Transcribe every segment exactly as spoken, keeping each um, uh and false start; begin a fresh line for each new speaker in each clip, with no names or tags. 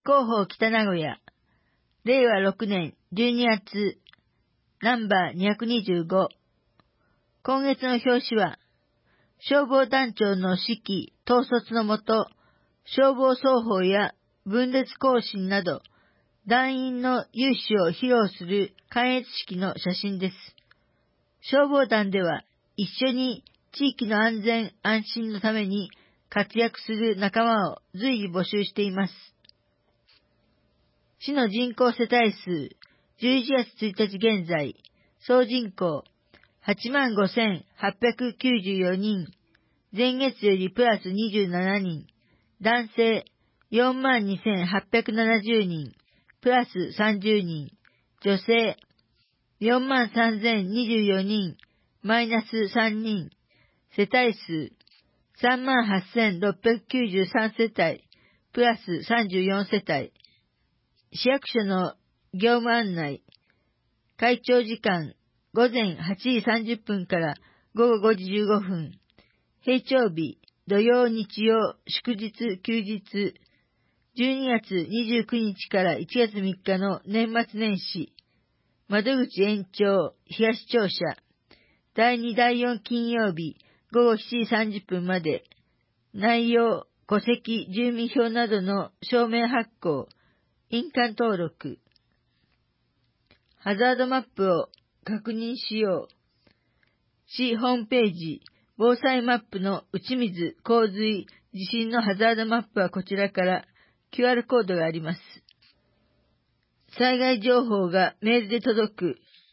広報北名古屋、れいわろくねんじゅうにがつ、ナンバーにひゃくにじゅうご。今月の表紙は、消防団長の指揮、統率のもと、消防操法や分裂行進など、団員の勇姿を披露する観閲式の写真です。消防団では、一緒に地域の安全安心のために活躍する仲間を随時募集しています。市の人口世帯数、じゅういちがつついたち現在、総人口はちまんごせんはっぴゃくきゅうじゅうよにん、前月よりプラスにじゅうななにん、男性よんまんにせんはっぴゃくななじゅうにん、プラスさんじゅうにん、女性よんまんさんぜんにじゅうよにん、マイナスさんにん、世帯数さんまんはっせんろっぴゃくきゅうじゅうさんせたい、プラスさんじゅうよんせたい。市役所の業務案内、会長時間ごぜんはちじさんじゅっぷんからごごごじじゅうごふん、平常日、土曜日曜、祝日休日、じゅうにがつにじゅうくにちからいちがつみっかの年末年始、窓口延長、東庁舎、だいにだいよん金曜日、ごごしちじさんじゅっぷんまで、内容、戸籍、住民票などの証明発行、印鑑登録、ハザードマップを確認しよう。市ホームページ、防災マップの打ち水、洪水、地震のハザードマップはこちらから キューアール コードがあります。災害情報がメールで届く。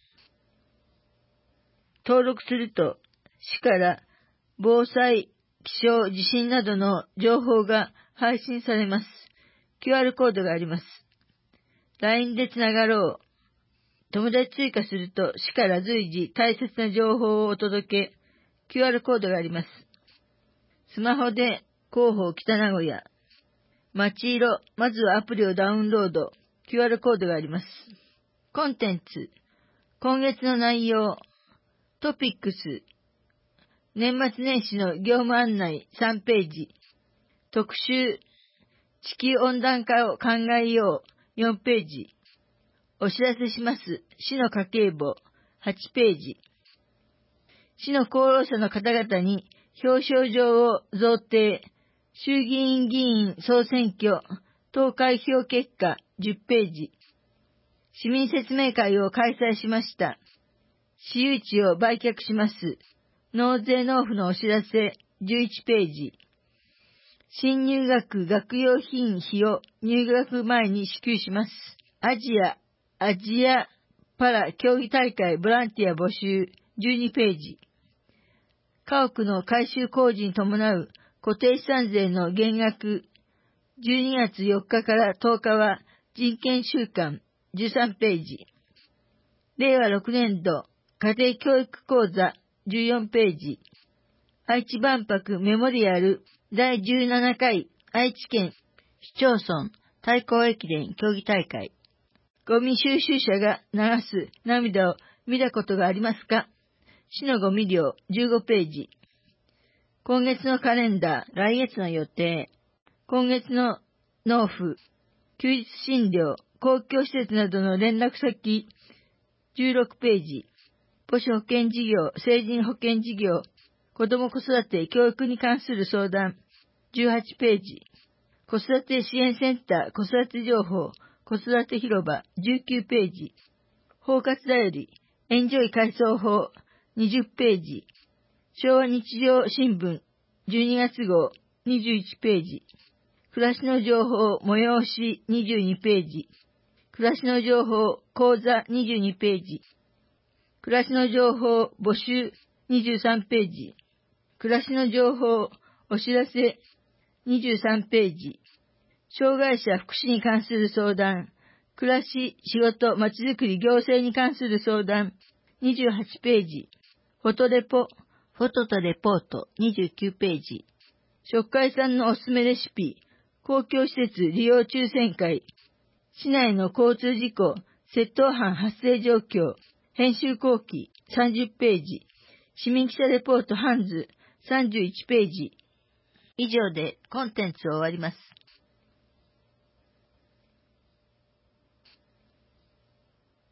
登録すると、市から防災、気象、地震などの情報が配信されます。キューアール コードがあります。ライン でつながろう。友達追加すると市から随時大切な情報をお届け、キューアール コードがあります。スマホで広報北名古屋。街色、まずはアプリをダウンロード、キューアール コードがあります。コンテンツ、今月の内容、トピックス、年末年始の業務案内さんページ、特集、地球温暖化を考えようよんページ、お知らせします。市の家計簿はちページ。市の功労者の方々に表彰状を贈呈。衆議院議員総選挙投開票結果じゅっページ。市民説明会を開催しました。私有地を売却します。納税納付のお知らせじゅういちページ。新入学学用品費を入学前に支給します。アジアアジアパラ競技大会ボランティア募集じゅうにページ。家屋の改修工事に伴う固定資産税の減額じゅうにがつよっかからとおかは人権週間じゅうさんページ。れいわろくねんど家庭教育講座じゅうよんページ。愛知万博メモリアルだいじゅうななかい愛知県市町村対抗駅伝競技大会。ゴミ収集車が流す涙を見たことがありますか？市のゴミ量じゅうごページ。今月のカレンダー、来月の予定。今月の納付、休日診療、公共施設などの連絡先じゅうろくページ。母子保健事業、成人保健事業、子ども子育て教育に関する相談じゅうはちページ。子育て支援センター子育て情報子育て広場じゅうきゅうページ。包括だよりエンジョイ改装法にじゅっページ。昭和日常新聞じゅうにがつごうにじゅういちページ。暮らしの情報催しにじゅうにページ。暮らしの情報講座にじゅうにページ。暮らしの情報募集にじゅうさんページ。暮らしの情報お知らせにじゅうさんページ。障害者福祉に関する相談、暮らし、仕事、まちづくり、行政に関する相談、にじゅうはちページ。フォトレポ、フォトとレポート、にじゅうきゅうページ。食会さんのおすすめレシピ、公共施設利用抽選会、市内の交通事故、窃盗犯発生状況、編集後期、さんじゅっページ。市民記者レポートハンズ、さんじゅういちページ。以上でコンテンツを終わります。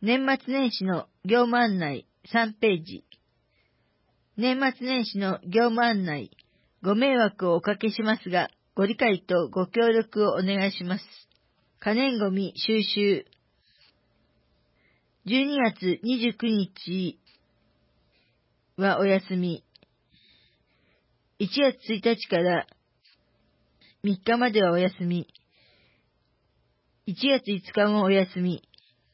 年末年始の業務案内さんページ。年末年始の業務案内、ご迷惑をおかけしますが、ご理解とご協力をお願いします。可燃ごみ収集。じゅうにがつにじゅうくにちはお休み。いちがつついたちからみっかまではお休み。いちがついつかもお休み。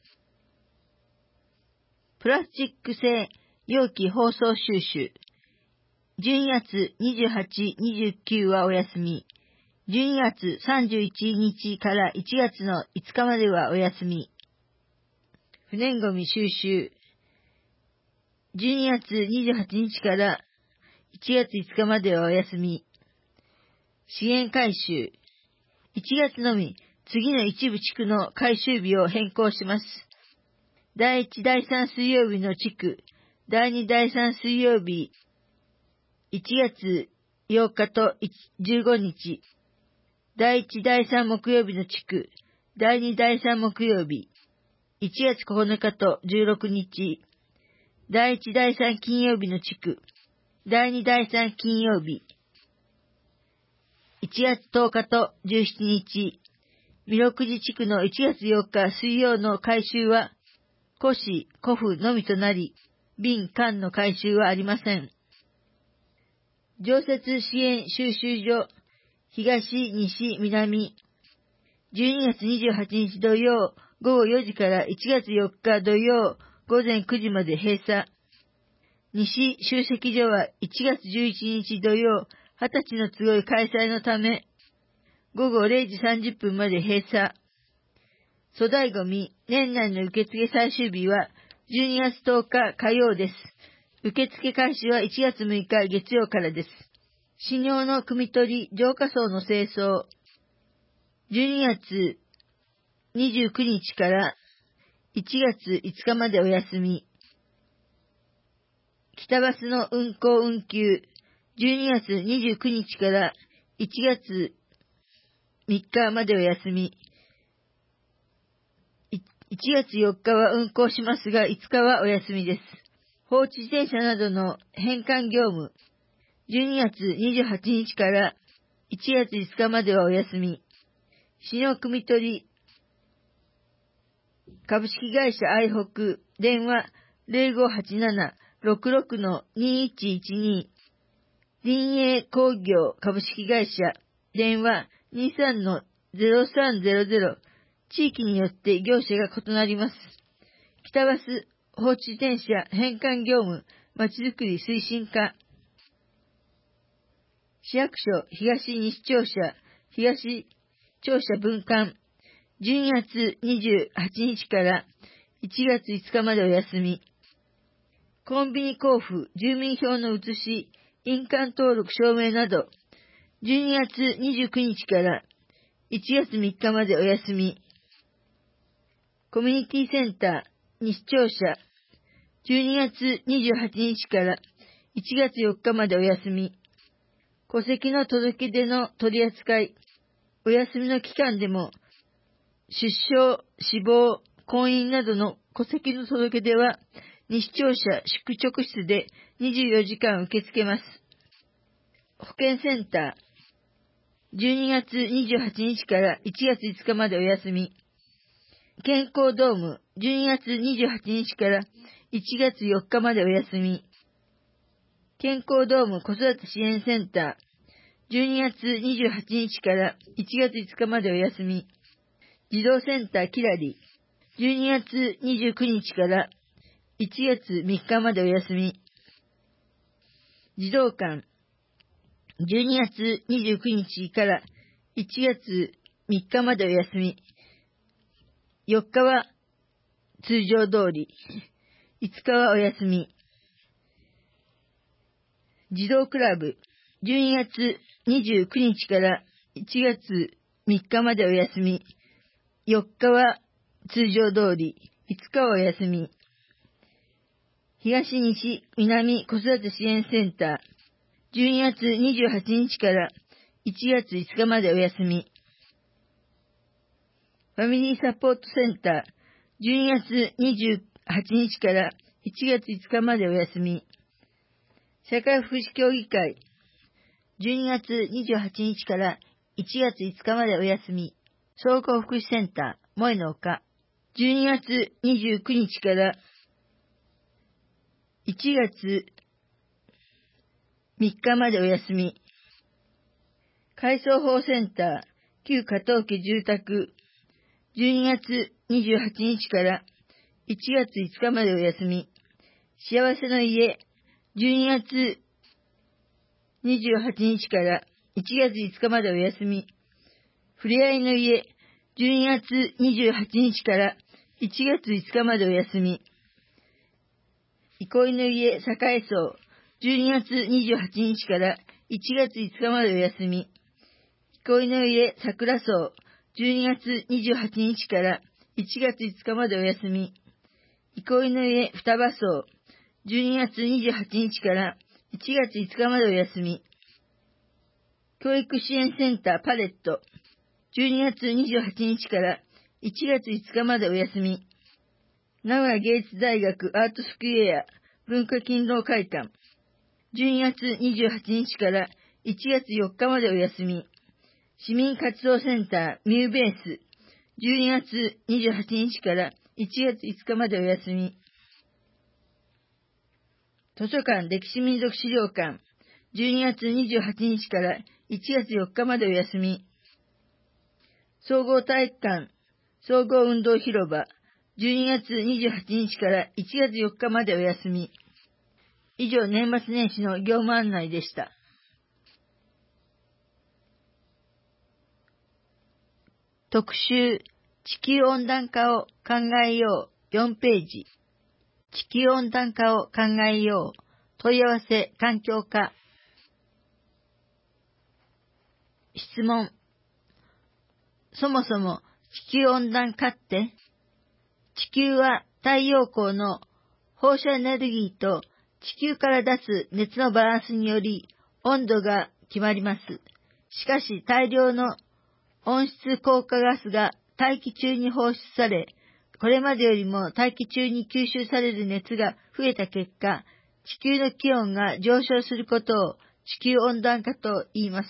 プラスチック製容器包装収集。じゅうにがつにじゅうはち、にじゅうくはお休み。じゅうにがつさんじゅういちにちからいちがつのいつかまではお休み。不燃ごみ収集。じゅうにがつにじゅうはちにちからいちがついつかまではお休み。資源回収。いちがつのみ次の一部地区の回収日を変更します。だいいち、だいさん水曜日の地区、だいに、だいさん水曜日、いちがつようかとじゅうごにち、だいいち、だいさん木曜日の地区、だいに、だいさん木曜日、いちがつここのかとじゅうろくにち、だいいち、だいさん金曜日の地区、だいに、だいさん金曜日、いちがつとおかとじゅうしちにち、弥勒寺地区のいちがつよっか水曜の回収は、古紙、古布のみとなり、瓶、缶の回収はありません。常設支援収集所、東、西、南、じゅうにがつにじゅうはちにち土曜ごごよじからいちがつよっか土曜ごぜんくじまで閉鎖。西集積所はいちがつじゅういちにち土曜はたちのつごい開催のため、ごごれいじさんじゅっぷんまで閉鎖。粗大ごみ、年内の受付最終日はじゅうにがつとおか火曜です。受付開始はいちがつむいか月曜からです。死尿の汲み取り、浄化槽の清掃。じゅうにがつにじゅうくにちからいちがついつかまでお休み。北バスの運行運休。じゅうにがつにじゅうくにちからいちがつみっかまでお休み。いちがつよっかは運行しますが、いつかはお休みです。放置自転車などの返還業務。じゅうにがつにじゅうはちにちからいちがついつかまではお休み。死の汲み取り。株式会社愛北。電話 ゼロごはちなな ろくろく にいちいちに。林営工業株式会社。電話 にじゅうさん ゼロさんゼロゼロ。地域によって業者が異なります。北バス放置自転車返還業務まちづくり推進課。市役所東西庁舎東庁舎分館。じゅうにがつにじゅうはちにちからいちがついつかまでお休み。コンビニ交付住民票の写し印鑑登録証明などじゅうにがつにじゅうくにちからいちがつみっかまでお休み。コミュニティセンター西庁舎じゅうにがつにじゅうはちにちからいちがつよっかまでお休み。戸籍の届け出の取り扱い、お休みの期間でも出生、死亡、婚姻などの戸籍の届け出は西庁舎宿直室でにじゅうよじかん受け付けます。保健センターじゅうにがつにじゅうはちにちからいちがついつかまでお休み。健康ドームじゅうにがつにじゅうはちにちからいちがつよっかまでお休み。健康ドーム子育て支援センターじゅうにがつにじゅうはちにちからいちがついつかまでお休み。児童センターキラリじゅうにがつにじゅうくにちからいちがつみっかまでお休み。児童館じゅうにがつにじゅうくにちからいちがつみっかまでお休み。よっかは通常通り、いつかはお休み。児童クラブ、じゅうにがつにじゅうくにちからいちがつみっかまでお休み。よっかは通常通り、いつかはお休み。東西南子育て支援センター、じゅうにがつにじゅうはちにちからいちがついつかまでお休み。ファミリーサポートセンター、 じゅうにがつにじゅうはちにちからいちがついつかまでお休み。社会福祉協議会、じゅうにがつにじゅうはちにちからいちがついつかまでお休み。総合福祉センター、萌の丘、じゅうにがつにじゅうくにちからいちがつみっかまでお休み。改装法センター、旧加藤家住宅、じゅうにがつにじゅうはちにちからいちがついつかまでお休み。幸せの家、じゅうにがつにじゅうはちにちからいちがついつかまでお休み。ふれあいの家、じゅうにがつにじゅうはちにちからいちがついつかまでお休み。憩いの家、栄荘、じゅうにがつにじゅうはちにちからいちがついつかまでお休み。憩いの家、桜荘、じゅうにがつにじゅうはちにちからいちがついつかまでお休み。憩いの家、双葉荘、じゅうにがつにじゅうはちにちからいちがついつかまでお休み。教育支援センター、パレット、じゅうにがつにじゅうはちにちからいちがついつかまでお休み。名古屋芸術大学アートスクエア文化勤労会館、じゅうにがつにじゅうはちにちからいちがつよっかまでお休み。市民活動センターミューベース、じゅうにがつにじゅうはちにちからいちがついつかまでお休み。図書館歴史民族資料館、じゅうにがつにじゅうはちにちからいちがつよっかまでお休み。総合体育館、総合運動広場、じゅうにがつにじゅうはちにちからいちがつよっかまでお休み。以上、年末年始の業務案内でした。特集、地球温暖化を考えようよんページ。地球温暖化を考えよう。問い合わせ環境課。質問。そもそも地球温暖化って？地球は太陽光の放射エネルギーと地球から出す熱のバランスにより温度が決まります。しかし大量の温室効果ガスが大気中に放出され、これまでよりも大気中に吸収される熱が増えた結果、地球の気温が上昇することを地球温暖化と言います。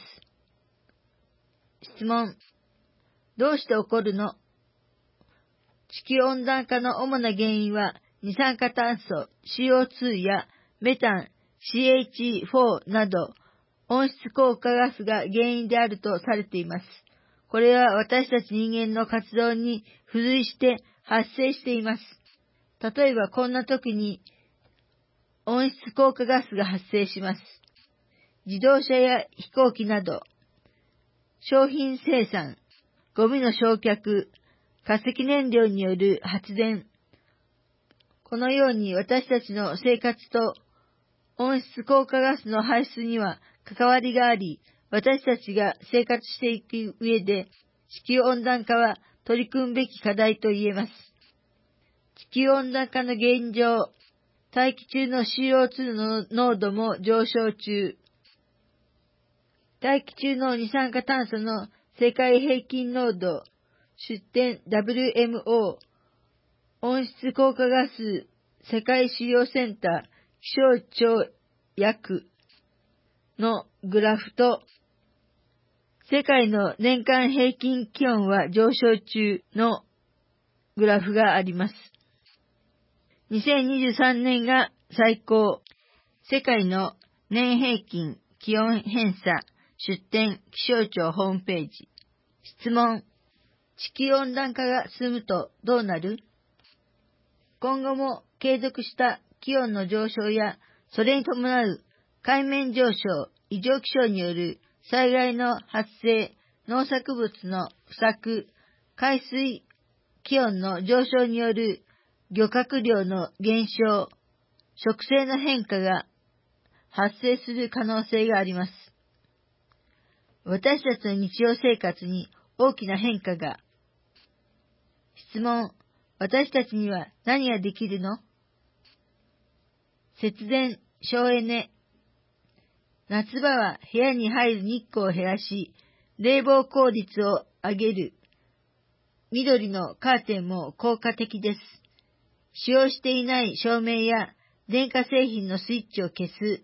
質問。どうして起こるの？地球温暖化の主な原因は二酸化炭素 シーオーツー やメタン シーエイチフォー など温室効果ガスが原因であるとされています。これは私たち人間の活動に付随して発生しています。例えばこんな時に温室効果ガスが発生します。自動車や飛行機など、商品生産、ゴミの焼却、化石燃料による発電。このように私たちの生活と温室効果ガスの排出には関わりがあり、私たちが生活していく上で地球温暖化は取り組むべき課題と言えます。地球温暖化の現状、大気中の シーオーツー の濃度も上昇中。大気中の二酸化炭素の世界平均濃度、出典 ダブリューエムオー、温室効果ガス世界主要センター気象庁訳のグラフと、世界の年間平均気温は上昇中のグラフがあります。にせんにじゅうさんねんが最高、世界の年平均気温偏差、出典気象庁ホームページ。質問。地球温暖化が進むとどうなる？今後も継続した気温の上昇や、それに伴う海面上昇、異常気象による災害の発生、農作物の不作、海水気温の上昇による漁獲量の減少、食性の変化が発生する可能性があります。私たちの日常生活に大きな変化が。質問。私たちには何ができるの？節電、省エネ。夏場は部屋に入る日光を減らし、冷房効率を上げる。 緑のカーテンも効果的です。使用していない照明や電化製品のスイッチを消す。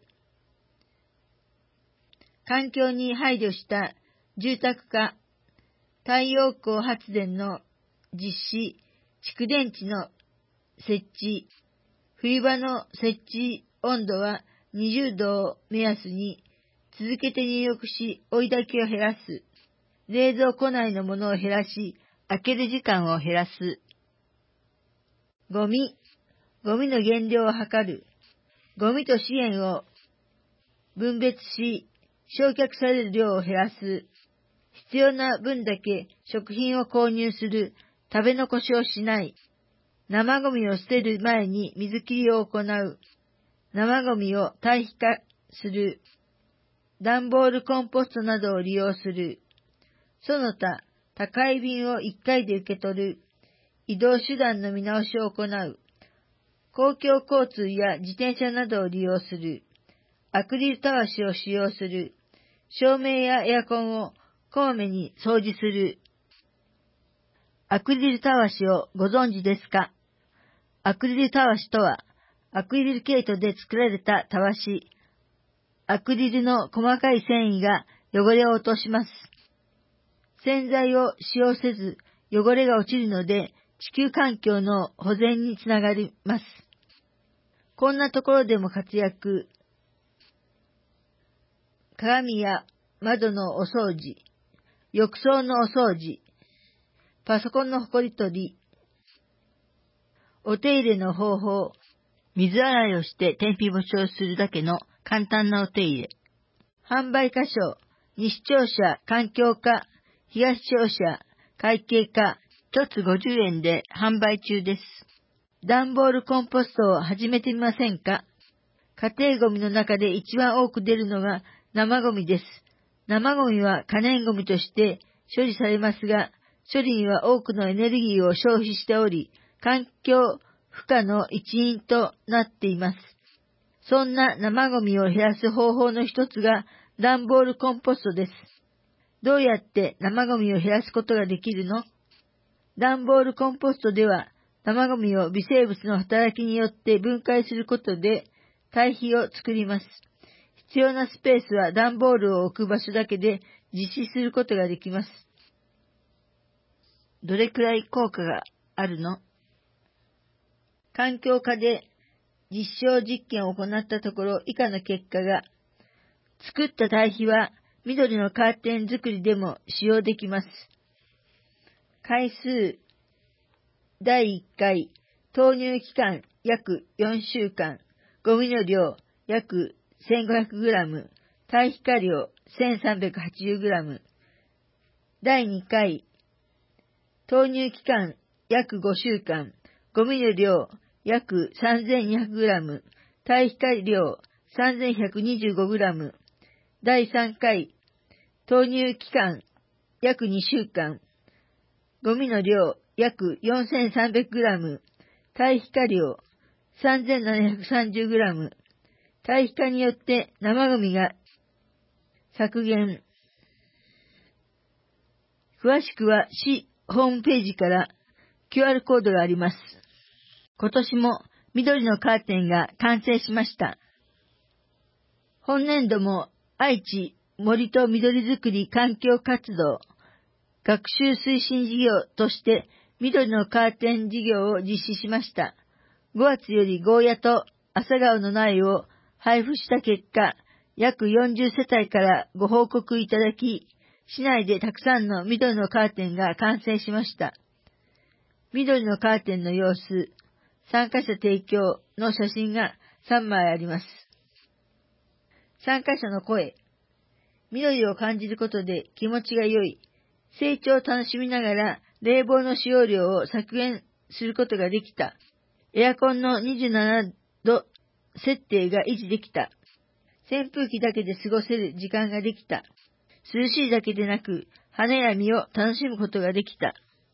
環境に配慮した住宅化、太陽光発電の実施、蓄電池の設置、冬場の設置温度はにじゅうどを目安に続けて入力し、追い焚きを減らす。冷蔵庫内のものを減らし、開ける時間を減らす。ゴミ、ゴミの減量を図る。ゴミと資源を分別し、焼却される量を減らす。必要な分だけ食品を購入する。食べ残しをしない。生ゴミを捨てる前に水切りを行う。生ゴミを堆肥化する。段ボールコンポストなどを利用する。その他、宅配便をいっかいで受け取る。移動手段の見直しを行う。公共交通や自転車などを利用する。アクリルたわしを使用する。照明やエアコンをこまめに掃除する。アクリルたわしをご存知ですか？アクリルたわしとは、アクリル毛糸で作られたたわし。アクリルの細かい繊維が汚れを落とします。洗剤を使用せず汚れが落ちるので地球環境の保全につながります。こんなところでも活躍。鏡や窓のお掃除、浴槽のお掃除、パソコンのほこり取り、お手入れの方法、水洗いをして天日干しをするだけの簡単なお手入れ。販売箇所、西庁舎環境課、東庁舎会計課、一つごじゅうえんで販売中です。段ボールコンポストを始めてみませんか？家庭ゴミの中で一番多く出るのが生ゴミです。生ゴミは可燃ゴミとして処理されますが、処理には多くのエネルギーを消費しており、環境負荷の一因となっています。そんな生ゴミを減らす方法の一つが段ボールコンポストです。どうやって生ゴミを減らすことができるの？段ボールコンポストでは生ゴミを微生物の働きによって分解することで堆肥を作ります。必要なスペースは段ボールを置く場所だけで実施することができます。どれくらい効果があるの？環境課で実証実験を行ったところ以下の結果が、作った堆肥は緑のカーテン作りでも使用できます。回数だいいっかい、投入期間約よんしゅうかん、ゴミの量約 せんごひゃくグラム、堆肥化量 せんさんびゃくはちじゅうグラム。だいにかい、投入期間約ごしゅうかん、ゴミの量約 さんぜんにひゃくグラム、堆肥化量 さんぜんひゃくにじゅうごグラム。だいさんかい、投入期間約にしゅうかん、ゴミの量約 よんせんさんびゃくグラム、堆肥化量 さんぜんななひゃくさんじゅうグラム。堆肥化によって生ゴミが削減。詳しくは市ホームページから キューアール コードがあります。今年も緑のカーテンが完成しました。本年度も愛知森と緑づくり環境活動学習推進事業として緑のカーテン事業を実施しました。ごがつよりゴーヤと朝顔の苗を配布した結果、約よんじゅうせたいからご報告いただき、市内でたくさんの緑のカーテンが完成しました。緑のカーテンの様子、参加者提供の写真がさんまいあります。参加者の声、緑を感じることで気持ちが良い、成長を楽しみながら冷房の使用量を削減することができた。エアコンのにじゅうななど設定が維持できた。扇風機だけで過ごせる時間ができた。涼しいだけでなく、花や実を楽しむことができた。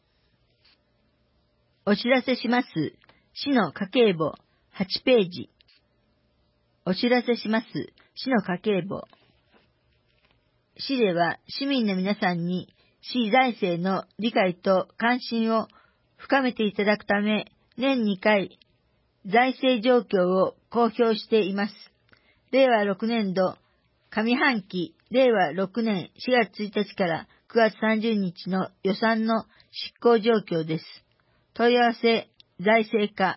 お知らせします。市の家計簿はちページ。お知らせします。市の家計簿。市では市民の皆さんに市財政の理解と関心を深めていただくため、年にかい、財政状況を公表しています。れいわろくねんど、上半期、れいわろくねんしがつついたちからくがつさんじゅうにちの予算の執行状況です。問い合わせ、財政課。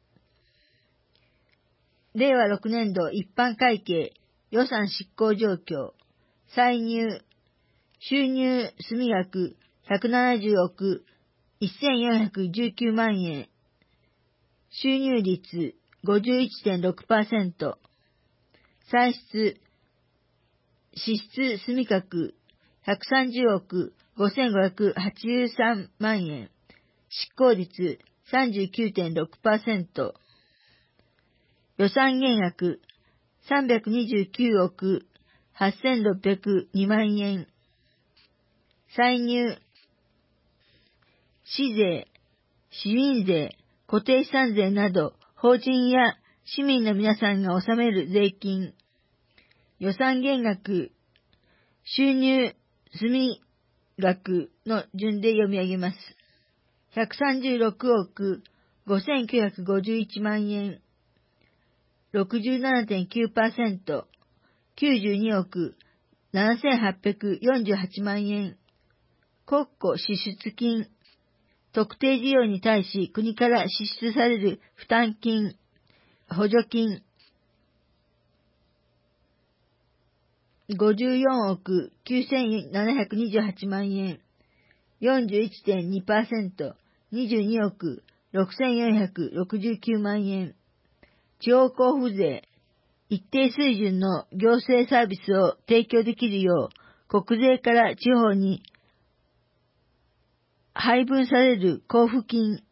れいわろくねんど一般会計、予算執行状況。歳入、収入積額ひゃくななじゅうおくせんよんひゃくじゅうきゅうまんえん。収入率 ごじゅういってんろくパーセント。歳出、支出積額ひゃくさんじゅうおくごせんごひゃくはちじゅうさんまんえん。執行率 さんじゅうきゅうてんろくパーセント。予算減額さんびゃくにじゅうきゅうおくはっせんろっぴゃくにまんえん。歳入、市税、市民税、固定資産税など、法人や市民の皆さんが納める税金。予算減額、収入積額の順で読み上げます。ひゃくさんじゅうろくおくごせんきゅうひゃくごじゅういちまんえん。ろくじゅうななてんきゅうパーセント。きゅうじゅうにおくななせんはっぴゃくよんじゅうはちまんえん。国庫支出金。特定事業に対し国から支出される負担金、補助金。ごじゅうよんおくきゅうせんななひゃくにじゅうはちまんえん。よんじゅういってんにパーセント。にじゅうにおくろくせんよんひゃくろくじゅうきゅうまんえん。地方交付税。一定水準の行政サービスを提供できるよう、国税から地方に配分される交付金。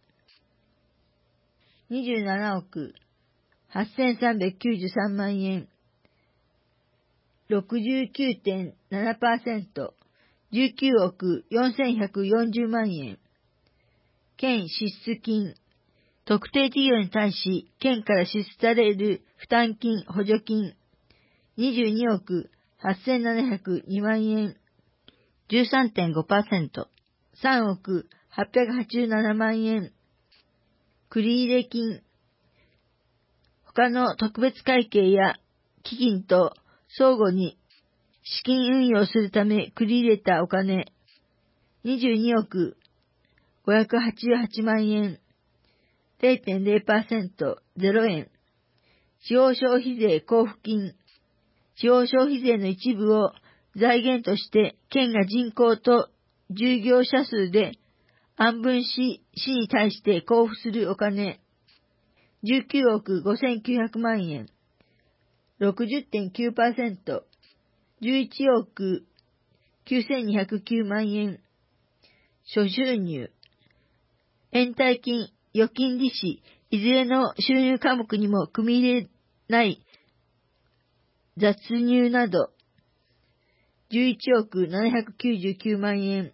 にじゅうななおくはっせんさんびゃくきゅうじゅうさんまんえん。ろくじゅうきゅうてんななパーセント。じゅうきゅうおくよんせんひゃくよんじゅうまんえん。県支出金。特定事業に対し、県から支出される負担金、補助金。にじゅうにおくはっせんななひゃくにまんえん。じゅうさんてんごパーセント。さんおくはっぴゃくはちじゅうななまんえん。繰入金。他の特別会計や基金と相互に資金運用するため繰り入れたお金。にじゅうにおくごひゃくはちじゅうはちまんえん。れいてんれいパーセント、ゼロえん。地方消費税交付金。地方消費税の一部を財源として県が人口と従業者数で安分し、市に対して交付するお金。じゅうきゅうおくごせんきゅうひゃくまんえん。ろくじゅってんきゅうパーセント。じゅういちおくきゅうせんにひゃくきゅうまんえん。諸収入。延滞金、預金利子、いずれの収入科目にも組み入れない雑入など、じゅういちおくななひゃくきゅうじゅうきゅうまんえん。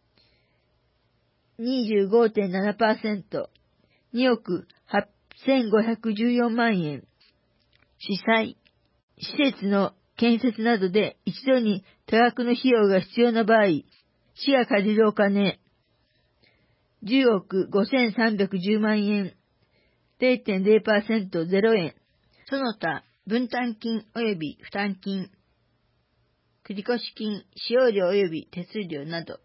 にじゅうごてんななパーセント。におくはっせんごひゃくじゅうよんまんえん。司祭。施設の建設などで一度に多額の費用が必要な場合、市が借りるお金。じゅうおくごせんさんびゃくじゅうまんえん。れいてんれいパーセント、ゼロえん。その他、分担金及び負担金。繰越金、使用料及び手数料など。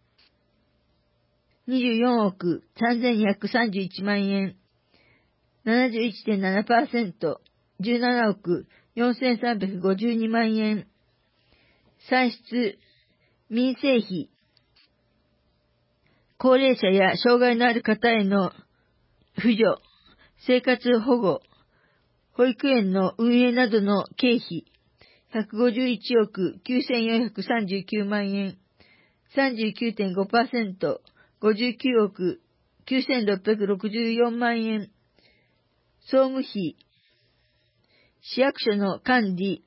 にじゅうよんおくさんぜんにひゃくさんじゅういちまんえん。ななじゅういってんななパーセント。じゅうななおくよんせんさんびゃくごじゅうにまんえん。歳出、民生費。高齢者や障害のある方への扶助、生活保護、保育園の運営などの経費、ひゃくごじゅういちおくきゅうせんよんひゃくさんじゅうきゅうまんえん、さんじゅうきゅうてんごパーセント、ごじゅうきゅうおくきゅうせんろっぴゃくろくじゅうよんまんえん、総務費、市役所の管理、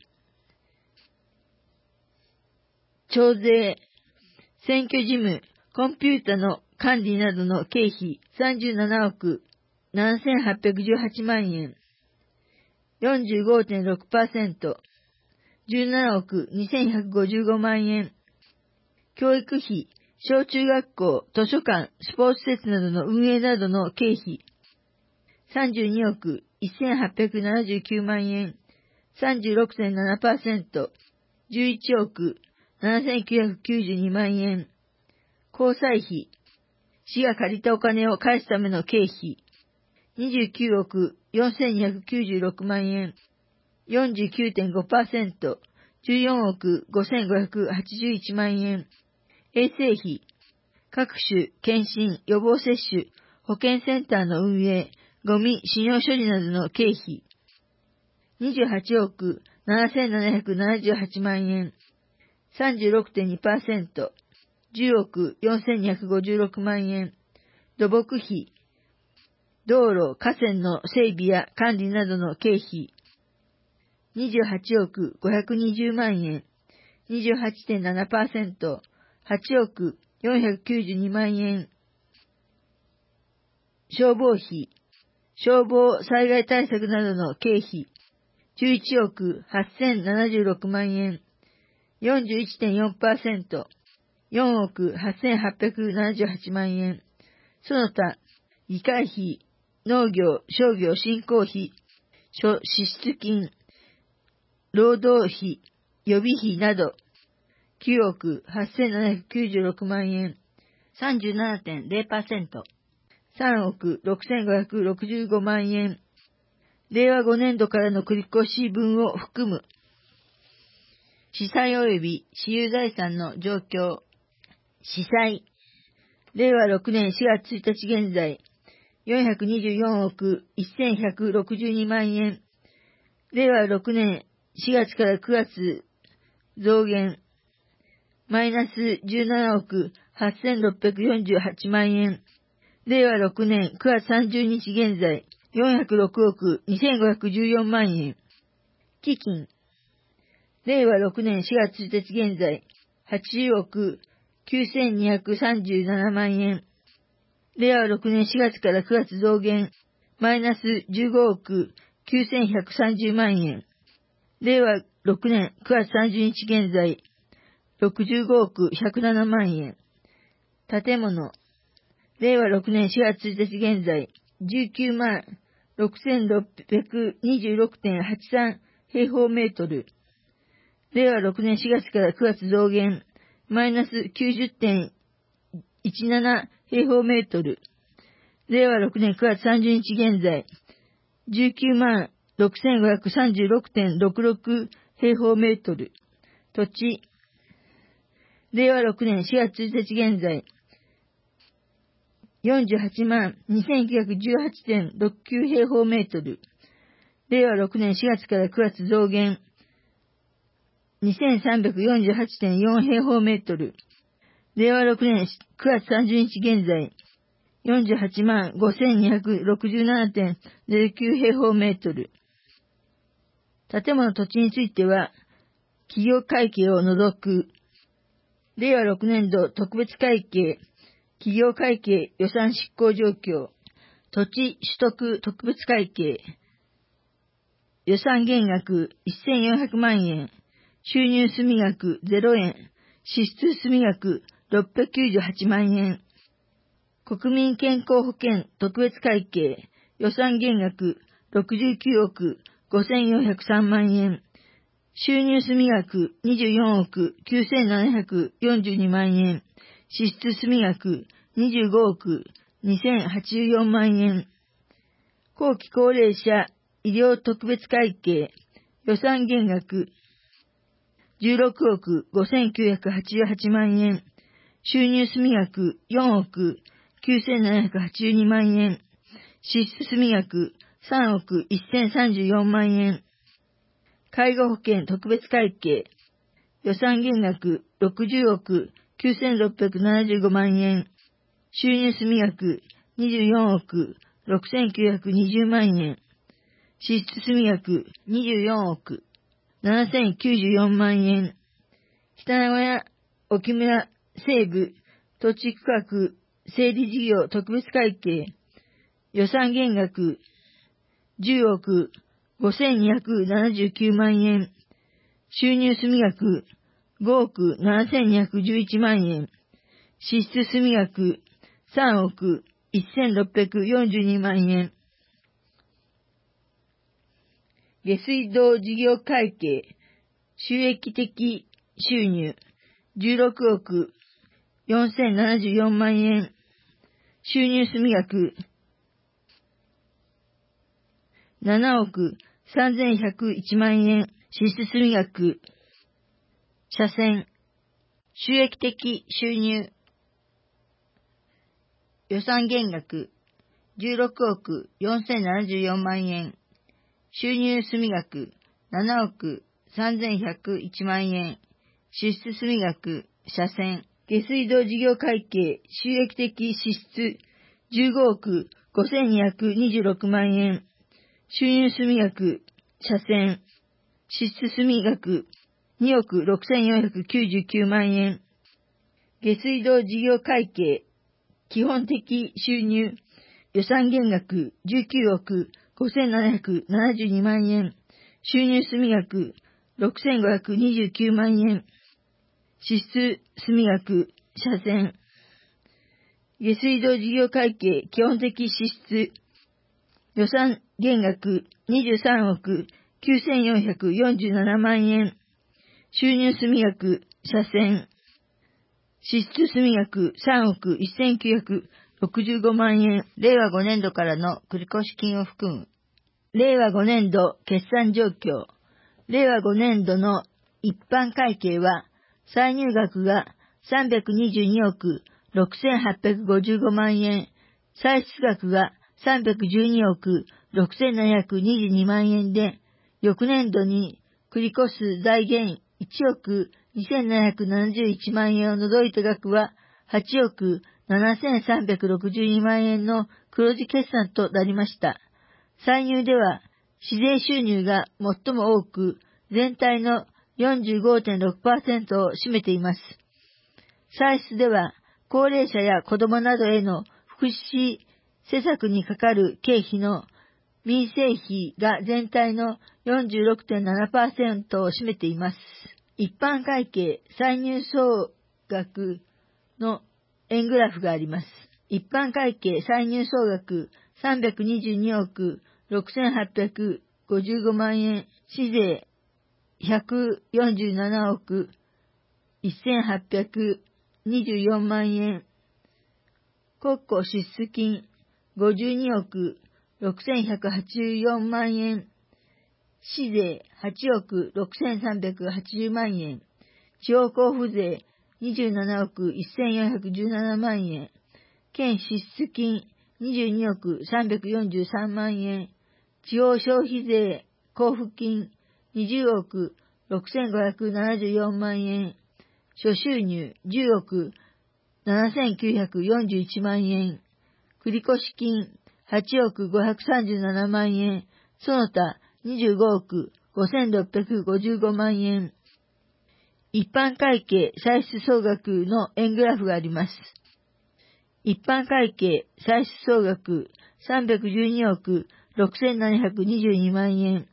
徴税、選挙事務、コンピュータの管理などの経費さんじゅうななおくななせんはっぴゃくじゅうはちまんえん、よんじゅうごてんろくパーセント、じゅうななおくにせんひゃくごじゅうごまんえん、教育費、 小中学校、図書館、スポーツ施設などの運営などの経費、さんじゅうにおくせんはっぴゃくななじゅうきゅうまんえん、さんじゅうろくてんななパーセント、じゅういちおくななせんきゅうひゃくきゅうじゅうにまんえん、交際費、市が借りたお金を返すための経費、にじゅうきゅうおくよんせんにひゃくきゅうじゅうろくまんえん、よんじゅうきゅうてんごパーセント、じゅうよんおくごせんごひゃくはちじゅういちまんえん、衛生費、各種検診、予防接種、保健センターの運営、ゴミ、使用処理などの経費、にじゅうはちおくななせんななひゃくななじゅうはちまんえん、さんじゅうろくてんにパーセント、じゅうおくよんせんにひゃくごじゅうろくまんえん、土木費、道路、河川の整備や管理などの経費、にじゅうはちおくごひゃくにじゅうまんえん、にじゅうはちてんななパーセント、はちおくよんひゃくきゅうじゅうにまんえん、消防費、消防災害対策などの経費、じゅういちおくはっせんななじゅうろくまんえん、よんじゅういちてんよんパーセント、よんおくはっせんはっぴゃくななじゅうはちまんえん、その他、議会費、農業、商業振興費、支出金、労働費、予備費など、きゅうおくはっせんななひゃくきゅうじゅうろくまんえん、さんじゅうななてんぜろパーセント、さんおくろくせんごひゃくろくじゅうごまんえん、れいわごねんどからの繰越分を含む、資産及び私有財産の状況、資産、れいわろくねんしがつついたち現在、よんひゃくにじゅうよんおくせんひゃくろくじゅうにまんえん、れいわろくねんしがつからくがつ増減、マイナスじゅうななおくはっせんろっぴゃくよんじゅうはちまんえん、れいわろくねんくがつさんじゅうにち現在、よんひゃくろくおくにせんごひゃくじゅうよんまんえん、基金、れいわろくねんしがつついたち現在、はちじゅうおくきゅうせんにひゃくさんじゅうななまんえん、れいわろくねんしがつからくがつ増減、マイナスじゅうごおくきゅうせんひゃくさんじゅうまんえん、れいわろくねんくがつさんじゅうにち現在、ろくじゅうごおくひゃくななまんえん、建物、れいわろくねんしがつついたち現在、じゅうきゅうまんろくせんろっぴゃくにじゅうろくてんはちさん平方メートル、れいわろくねんしがつからくがつ増減、マイナス きゅうじゅってんいちなな平方メートル、れいわろくねんくがつさんじゅうにち現在、じゅうきゅうまんろくせんごひゃくさんじゅうろくてんろくろく平方メートル、土地、れいわろくねんしがつついたち現在、よんじゅうはちまんにせんきゅうひゃくじゅうはちてんろくきゅう平方メートル、れいわろくねんしがつからくがつ増減、にせんさんびゃくよんじゅうはちてんよん平方メートル、れいわろくねんくがつさんじゅうにち現在、よんじゅうはちまんごせんにひゃくろくじゅうななてんぜろきゅう平方メートル。建物土地については、企業会計を除く、れいわろくねんど特別会計、企業会計予算執行状況、土地取得特別会計、予算減額せんよんひゃくまんえん、収入済額ゼロえん、支出済額ろっぴゃくきゅうじゅうはちまんえん、国民健康保険特別会計、予算減額ろくじゅうきゅうおくごせんよんひゃくさんまんえん、収入済額にじゅうよんおくきゅうせんななひゃくよんじゅうにまんえん、支出済額にじゅうごおくにせんはちじゅうよんまんえん、後期高齢者医療特別会計、予算減額じゅうろくおくごせんきゅうひゃくはちじゅうはちまんえん、収入済額よんおくきゅうせんななひゃくはちじゅうにまんえん、支出済額さんおくせんさんじゅうよんまんえん、介護保険特別会計、予算減額ろくじゅうおくきゅうせんろっぴゃくななじゅうごまんえん、収入済額にじゅうよんおくろくせんきゅうひゃくにじゅうまんえん、支出済額にじゅうよんおくななせんきゅうじゅうよんまんえん、北名古屋沖村西部土地区画整理事業特別会計、予算減額じゅうおくごせんにひゃくななじゅうきゅうまんえん、収入済額ごおくななせんにひゃくじゅういちまんえん、 支出済額さんおくせんろっぴゃくよんじゅうにまんえん。下水道事業会計収益的収入じゅうろくおくよんせんななじゅうよんまんえん。収入済額ななおくさんぜんひゃくいちまんえん。支出済額車線収益的収入予算減額じゅうろくおくよんせんななじゅうよんまんえん。収入済額ななおくさんぜんひゃくいちまんえん。支出済額車線下水道事業会計収益的支出じゅうごおくごせんにひゃくにじゅうろくまんえん。収入済額車線支出済額におくろくせんよんひゃくきゅうじゅうきゅうまんえん。下水道事業会計基本的収入予算減額じゅうきゅうおくごせんななひゃくななじゅうにまんえん。収入済額ろくせんごひゃくにじゅうきゅうまんえん。支出済額車線下水道事業会計基本的支出予算減額にじゅうさんおくきゅうせんよんひゃくよんじゅうななまんえん。収入済額車線支出済額さんおくせんきゅうひゃくろくじゅうごまんえん。れいわごねんどからの繰越金を含む。れいわごねんど決算状況。れいわごねんどの一般会計は、歳入額がさんびゃくにじゅうにおくろくせんはっぴゃくごじゅうごまんえん。歳出額がさんびゃくじゅうにおくろくせんななひゃくにじゅうにまんえんで、翌年度に繰り越す財源いちおくにせんななひゃくななじゅういちまんえんを除いた額ははちおくななせんさんびゃくろくじゅうにまんえんの黒字決算となりました。歳入では、市税収入が最も多く、全体の よんじゅうごてんろくパーセント を占めています。歳出では、高齢者や子どもなどへの福祉施策にかかる経費の民生費が全体の よんじゅうろくてんななパーセント を占めています。一般会計歳入総額の円グラフがあります。一般会計歳入総額さんびゃくにじゅうにおくろくせんはっぴゃくごじゅうごまんえん、市税ひゃくよんじゅうななおくせんはっぴゃくにじゅうよんまんえん、国庫支出金ごじゅうにおくろくせんひゃくはちじゅうよんまんえん、市税はちおくろくせんさんびゃくはちじゅうまんえん、地方交付税にじゅうななおくせんよんひゃくじゅうななまんえん、県支出金にじゅうにおくさんびゃくよんじゅうさんまんえん、地方消費税交付金にじゅうおくろくせんごひゃくななじゅうよんまんえん、諸収入じゅうおくななせんきゅうひゃくよんじゅういちまんえん、繰越金はちおくごひゃくさんじゅうななまんえん、その他にじゅうごおくごせんろっぴゃくごじゅうごまんえん。一般会計歳出総額の円グラフがあります。一般会計歳出総額さんびゃくじゅうにおくろくせんななひゃくにじゅうにまんえん。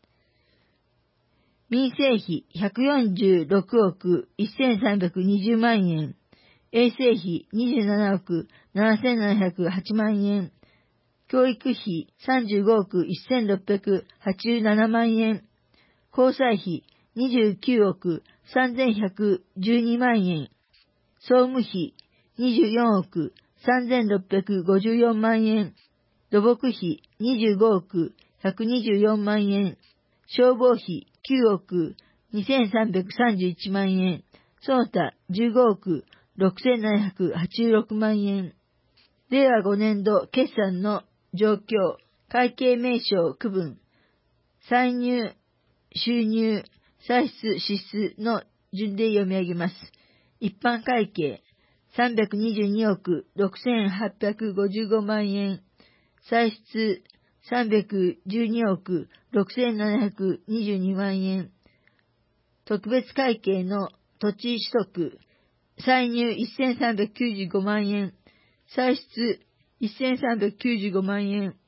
民生費ひゃくよんじゅうろくおくせんさんびゃくにじゅうまんえん。衛生費にじゅうななおくななせんななひゃくはちまんえん。教育費さんじゅうごおくせんろっぴゃくはちじゅうななまんえん。交際費にじゅうきゅうおくさんぜんひゃくじゅうにまんえん。総務費にじゅうよんおくさんぜんろっぴゃくごじゅうよんまんえん。土木費にじゅうごおくひゃくにじゅうよんまんえん。消防費きゅうおくにせんさんびゃくさんじゅういちまんえん。その他じゅうごおくろくせんななひゃくはちじゅうろくまんえん。れいわごねんど決算の状況、会計名称区分、歳入、収入、歳出、支出の順で読み上げます。一般会計、さんびゃくにじゅうにおくろくせんはっぴゃくごじゅうごまんえん、歳出、さんびゃくじゅうにおくろくせんななひゃくにじゅうにまんえん、特別会計の土地取得、歳入せんさんびゃくきゅうじゅうごまんえん、歳出せんさんびゃくきゅうじゅうごまんえん、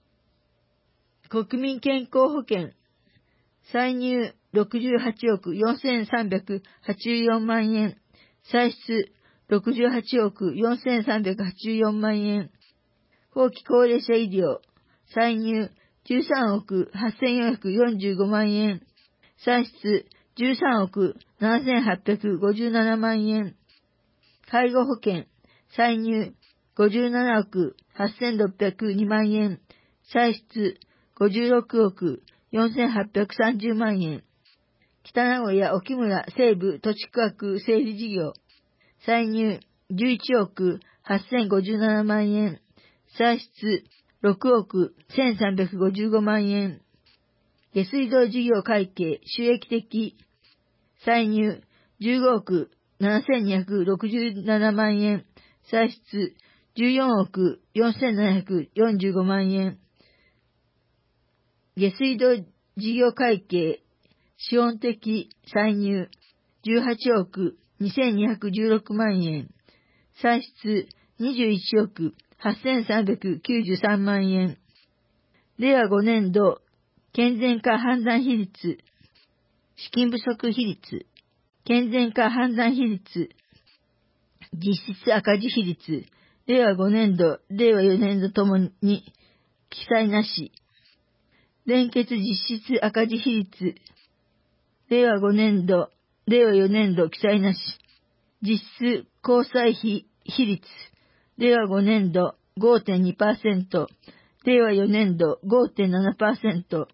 国民健康保険、歳入ろくじゅうはちおくよんせんさんびゃくはちじゅうよんまんえん、歳出ろくじゅうはちおくよんせんさんびゃくはちじゅうよんまんえん。後期高齢者医療、歳入じゅうさんおくはっせんよんひゃくよんじゅうごまんえん。歳出じゅうさんおくななせんはっぴゃくごじゅうななまんえん。介護保険、歳入ごじゅうななおくはっせんろっぴゃくにまんえん。歳出ごじゅうろくおくよんせんはっぴゃくさんじゅうまんえん。北名古屋沖村西部土地区画整理事業、歳入じゅういちおくはっせんごじゅうななまんえん。歳出ろくおくせんさんびゃくごじゅうごまんえん。下水道事業会計収益的、歳入じゅうごおくななせんにひゃくろくじゅうななまんえん。歳出じゅうよんおくよんせんななひゃくよんじゅうごまんえん。下水道事業会計資本的歳入じゅうはちおくにせんにひゃくじゅうろくまんえん。歳出にじゅういちおくはっせんさんびゃくきゅうじゅうさんまんえん。れいわごねんど健全化判断比率、資金不足比率、健全化判断比率、実質赤字比率、れいわごねんど、れいわよねんどともに記載なし。連結実質赤字比率、れいわごねんど、れいわよねんど記載なし。実質交際費比率、れいわごねんど ごてんにパーセント、れいわよねんど ごてんななパーセント。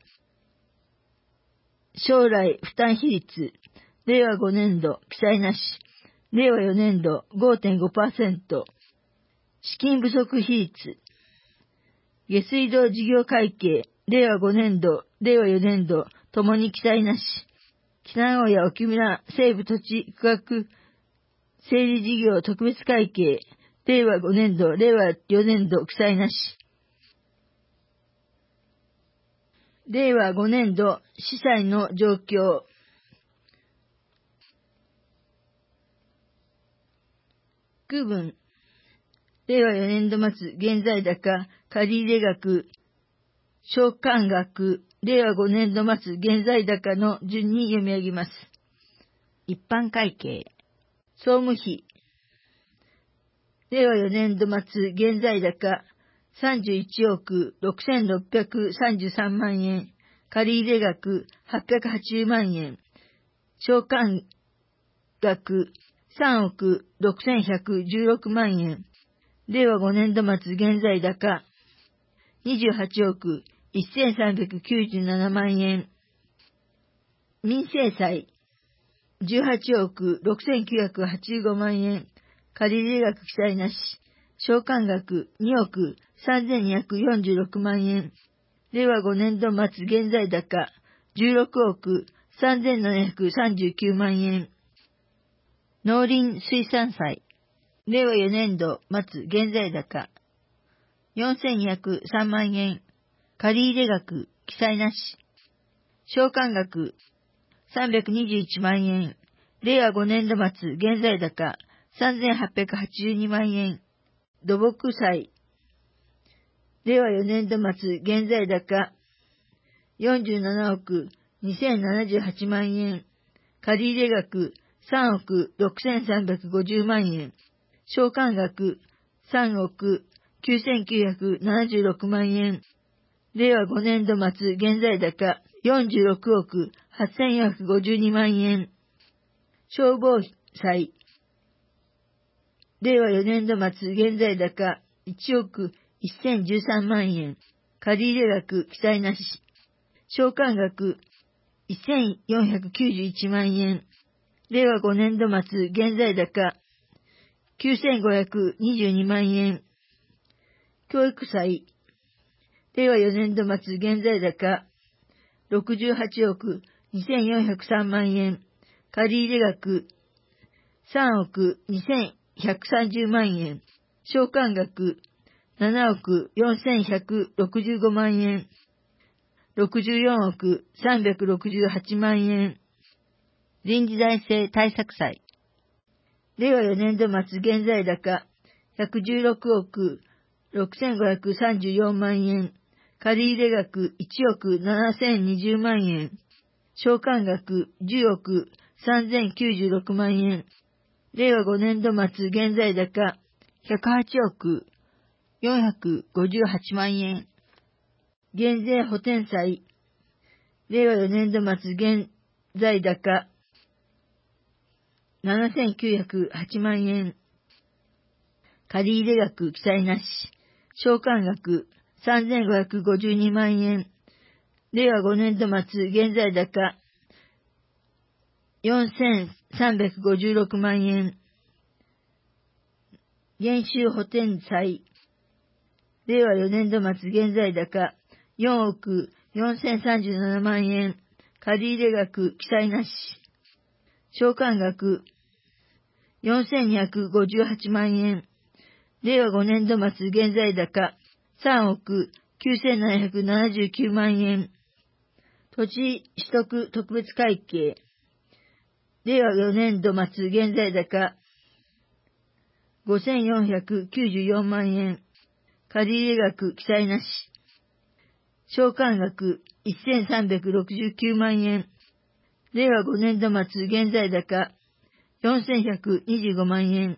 将来負担比率、れいわごねんど記載なし。れいわよねんど ごてんごパーセント。資金不足比率、下水道事業会計、れいわごねんど、れいわよねんどともに記載なし。北名古屋沖村西部土地区画整理事業特別会計、れいわごねんど、れいわよねんど記載なし。れいわごねんど司祭の状況。区分。れいわよねんど末現在高、借入額、償還額、れいわごねんど末現在高の順に読み上げます。一般会計。総務費。れいわよねんど末現在高さんじゅういちおくろくせんろっぴゃくさんじゅうさんまんえん。借入額はっぴゃくはちじゅうまんえん。償還額さんおくろくせんひゃくじゅうろくまんえん。れいわごねんど末現在高にじゅうはちおくせんさんびゃくきゅうじゅうななまんえん。民生債じゅうはちおくろくせんきゅうひゃくはちじゅうごまんえん。借入額記載なし。償還額におくさんぜんにひゃくよんじゅうろくまんえん。れいわごねんど末現在高じゅうろくおくさんぜんななひゃくさんじゅうきゅうまんえん。農林水産債。れいわよねんど末現在高よんせんにひゃくさんまんえん。借入額記載なし。償還額さんびゃくにじゅういちまんえん。れいわごねんど末現在高さんぜんはっぴゃくはちじゅうにまんえん。土木債。れいわよねんど末現在高よんじゅうななおくにせんななじゅうはちまんえん。借入額さんおくろくせんさんびゃくごじゅうまんえん。償還額さんおくきゅうせんきゅうひゃくななじゅうろくまんえん。れいわごねんど末現在高よんじゅうろくおくはっせんよんひゃくごじゅうにまんえん。消防債。れいわよねんど末現在高いちおくせんじゅうさんまんえん。借入額記載なし。償還額せんよんひゃくきゅうじゅういちまんえん。れいわごねんど末現在高きゅうせんごひゃくにじゅうにまんえん。教育債。れいわよねんど末現在高ろくじゅうはちおくにせんよんひゃくさんまんえん。借入額さんおくにせんひゃくさんじゅうまんえん。償還額ななおくよんせんひゃくろくじゅうごまんえん。ろくじゅうよんおくさんびゃくろくじゅうはちまんえん。臨時財政対策債。れいわよねんど末現在高ひゃくじゅうろくおくろくせんごひゃくさんじゅうよんまんえん。借入額いちおくななせんにじゅうまんえん。償還額じゅうおくさんぜんきゅうじゅうろくまんえん。 令和ごねん度末現在高ひゃくはちおくよんひゃくごじゅうはちまんえん。減税補填債。令和よねん度末現在高ななせんきゅうひゃくはちまんえん。借入額記載なし。償還額さんぜんごひゃくごじゅうにまんえん。令和ごねん度末現在高よんせんさんびゃくごじゅうろくまんえん。減収補填債。令和よねん度末現在高よんおくよんせんさんじゅうななまんえん。借入額記載なし。償還額よんせんにひゃくごじゅうはちまんえん。令和ごねん度末現在高さんおくきゅうせんななひゃくななじゅうきゅうまんえん。土地取得特別会計。令和よねん度末現在高ごせんよんひゃくきゅうじゅうよんまんえん。借入額記載なし。償還額せんさんびゃくろくじゅうきゅうまんえん。令和ごねん度末現在高よんせんひゃくにじゅうごまんえん。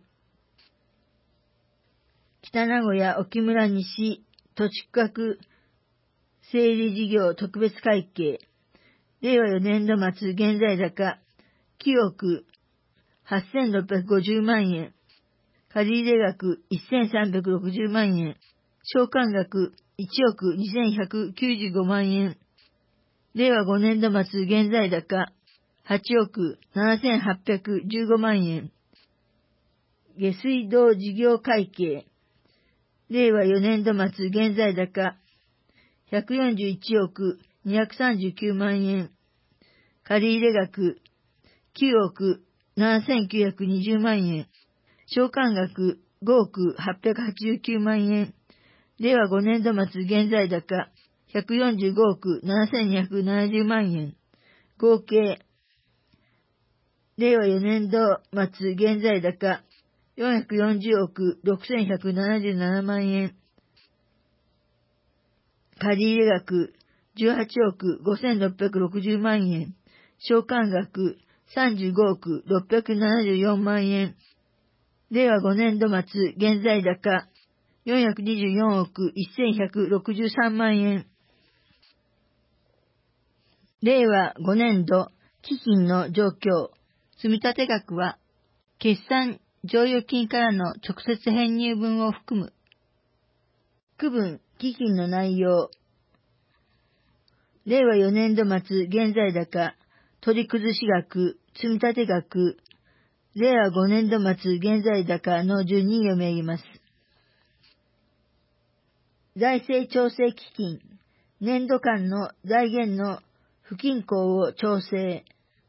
北名古屋沖村西土地区画整理事業特別会計。令和よねん度末現在高きゅうおくはっせんろっぴゃくごじゅうまんえん。借入額せんさんびゃくろくじゅうまんえん。償還額いちおくにせんひゃくきゅうじゅうごまんえん。令和ごねん度末現在高はちおくななせんはっぴゃくじゅうごまんえん。下水道事業会計。令和よねん度末現在高ひゃくよんじゅういちおくにひゃくさんじゅうきゅうまんえん。借入額きゅうおくななせんきゅうひゃくにじゅうまんえん。償還額ごおくはっぴゃくはちじゅうきゅうまんえん。令和ごねん度末現在高ひゃくよんじゅうごおくななせんにひゃくななじゅうまんえん。合計。令和よねん度末現在高よんひゃくよんじゅうおくろくせんひゃくななじゅうななまんえん。借入額じゅうはちおくごせんろっぴゃくろくじゅうまんえん。償還額さんじゅうごおくろっぴゃくななじゅうよんまんえん。令和ごねん度末現在高よんひゃくにじゅうよんおくせんひゃくろくじゅうさんまんえん。令和ごねん度基金の状況。積立額は決算剰余金からの直接編入分を含む。区分基金の内容。令和よねん度末現在高取崩し額積立額。令和ごねん度末現在高の順に読み上げます。財政調整基金。年度間の財源の不均衡を調整。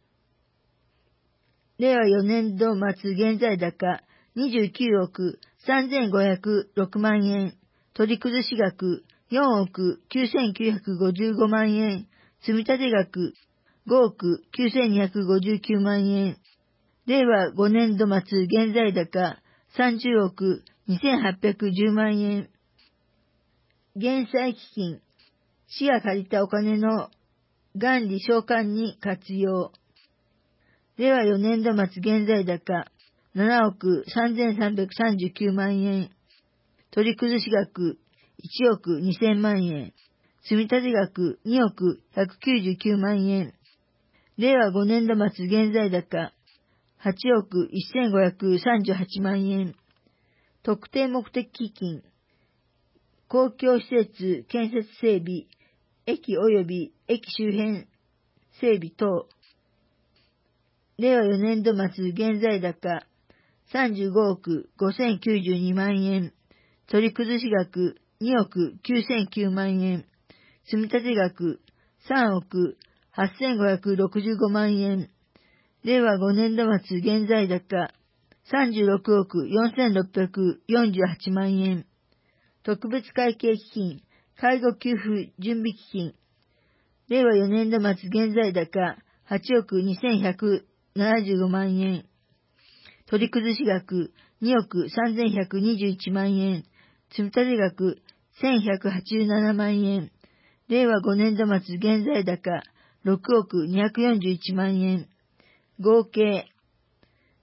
令和よねん度末現在高にじゅうきゅうおくさんぜんごひゃくろくまんえん。取崩し額よんおくきゅうせんきゅうひゃくごじゅうごまんえん。積立額ごおくきゅうせんにひゃくごじゅうきゅうまんえん。令和ごねん度末現在高さんじゅうおくにせんはっぴゃくじゅうまんえん。減債基金。市が借りたお金の元利償還に活用。令和よねん度末現在高ななおくさんぜんさんびゃくさんじゅうきゅうまんえん。取崩し額いちおくにせんまんえん。積立額におくひゃくきゅうじゅうきゅうまんえん。令和ごねん度末現在高はちおくせんごひゃくさんじゅうはちまんえん。特定目的基金。公共施設建設整備、駅及び駅周辺整備等。令和よねん度末現在高さんじゅうごおくごせんきゅうじゅうにまんえん。取崩し額におくきゅうせんきゅうまんえん。積立額さんおくはっせんごひゃくろくじゅうごまんえん。令和ごねん度末現在高さんじゅうろくおくよんせんろっぴゃくよんじゅうはちまんえん。特別会計基金、介護給付準備基金。令和よねん度末現在高はちおくにせんひゃくななじゅうごまんえん。取崩し額におくさんぜんひゃくにじゅういちまんえん。積立額せんひゃくはちじゅうななまんえん。令和ごねん度末現在高ろくおくにひゃくよんじゅういちまんえん。合計。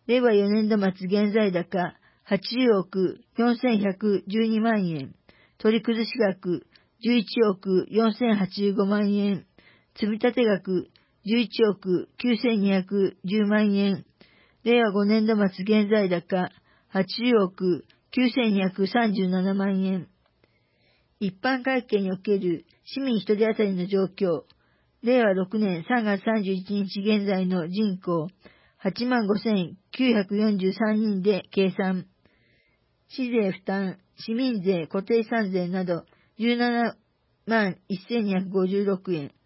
れいわよねんど末現在高はちじゅうおくよんせんひゃくじゅうにまんえん、取り崩し額じゅういちおくよんせんはちじゅうごまんえん、積立額じゅういちおくきゅうせんにひゃくじゅうまんえん、れいわごねんど末現在高はちじゅうおくきゅうせんにひゃくさんじゅうななまんえん。一般会計における市民一人当たりの状況、れいわろくねんさんがつさんじゅういちにち現在の人口はちまんごせんきゅうひゃくよんじゅうさんにんで計算。市税負担、市民税、固定資産税などじゅうななまんせんにひゃくごじゅうろくえん。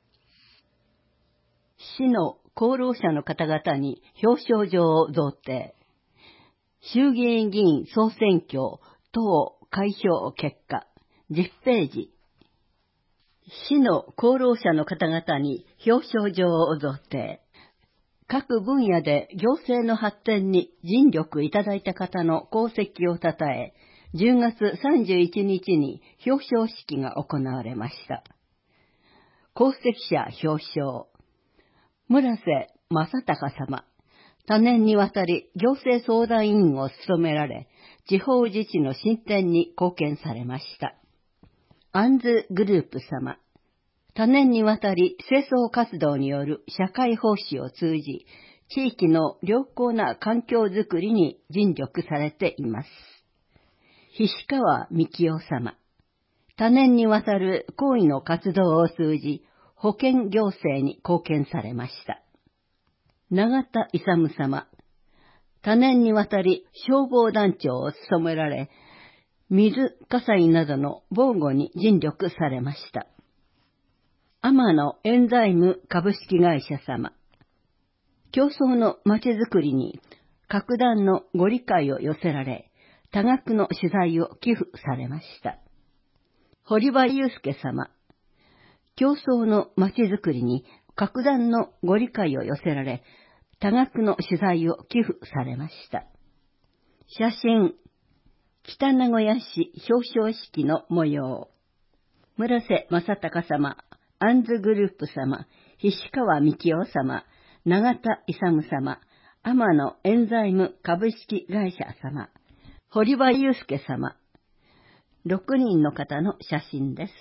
市の功労者の方々に表彰状を贈呈。衆議院議員総選挙等開票結果じゅっページ。市の功労者の方々に表彰状を贈呈。各分野で行政の発展に尽力いただいた方の功績をたたえ、じゅうがつさんじゅういちにちに表彰式が行われました。功績者表彰。村瀬正隆様。多年にわたり行政相談委員を務められ、地方自治の進展に貢献されました。アンズグループ様。多年にわたり清掃活動による社会奉仕を通じ、地域の良好な環境づくりに尽力されています。菱川幹夫様。多年にわたる公益の活動を通じ、保健行政に貢献されました。永田勇様。多年にわたり消防団長を務められ、水火災などの防護に尽力されました。天野エンザイム株式会社様。競争のまちづくりに格段のご理解を寄せられ、多額の取材を寄付されました。堀場祐介様。競争のまちづくりに格段のご理解を寄せられ、多額の取材を寄付されました。写真、北名古屋市表彰式の模様。村瀬正隆様、アンズグループ様、菱川幹夫様、永田勇様、天野エンザイム株式会社様、堀場祐介様、ろくにんの方の写真です。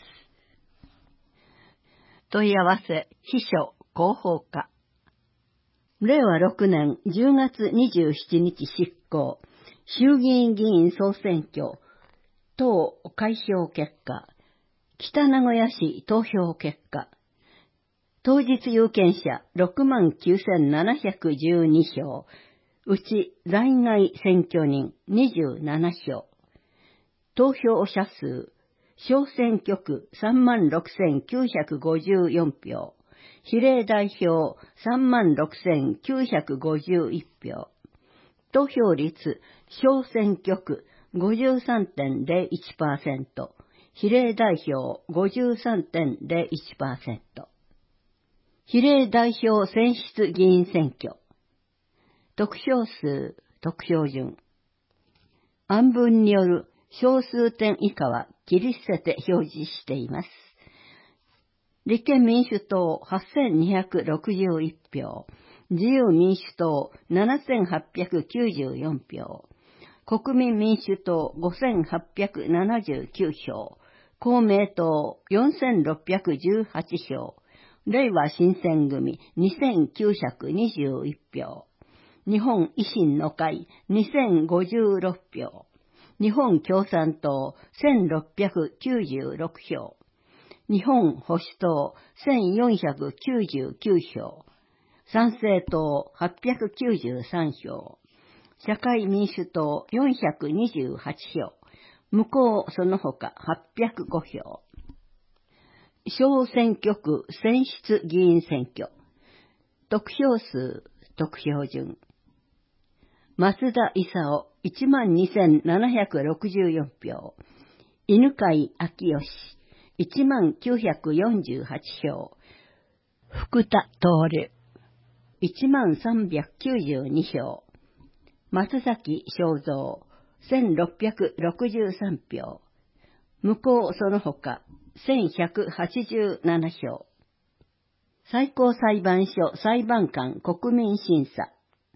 問い合わせ、秘書、広報課。れいわろくねんじゅうがつにじゅうしちにち執行、衆議院議員総選挙、等開票結果、北名古屋市投票結果、当日有権者 ろくまんきゅうせんななひゃくじゅうにひょう、うち在外選挙人にじゅうななひょう、投票者数、小選挙区 さんまんろくせんきゅうひゃくごじゅうよんひょう、比例代表 さんまんろくせんきゅうひゃくごじゅういちひょう、投票率、小選挙区 ごじゅうさんてんぜろいちパーセント、比例代表 ごじゅうさんてんぜろいちパーセント。比例代表選出議員選挙。得票数、得票順。案文による小数点以下は切り捨てて表示しています。立憲民主党はっせんにひゃくろくじゅういちひょう、自由民主党ななせんはっぴゃくきゅうじゅうよんひょう、国民民主党ごせんはっぴゃくななじゅうきゅうひょう、公明党よんせんろっぴゃくじゅうはちひょう、れいわ新選組にせんきゅうひゃくにじゅういちひょう、日本維新の会にせんごじゅうろくひょう、日本共産党せんろっぴゃくきゅうじゅうろくひょう、日本保守党せんよんひゃくきゅうじゅうきゅうひょう、参政党はっぴゃくきゅうじゅうさんひょう、社会民主党よんひゃくにじゅうはちひょう、無効その他はっぴゃくごひょう。小選挙区選出議員選挙。得票数、得票順。増田勲いちまんにせんななひゃくろくじゅうよんひょう。犬飼昭義いちまんきゅうひゃくよんじゅうはちひょう。福田徹いちまんさんびゃくきゅうじゅうにひょう。松崎正蔵せんろっぴゃくろくじゅうさんひょう。無効その他せんひゃくはちじゅうななひょう。最高裁判所裁判官国民審査。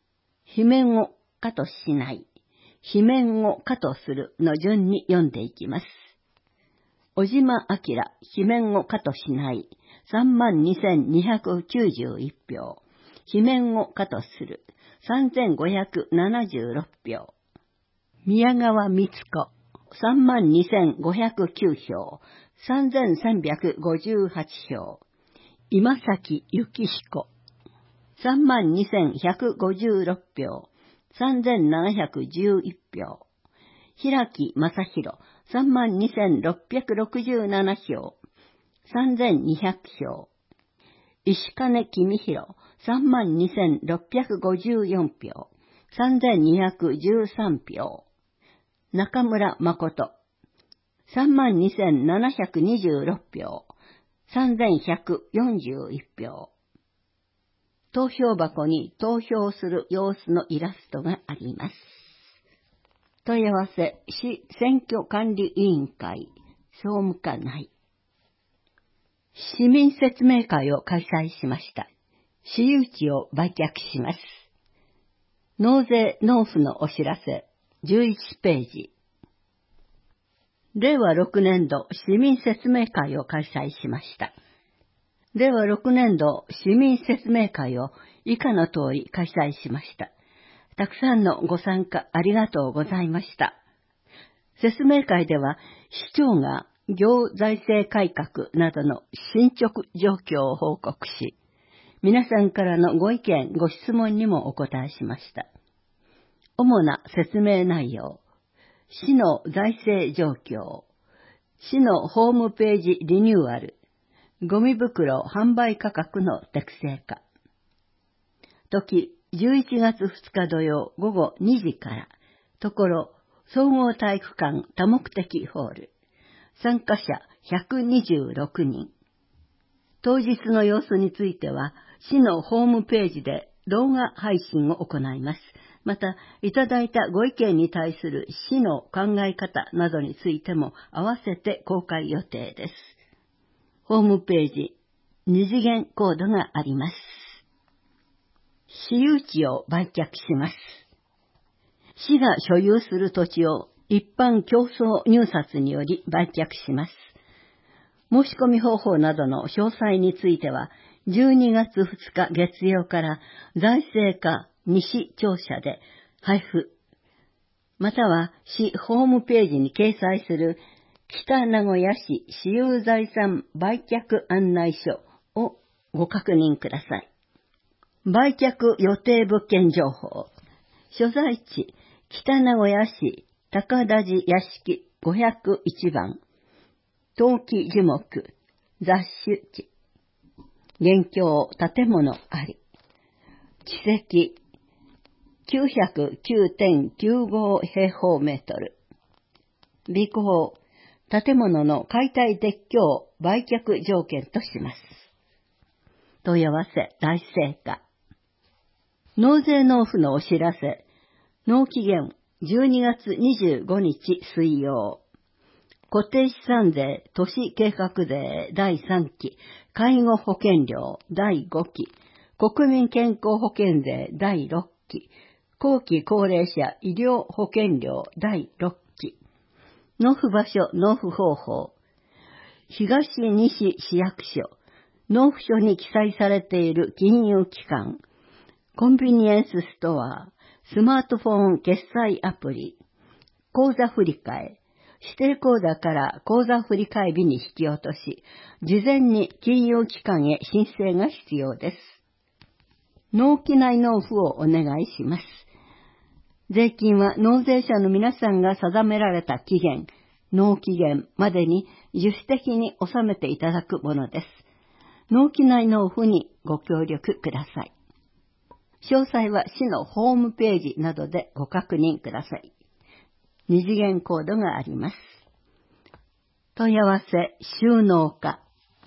罷免を可としない、罷免を可とするの順に読んでいきます。小島明、罷免を可としない、さんまんにせんにひゃくきゅうじゅういち票。罷免を可とする、さんぜんごひゃくななじゅうろく票。宮川光子、さんまんにせんごひゃくきゅう票、さんぜんさんびゃくごじゅうはち票。今崎幸彦、さんまんにせんひゃくごじゅうろく票、さんぜんななひゃくじゅういち票。平木正宏、さんまんにせんろっぴゃくろくじゅうなな票、さんぜんにひゃく票。石金公弘、さんまんにせんろっぴゃくごじゅうよん票、さんぜんにひゃくじゅうさん票。中村誠、さんまんにせんななひゃくにじゅうろく票、さんぜんひゃくよんじゅういち票。投票箱に投票する様子のイラストがあります。問い合わせ、市選挙管理委員会、総務課内。市民説明会を開催しました。私有地を売却します。納税納付のお知らせ、じゅういちページ。れいわろくねんど市民説明会を開催しました。れいわろくねんど市民説明会を以下の通り開催しました。たくさんのご参加ありがとうございました。説明会では市長が行財政改革などの進捗状況を報告し、皆さんからのご意見ご質問にもお答えしました。主な説明内容、市の財政状況、市のホームページリニューアル、ゴミ袋販売価格の適正化。時、じゅういちがつふつか土曜午後にじから、ところ、総合体育館多目的ホール。参加者ひゃくにじゅうろくにん。当日の様子については、市のホームページで動画配信を行います。また、いただいたご意見に対する市の考え方などについても合わせて公開予定です。ホームページ、二次元コードがあります。私有地を売却します。市が所有する土地を一般競争入札により売却します。申し込み方法などの詳細については、じゅうにがつふつか月曜から財政課西庁舎で配布、または市ホームページに掲載する北名古屋市私有財産売却案内書をご確認ください。売却予定物件情報。所在地、北名古屋市高田寺屋敷ごひゃくいちばん。登記樹木、雑種地。現況建物あり。地積 きゅうひゃくきゅうてんきゅうご 平方メートル。履行、建物の解体撤去売却条件とします。問い合わせ、大政課。納税納付のお知らせ。納期限じゅうにがつにじゅうごにち水曜。固定資産税、都市計画税だいさんき、介護保険料だいごき、国民健康保険税だいろっき、後期高齢者医療保険料だいろっき。納付場所、納付方法。東西市役所。納付書に記載されている金融機関。コンビニエンスストア。スマートフォン決済アプリ。口座振替。指定口座から口座振替日に引き落とし、事前に金融機関へ申請が必要です。納期内納付をお願いします。税金は納税者の皆さんが定められた期限、納期限までに自主的に納めていただくものです。納期内納付にご協力ください。詳細は市のホームページなどでご確認ください。二次元コードがあります。問い合わせ、収納課。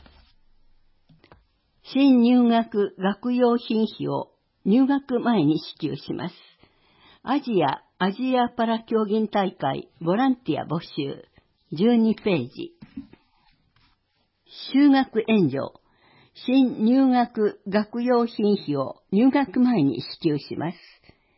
新入学学用品費を入学前に支給します。アジア、アジアパラ競技大会ボランティア募集、じゅうにページ。就学援助。新入学学用品費を入学前に支給します。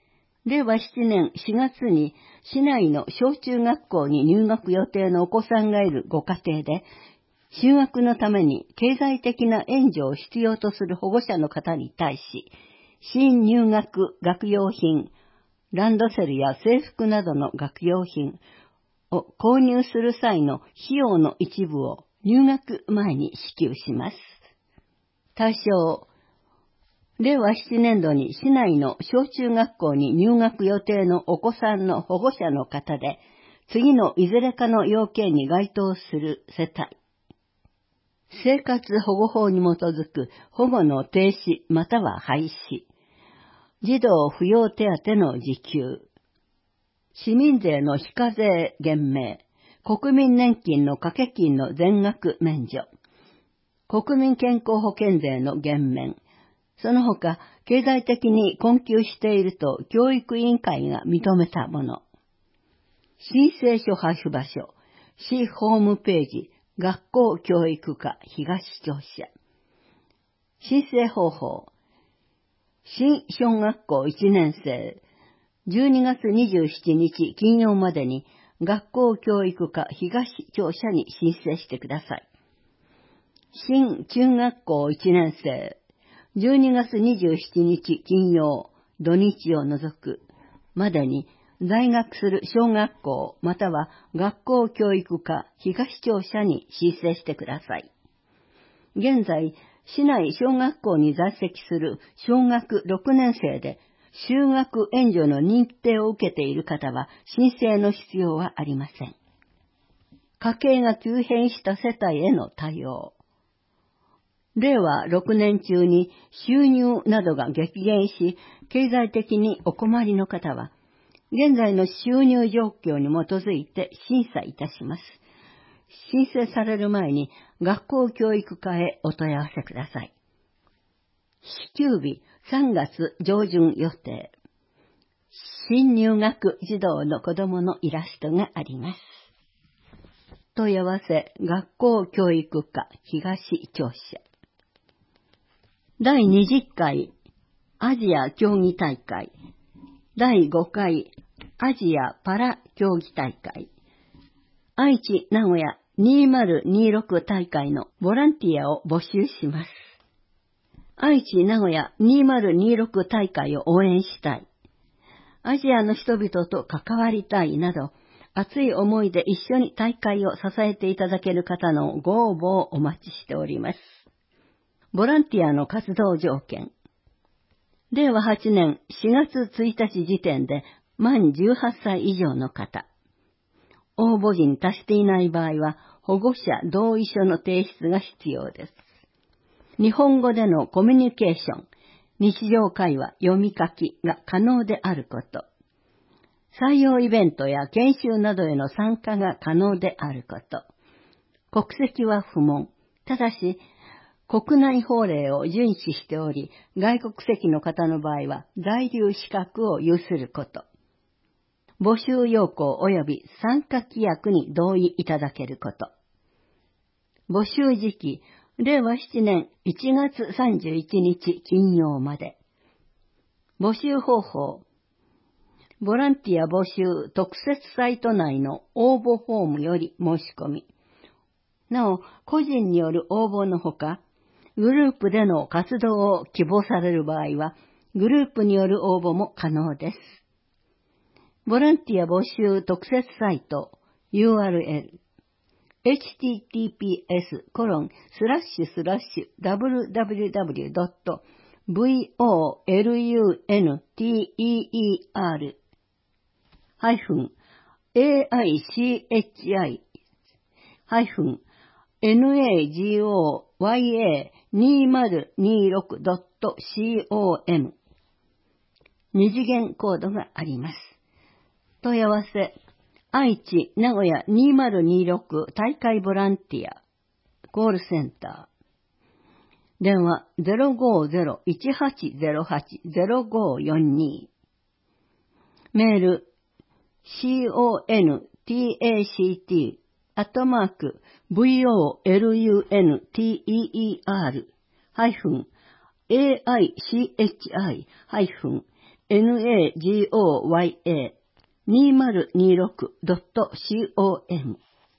れいわしちねんしがつに市内の小中学校に入学予定のお子さんがいるご家庭で、就学のために経済的な援助を必要とする保護者の方に対し、新入学学用品、ランドセルや制服などの学用品を購入する際の費用の一部を入学前に支給します。対象、れいわしちねんどに市内の小中学校に入学予定のお子さんの保護者の方で、次のいずれかの要件に該当する世帯。生活保護法に基づく保護の停止または廃止。児童扶養手当の支給。市民税の非課税減免。国民年金の掛け金の全額免除。国民健康保険税の減免。その他、経済的に困窮していると教育委員会が認めたもの。申請書配布場所。市ホームページ。学校教育課東庁舎。申請方法。新小学校いちねん生、じゅうにがつにじゅうしちにち金曜までに学校教育課東庁舎に申請してください。新中学校いちねん生、じゅうにがつにじゅうしちにち金曜、土日を除くまでに在学する小学校または学校教育課東庁舎に申請してください。現在、市内小学校に在籍する小学ろくねん生で就学援助の認定を受けている方は申請の必要はありません。家計が急変した世帯への対応。れいわろくねん中に収入などが激減し、経済的にお困りの方は、現在の収入状況に基づいて審査いたします。申請される前に学校教育課へお問い合わせください。支給日さんがつじょうじゅん予定。新入学児童の子供のイラストがあります。問い合わせ学校教育課東庁舎。だいにじゅっかいアジア競技大会。だいごかいアジアパラ競技大会。愛知名古屋にせんにじゅうろく大会のボランティアを募集します。愛知名古屋にせんにじゅうろく大会を応援したい。アジアの人々と関わりたいなど、熱い思いで一緒に大会を支えていただける方のご応募をお待ちしております。ボランティアの活動条件。れいわはちねんしがつついたち時点で満じゅうはっさい以上の方。応募時に達していない場合は保護者同意書の提出が必要です。日本語でのコミュニケーション、日常会話、読み書きが可能であること。採用イベントや研修などへの参加が可能であること。国籍は不問。ただし、国内法令を遵守しており、外国籍の方の場合は在留資格を有すること。募集要項及び参加規約に同意いただけること。募集時期、れいわしちねんいちがつさんじゅういちにち金曜まで。募集方法。ボランティア募集特設サイト内の応募フォームより申し込み。なお、個人による応募のほか、グループでの活動を希望される場合は、グループによる応募も可能です。ボランティア募集特設サイト ユーアールエル エイチティーティーピーエスコロンスラッシュスラッシュダブリューダブリューダブリュードットブイオーエルユーエヌティーイーイーアール ハイフン エーアイシーエイチアイ ハイフン エヌエージーオーワイエーにせんにじゅうろくドットコム 二次元コードがあります。問い合わせ、愛知、名古屋にせんにじゅうろく大会ボランティア、コールセンター。電話 ゼロごゼロ いちはちゼロはち ゼロごよんに。メール、コンタクト アットマーク ブイオーエルユーエヌティーイーアール ハイフン エーアイシーエイチアイ ハイフンナゴヤ にせんにじゅうろくドットコム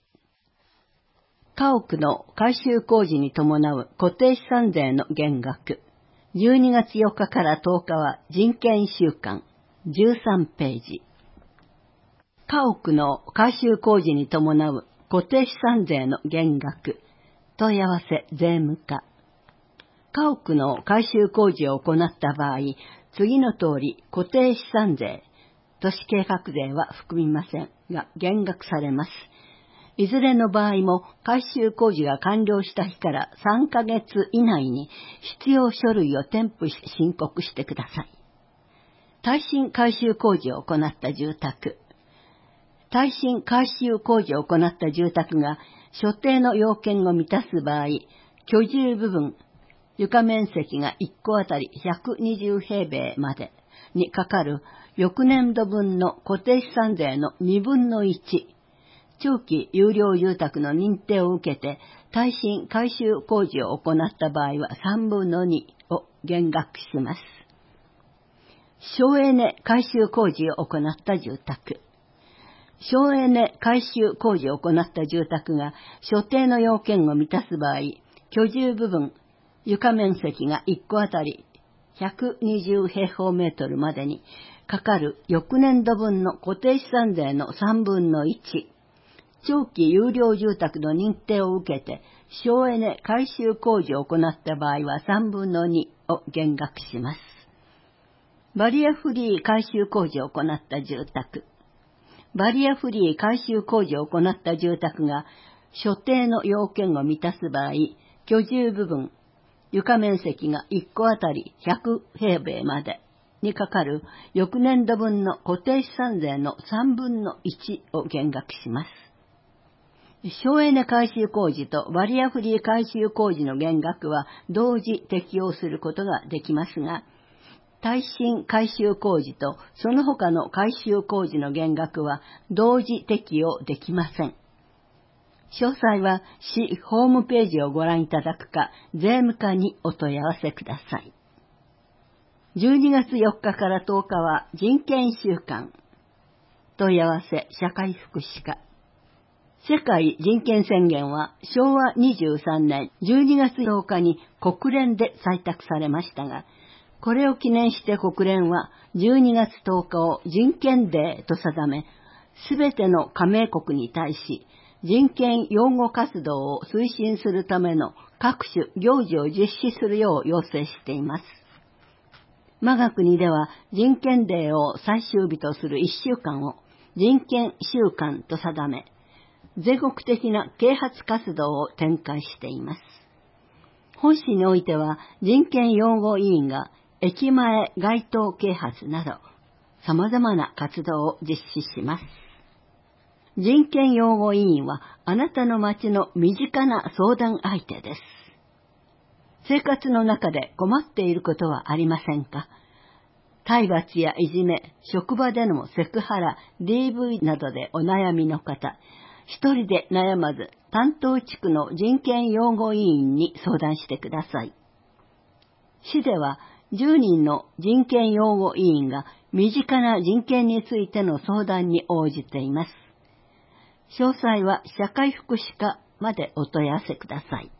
家屋の改修工事に伴う固定資産税の減額。じゅうにがつよっかからとおかは人権週間じゅうさんページ。家屋の改修工事に伴う固定資産税の減額。問い合わせ税務課。家屋の改修工事を行った場合、次の通り固定資産税、都市計画税は含みませんが減額されます。いずれの場合も改修工事が完了した日からさんかげつ以内に必要書類を添付し申告してください。耐震改修工事を行った住宅。耐震改修工事を行った住宅が所定の要件を満たす場合、居住部分、床面積がいっこあたりひゃくにじゅうへいべいまでにかかる翌年度分の固定資産税のにぶんのいち、長期有料住宅の認定を受けて耐震改修工事を行った場合はさんぶんのにを減額します。省エネ改修工事を行った住宅。省エネ改修工事を行った住宅が所定の要件を満たす場合、居住部分、床面積がいっこあたりひゃくにじゅうへいほうメートルまでにかかる翌年度分の固定資産税のさんぶんのいち、長期有料住宅の認定を受けて省エネ改修工事を行った場合はさんぶんのにを減額します。バリアフリー改修工事を行った住宅。バリアフリー改修工事を行った住宅が所定の要件を満たす場合、居住部分、床面積がいっこあたりひゃくへいべいまでにかかる翌年度分の固定資産税のさんぶんのいちを減額します。省エネ改修工事とバリアフリー改修工事の減額は同時適用することができますが、耐震改修工事とその他の改修工事の減額は同時適用できません。詳細は市ホームページをご覧いただくか、税務課にお問い合わせください。じゅうにがつよっかからとおかは人権週間。問い合わせ社会福祉課。世界人権宣言はしょうわにじゅうさんねんじゅうにがつとおかに国連で採択されましたが、これを記念して国連はじゅうにがつとおかを人権デーと定め、すべての加盟国に対し、人権擁護活動を推進するための各種行事を実施するよう要請しています。我が国では人権デーを最終日とするいっしゅうかんを人権週間と定め、全国的な啓発活動を展開しています。本市においては人権擁護委員が駅前街頭啓発など様々な活動を実施します。人権擁護委員はあなたの町の身近な相談相手です。生活の中で困っていることはありませんか？体罰やいじめ、職場でのセクハラ、ディーブイ などでお悩みの方、一人で悩まず担当地区の人権擁護委員に相談してください。市ではじゅうにんの人権擁護委員が身近な人権についての相談に応じています。詳細は社会福祉課までお問い合わせください。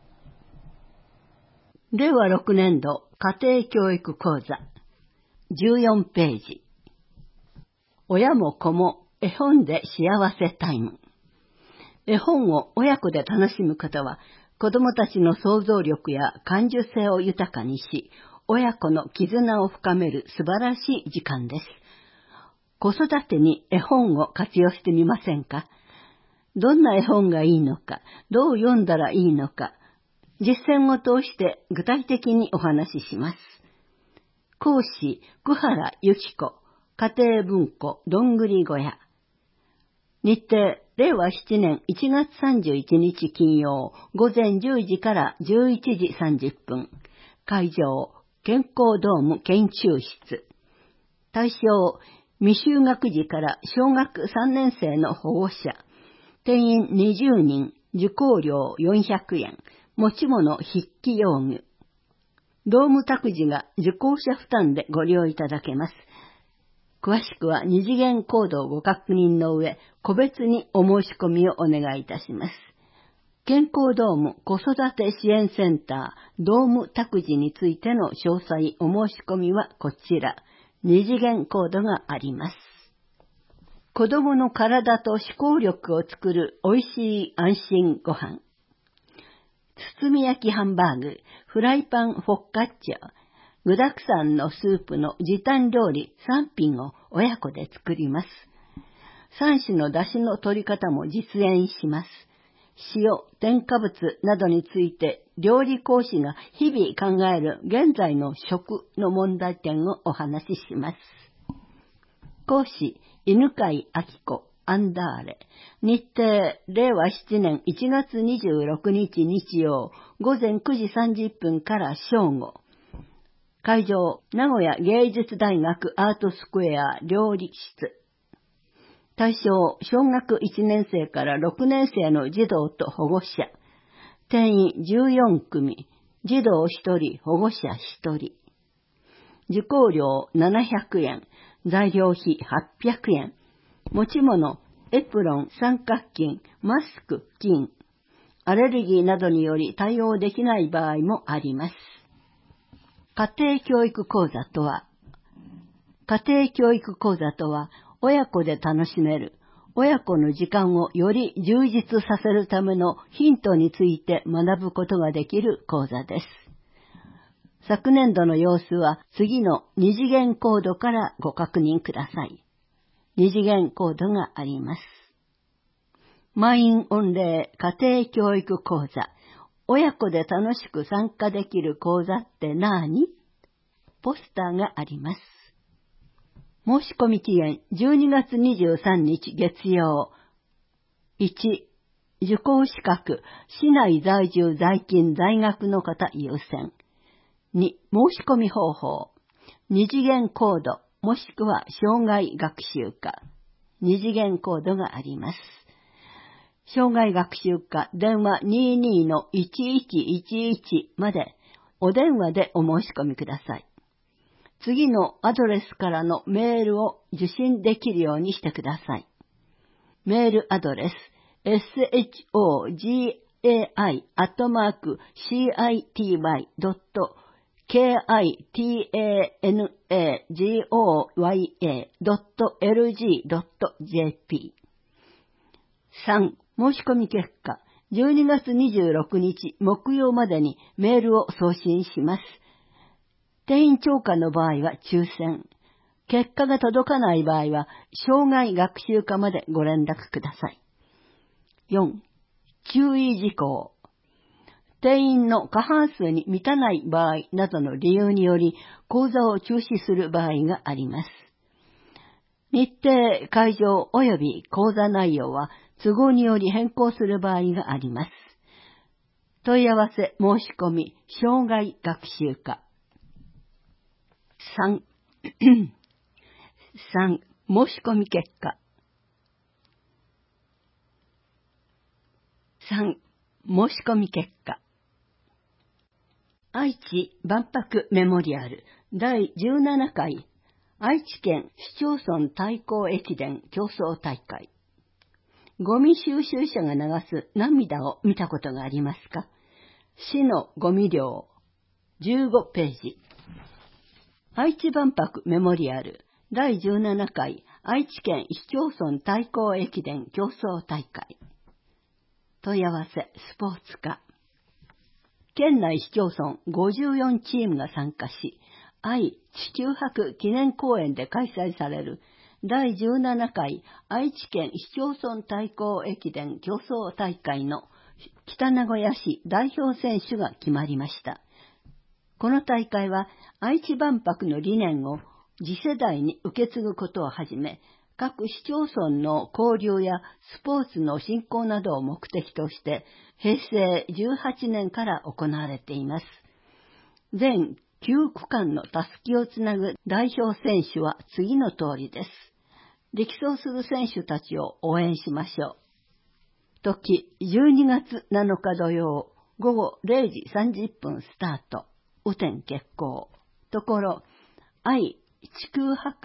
れいわろくねんど家庭教育講座じゅうよんページ。親も子も絵本で幸せタイム。絵本を親子で楽しむことは子供たちの想像力や感受性を豊かにし、親子の絆を深める素晴らしい時間です。子育てに絵本を活用してみませんか？どんな絵本がいいのか、どう読んだらいいのか、実践を通して具体的にお話しします。講師、久原由紀子、家庭文庫、どんぐり小屋。日程、れいわななねんいちがつさんじゅういちにち金曜、午前じゅうじからじゅういちじさんじゅっぷん。会場、健康ドーム研修室。対象、未就学児から小学さんねんせいの保護者。定員にじゅうにん、受講料よんひゃくえん、持ち物筆記用具。ドーム託児が受講者負担でご利用いただけます。 詳しくは二次元コードをご確認の上、個別にお申し込みをお願いいたします。健康ドーム子育て支援センタードーム託児についての詳細お申し込みはこちら、二次元コードがあります。子供の体と思考力を作る美味しい安心ご飯。包み焼きハンバーグ、フライパンフォッカッチョ、具沢山のスープの時短料理さん品を親子で作ります。さん種の出汁の取り方も実演します。塩、添加物などについて料理講師が日々考える現在の食の問題点をお話しします。講師、犬飼明子、アンダーレ。日程、れいわしちねんいちがつにじゅうろくにち日曜、午前くじさんじゅっぷんから正午。会場、名古屋芸術大学アートスクエア料理室。対象、小学いちねん生からろくねん生の児童と保護者。定員じゅうよんくみ、児童ひとり、保護者ひとり。受講料ななひゃくえん、材料費はっぴゃくえん。持ち物、エプロン、三角巾、マスク、巾。アレルギーなどにより対応できない場合もあります。家庭教育講座とは、家庭教育講座とは、親子で楽しめる、親子の時間をより充実させるためのヒントについて学ぶことができる講座です。昨年度の様子は次の二次元コードからご確認ください。二次元コードがあります。満員御礼家庭教育講座。親子で楽しく参加できる講座って何？ポスターがあります。申し込み期限じゅうにがつにじゅうさんにち月曜。いち. 受講資格、市内在住在勤在学の方優先。に. 申し込み方法。二次元コード、もしくは障害学習科。二次元コードがあります。障害学習科電話 にじゅうにのいちいちいちいち までお電話でお申し込みください。次のアドレスからのメールを受信できるようにしてください。メールアドレス エスエイチオージーエーアイ アットマーク シーアイティーワイ ドット ケーアイティーエーエヌエージーオーワイエー ドット エルジー ドット ジェーピー。さん. 申し込み結果、じゅうにがつにじゅうろくにち木曜までにメールを送信します。定員超過の場合は抽選。結果が届かない場合は、障害学習課までご連絡ください。よん. 注意事項。定員の過半数に満たない場合などの理由により、講座を中止する場合があります。日程、会場及び講座内容は都合により変更する場合があります。問い合わせ申し込み、障害学習課。さん. さん. 申し込み結果。さん. 申し込み結果。愛知万博メモリアルだいじゅうななかい愛知県市町村対抗駅伝競争大会。ゴミ収集車が流す涙を見たことがありますか？市のゴミ量じゅうごページ。愛知万博メモリアルだいじゅうななかい愛知県市町村対抗駅伝競争大会。問い合わせスポーツ課。県内市町村ごじゅうよんチームが参加し、愛・地球博記念公園で開催されるだいじゅうななかい愛知県市町村対抗駅伝競争大会の北名古屋市代表選手が決まりました。この大会は愛知万博の理念を次世代に受け継ぐことをはじめ、各市町村の交流やスポーツの振興などを目的として、へいせいじゅうはちねんから行われています。全きゅうくかんのたすきをつなぐ代表選手は次の通りです。力走する選手たちを応援しましょう。時、じゅうにがつなのか土曜、ごごれいじさんじゅっぷんスタート。雨天決行。ところ、愛・地球博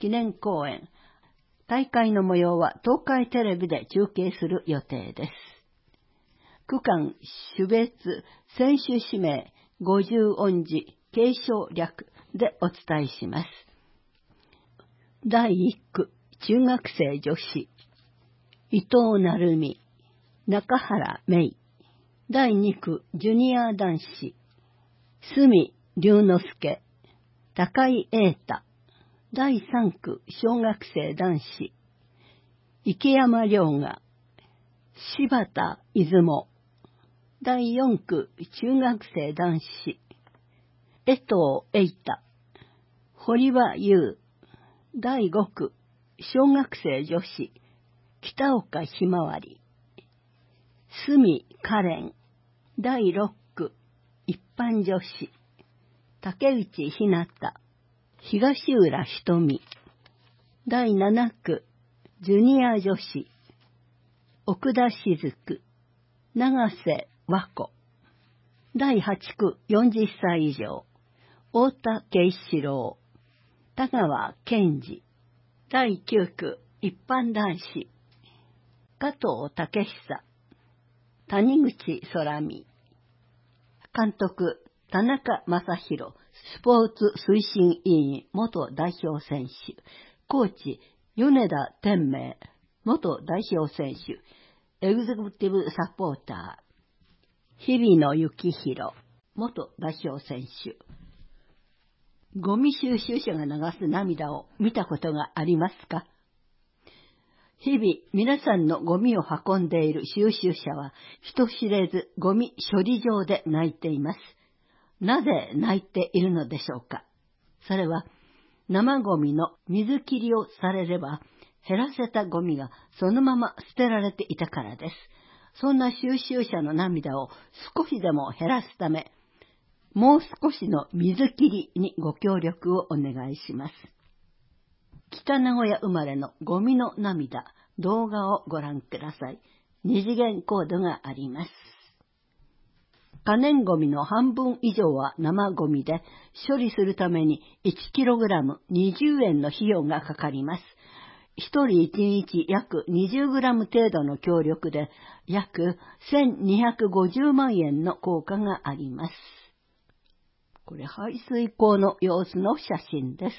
記念公演。大会の模様は東海テレビで中継する予定です。区間、種別、選手指名、五十音字、継承略でお伝えします。だいいっ区、中学生女子。伊藤成美、中原芽衣。だいに区、ジュニア男子。隅龍之介、高井瑛太。だいさん区、小学生男子。池山亮が、柴田出雲。だいよん区、中学生男子。江藤瑛太。堀場優。だいご区、小学生女子。北岡ひまわり。隅カレン。だいろっ区、一般女子。竹内ひなた。東浦ひとみ。だいなな区、ジュニア女子。奥田しずく。長瀬和子。だいはち区、よんじゅっさい以上。太田慶一郎。田川健二。だいきゅう区、一般男子。加藤武久。谷口空美。監督、田中正宏、スポーツ推進委員、元代表選手。コーチ、米田天明、元代表選手。エグゼクティブサポーター、日比野幸宏、元代表選手。ゴミ収集車が流す涙を見たことがありますか？日々皆さんのゴミを運んでいる収集車は人知れずゴミ処理場で泣いています。なぜ泣いているのでしょうか。それは生ゴミの水切りをされれば減らせたゴミがそのまま捨てられていたからです。そんな収集車の涙を少しでも減らすため、もう少しの水切りにご協力をお願いします。北名古屋生まれのゴミの涙、動画をご覧ください。二次元コードがあります。可燃ゴミの半分以上は生ゴミで、処理するために いちキログラムにじゅうえんの費用がかかります。一人一日約にじゅうグラム程度の協力で、約せんにひゃくごじゅうまんえんの効果があります。これ排水溝の様子の写真です。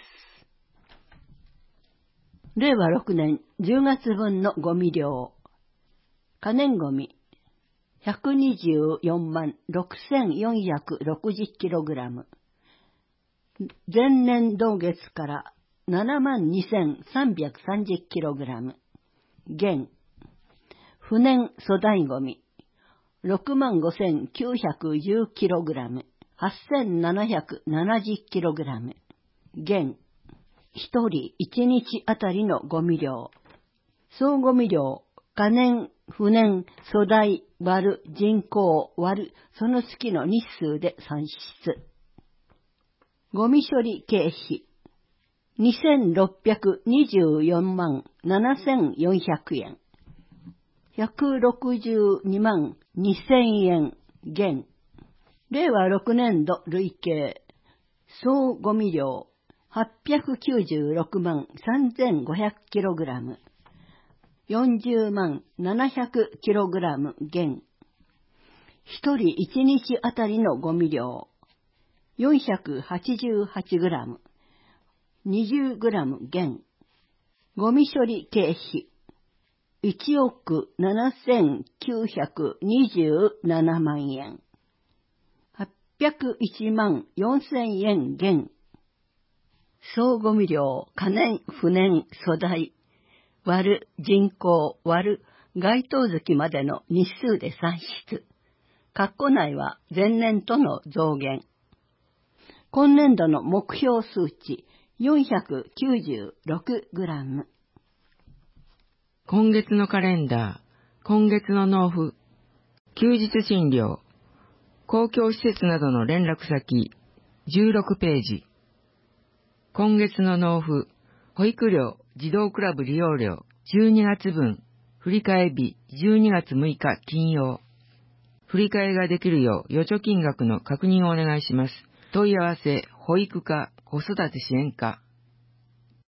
れいわろくねんじゅうがつ分のゴミ量。可燃ゴミひゃくにじゅうよんまんろくせんよんひゃくろくじゅうキログラム。前年同月からななまんにせんさんびゃくさんじゅうキログラム。減。不燃粗大ゴミろくまんごせんきゅうひゃくじゅうキログラム。はっせんななひゃくななじゅうキログラム。減。一人一日あたりのゴミ量。総ゴミ量、可燃、不燃、粗大、割る、人口、割る、その月の日数で算出。ゴミ処理経費。にせんろっぴゃくにじゅうよんまんななせんよんひゃくえん。ひゃくろくじゅうにまんにせんえん減。れいわろくねんど累計。総ゴミ量。はっぴゃくきゅうじゅうろくまんさんぜんごひゃくキログラム。よんじゅうまんななひゃくキログラム減。一人一日あたりのゴミ量。よんひゃくはちじゅうはちグラム。にじゅうグラム減。ゴミ処理経費。いちおくななせんきゅうひゃくにじゅうななまんえん。はっぴゃくいちまんよんせんえん減。総ゴミ量、可燃、不燃、粗大、割る、人口、割る、該当月までの日数で算出。括弧内は前年との増減。今年度の目標数値、よんひゃくきゅうじゅうろくグラム。
今月のカレンダー、今月の納付、休日診療、公共施設などの連絡先、じゅうろくページ。今月の納付、保育料、児童クラブ利用料、じゅうにがつぶん、振替日じゅうにがつむいか金曜。振替ができるよう預貯金額の確認をお願いします。問い合わせ、保育課、子育て支援課。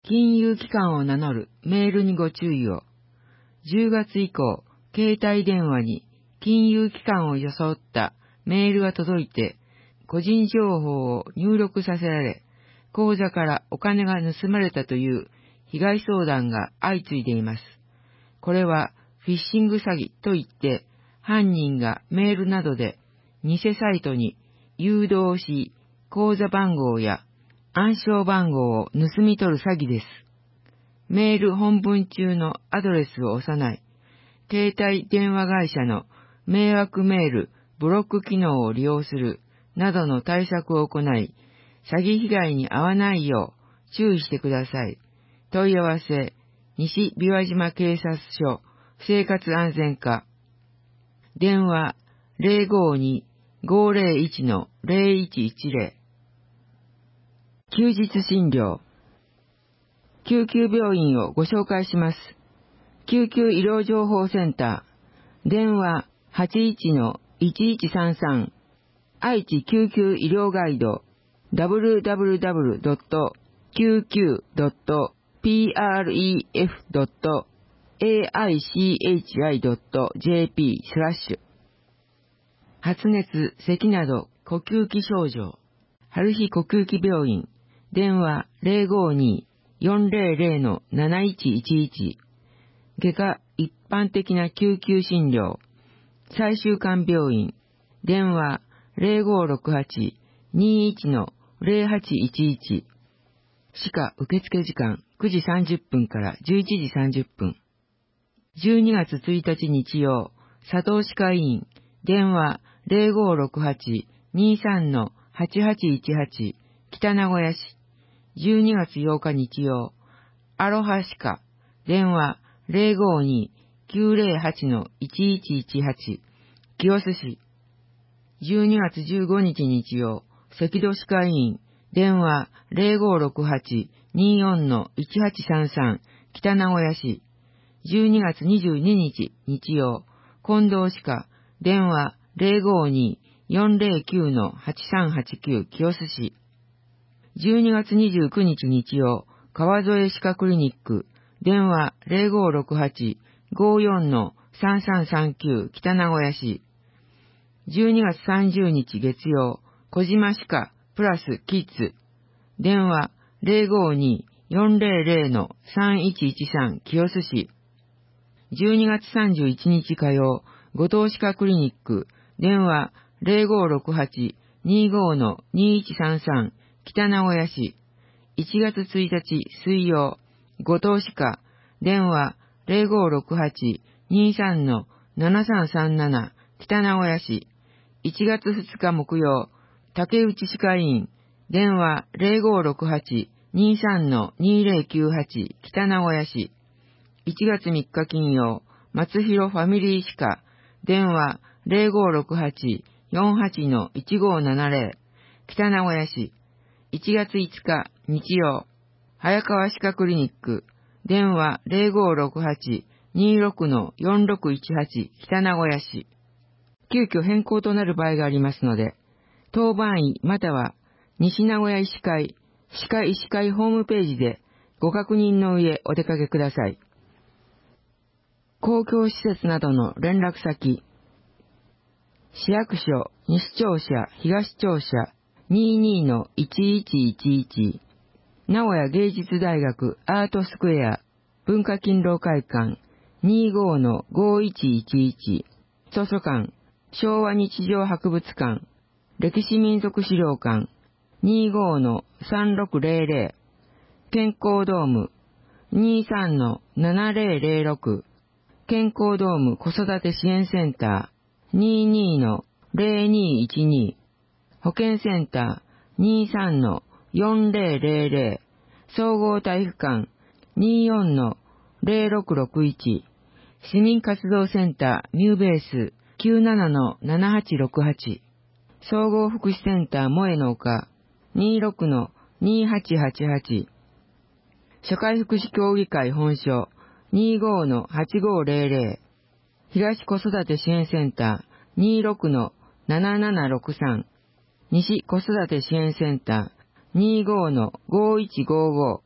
金融機関を名乗るメールにご注意を。じゅうがつ以降、携帯電話に金融機関を装ったメールが届いて、個人情報を入力させられ、口座からお金が盗まれたという被害相談が相次いでいます。これはフィッシング詐欺といって、犯人がメールなどで偽サイトに誘導し、口座番号や暗証番号を盗み取る詐欺です。メール本文中のアドレスを押さない、携帯電話会社の迷惑メールブロック機能を利用するなどの対策を行い、詐欺被害に遭わないよう注意してください。問い合わせ、西琵琶島警察署生活安全課。電話 ゼロごに ごゼロいち ゼロいちいちゼロ。休日診療。救急病院をご紹介します。救急医療情報センター。電話 はちいち いちいちさんさん。愛知救急医療ガイド。ダブリューダブリューダブリュードットきゅうきゅうドットプレフドットエーアイシーエイチアイドットジェーピー スラッシュ。発熱、咳など呼吸器症状。春日呼吸器病院。電話 ゼロごに よんゼロゼロ なないちいちいち。外科一般的な救急診療。最終館病院。電話 ゼロごろくはち にいち ゼロはちいちいち。歯科受付時間くじさんじゅっぷんからじゅういちじさんじゅっぷん。じゅうにがつついたち日曜、佐藤歯科医院。電話 ゼロごろくはち にさん はちはちいちはち。北名古屋市。じゅうにがつようか日曜、アロハ歯科。電話 ゼロごに きゅうゼロはち いちいちいちはち。清須市。じゅうにがつじゅうごにち日曜、赤土歯科医院。電話 ゼロごろくはち によん いちはちさんさん。北名古屋市。じゅうにがつにじゅうににち日曜、近藤歯科。電話 ゼロごに よんゼロきゅう はちさんはちきゅう。清須市。じゅうにがつにじゅうくにち日曜、川添歯科クリニック。電話 ゼロごろくはち ごよん さんさんさんきゅう。北名古屋市。じゅうにがつさんじゅうにち月曜、小島歯科プラスキッズ。電話 ゼロごに よんゼロゼロ さんいちいちさん。清須市。じゅうにがつさんじゅういちにち火曜、後藤歯科クリニック。電話 ゼロごろくはち にご にいちさんさん。北名古屋市。いちがつついたち水曜、後藤歯科。電話 ゼロごろくはち にさん ななさんさんなな。北名古屋市。いちがつふつか木曜、竹内歯科医院。電話 ゼロごろくはち にさん にゼロきゅうはち。北名古屋市。いちがつみっか金曜、松広ファミリー歯科。電話 ゼロごろくはち よんはち いちごななゼロ。北名古屋市。いちがついつか日曜、早川歯科クリニック。電話 ゼロごろくはち にろく よんろくいちはち。北名古屋市。急遽変更となる場合がありますので、当番医または西名古屋医師会、歯科医師会ホームページでご確認の上お出かけください。公共施設などの連絡先。市役所、西庁舎、東庁舎、にじゅうにのいちいちいちいち。名古屋芸術大学アートスクエア、文化勤労会館、にじゅうごのごいちいちいち。図書館、昭和日常博物館、歴史民族資料館、にじゅうごのさんろくゼロゼロ。健康ドーム、にじゅうさんのななゼロゼロろく。健康ドーム子育て支援センター、にじゅうにのゼロにいちに。保健センター、にじゅうさんのよんゼロゼロゼロ。総合体育館、にじゅうよんのゼロろくろくいち。市民活動センターミューベース、きゅうななのななはちろくはち。総合福祉センター萌えの丘、にじゅうろくのにはちはちはち。社会福祉協議会本所、にじゅうごのはちごゼロゼロ。東子育て支援センター、にじゅうろくのななななろくさん。西子育て支援センター、にじゅうごのごいちごご。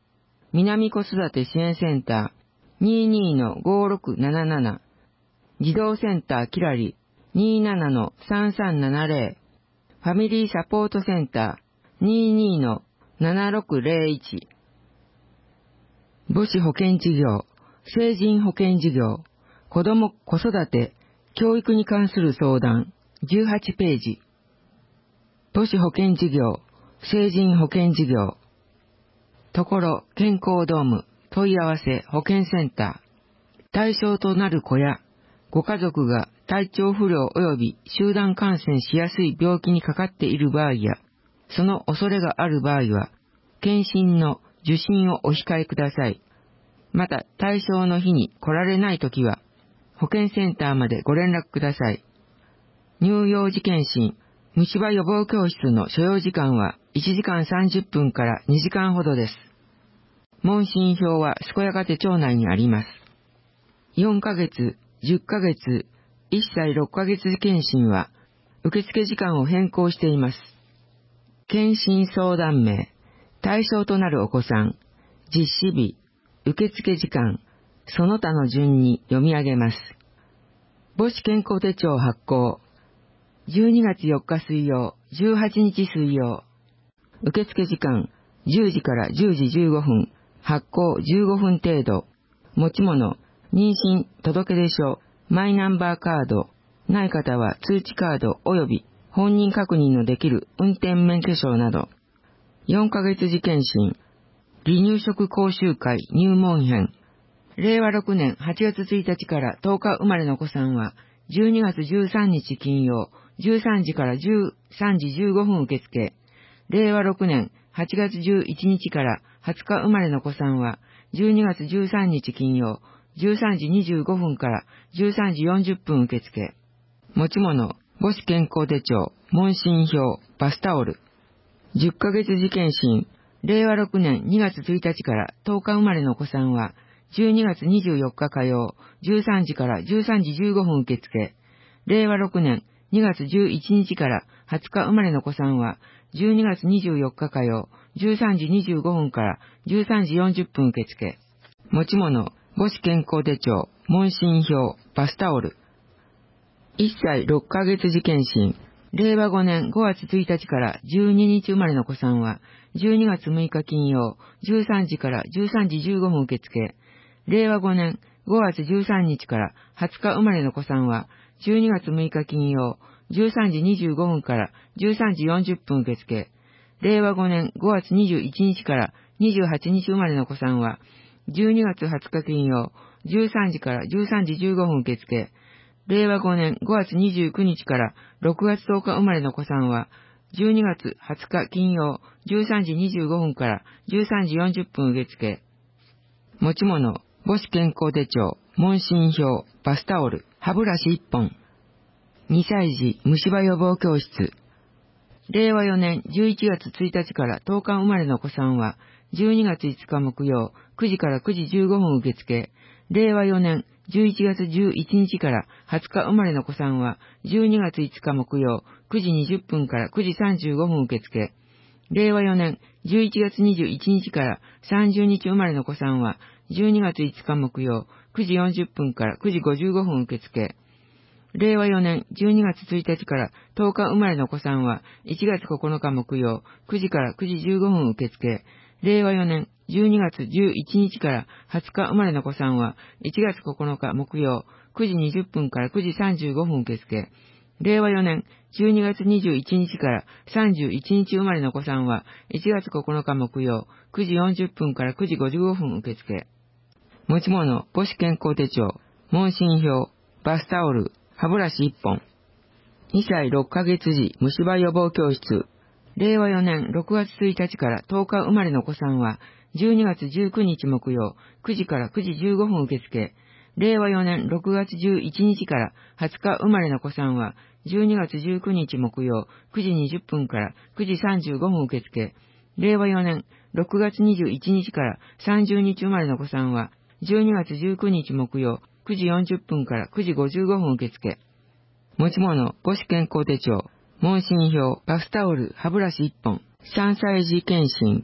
南子育て支援センター にじゅうにのごろくなななな、児童センターキラリ にじゅうななのさんさんななぜろ、ファミリーサポートセンター にじゅうにのななろくぜろいち、母子保健事業、成人保健事業、子ども子育て、教育に関する相談じゅうはちページ、母子保健事業、成人保健事業、ところ健康ドーム問い合わせ保健センター、対象となる子やご家族が体調不良及び集団感染しやすい病気にかかっている場合や、その恐れがある場合は、検診の受診をお控えください。また、対象の日に来られないときは、保健センターまでご連絡ください。乳幼児検診、虫歯予防教室の所要時間はいちじかんさんじゅっぷんからにじかんほどです。問診票は健やか手帳内にあります。よんかげつ、じゅっかげつ、いっさいろっかげつ検診は、受付時間を変更しています。検診相談名、対象となるお子さん、実施日、受付時間、その他の順に読み上げます。母子健康手帳発行。じゅうにがつよっか水曜、じゅうはちにち水曜。受付時間、じゅうじからじゅうじじゅうごふん、発行じゅうごふん程度。持ち物、妊娠届出書、マイナンバーカード、ない方は通知カード及び本人確認のできる運転免許証など。よんかげつ時検診、離乳食講習会入門編。れいわろくねんはちがつついたちからとおか生まれのお子さんは、じゅうにがつじゅうさんにち金曜、じゅうさんじからじゅうさんじじゅうごふん受付。れいわろくねんはちがつじゅういちにちからはつか生まれのお子さんは、じゅうにがつじゅうさんにち金曜、じゅうさんじにじゅうごふんからじゅうさんじよんじゅっぷん受付。持ち物、母子健康手帳、問診票、バスタオル。じゅっかげつ時検診、れいわろくねんにがつついたちからとおか生まれのお子さんは、じゅうにがつにじゅうよっか火曜、じゅうさんじからじゅうさんじじゅうごふん受付。れいわろくねんにがつじゅういちにちからはつか生まれのお子さんは、じゅうにがつにじゅうよっか火曜、じゅうさんじにじゅうごふんからじゅうさんじよんじゅっぷん受付。持ち物、母子健康手帳、問診票、バスタオル。いっさいろっかげつ時検診。れいわごねんごがつついたちからじゅうににち生まれのお子さんは、じゅうにがつむいか金曜、じゅうさんじからじゅうさんじじゅうごふん受付。れいわごねんごがつじゅうさんにちからはつか生まれのお子さんは、じゅうにがつむいか金曜、じゅうさんじにじゅうごふんからじゅうさんじよんじゅっぷん受付。れいわごねんごがつにじゅういちにちからにじゅうはちにち生まれのお子さんは、じゅうにがつはつか金曜、じゅうさんじからじゅうさんじじゅうごふん受付。れいわごねんごがつにじゅうくにちからろくがつとおか生まれのお子さんは、じゅうにがつはつか金曜、じゅうさんじにじゅうごふんからじゅうさんじよんじゅっぷん受付。持ち物、母子健康手帳、問診票、バスタオル、歯ブラシいっぽん。にさい児虫歯予防教室。れいわよねんじゅういちがつついたちからとおか生まれのお子さんは、じゅうにがついつか木曜、くじからくじじゅうごふん受付。れいわよねんじゅういちがつじゅういちにちからはつか生まれのお子さんは、じゅうにがついつか木曜、くじにじゅっぷんからくじさんじゅうごふん受付。れいわよねんじゅういちがつにじゅういちにちからさんじゅうにち生まれのお子さんは、じゅうにがついつか木曜、くじよんじゅっぷんからくじごじゅうごふん受付。れいわよねんじゅうにがつついたちからとおか生まれのお子さんは、いちがつここのか木曜、くじからくじじゅうごふん受付。れいわよねんじゅうにがつじゅういちにちからはつか生まれのお子さんは、いちがつここのか木曜、くじにじゅっぷんからくじさんじゅうごふん受付。れいわよねんじゅうにがつにじゅういちにちからさんじゅういちにち生まれのお子さんは、いちがつここのか木曜、くじよんじゅっぷんからくじごじゅうごふん受付。持ち物、母子健康手帳、問診票、バスタオル、歯ブラシいっぽん。にさいろっかげつ時虫歯予防教室。れいわよねんろくがつついたちからとおか生まれのお子さんは、じゅうにがつじゅうくにち木曜、くじからくじじゅうごふん受付。れいわよねんろくがつじゅういちにちからはつか生まれのお子さんは、じゅうにがつじゅうくにち木曜、くじにじゅっぷんからくじさんじゅうごふん受付。れいわよねんろくがつにじゅういちにちからさんじゅうにち生まれのお子さんは、じゅうにがつじゅうくにち木曜、くじよんじゅっぷんからくじごじゅうごふん受付。持ち物、母子健康手帳、問診票、バスタオル、歯ブラシいっぽん。さんさい児検診、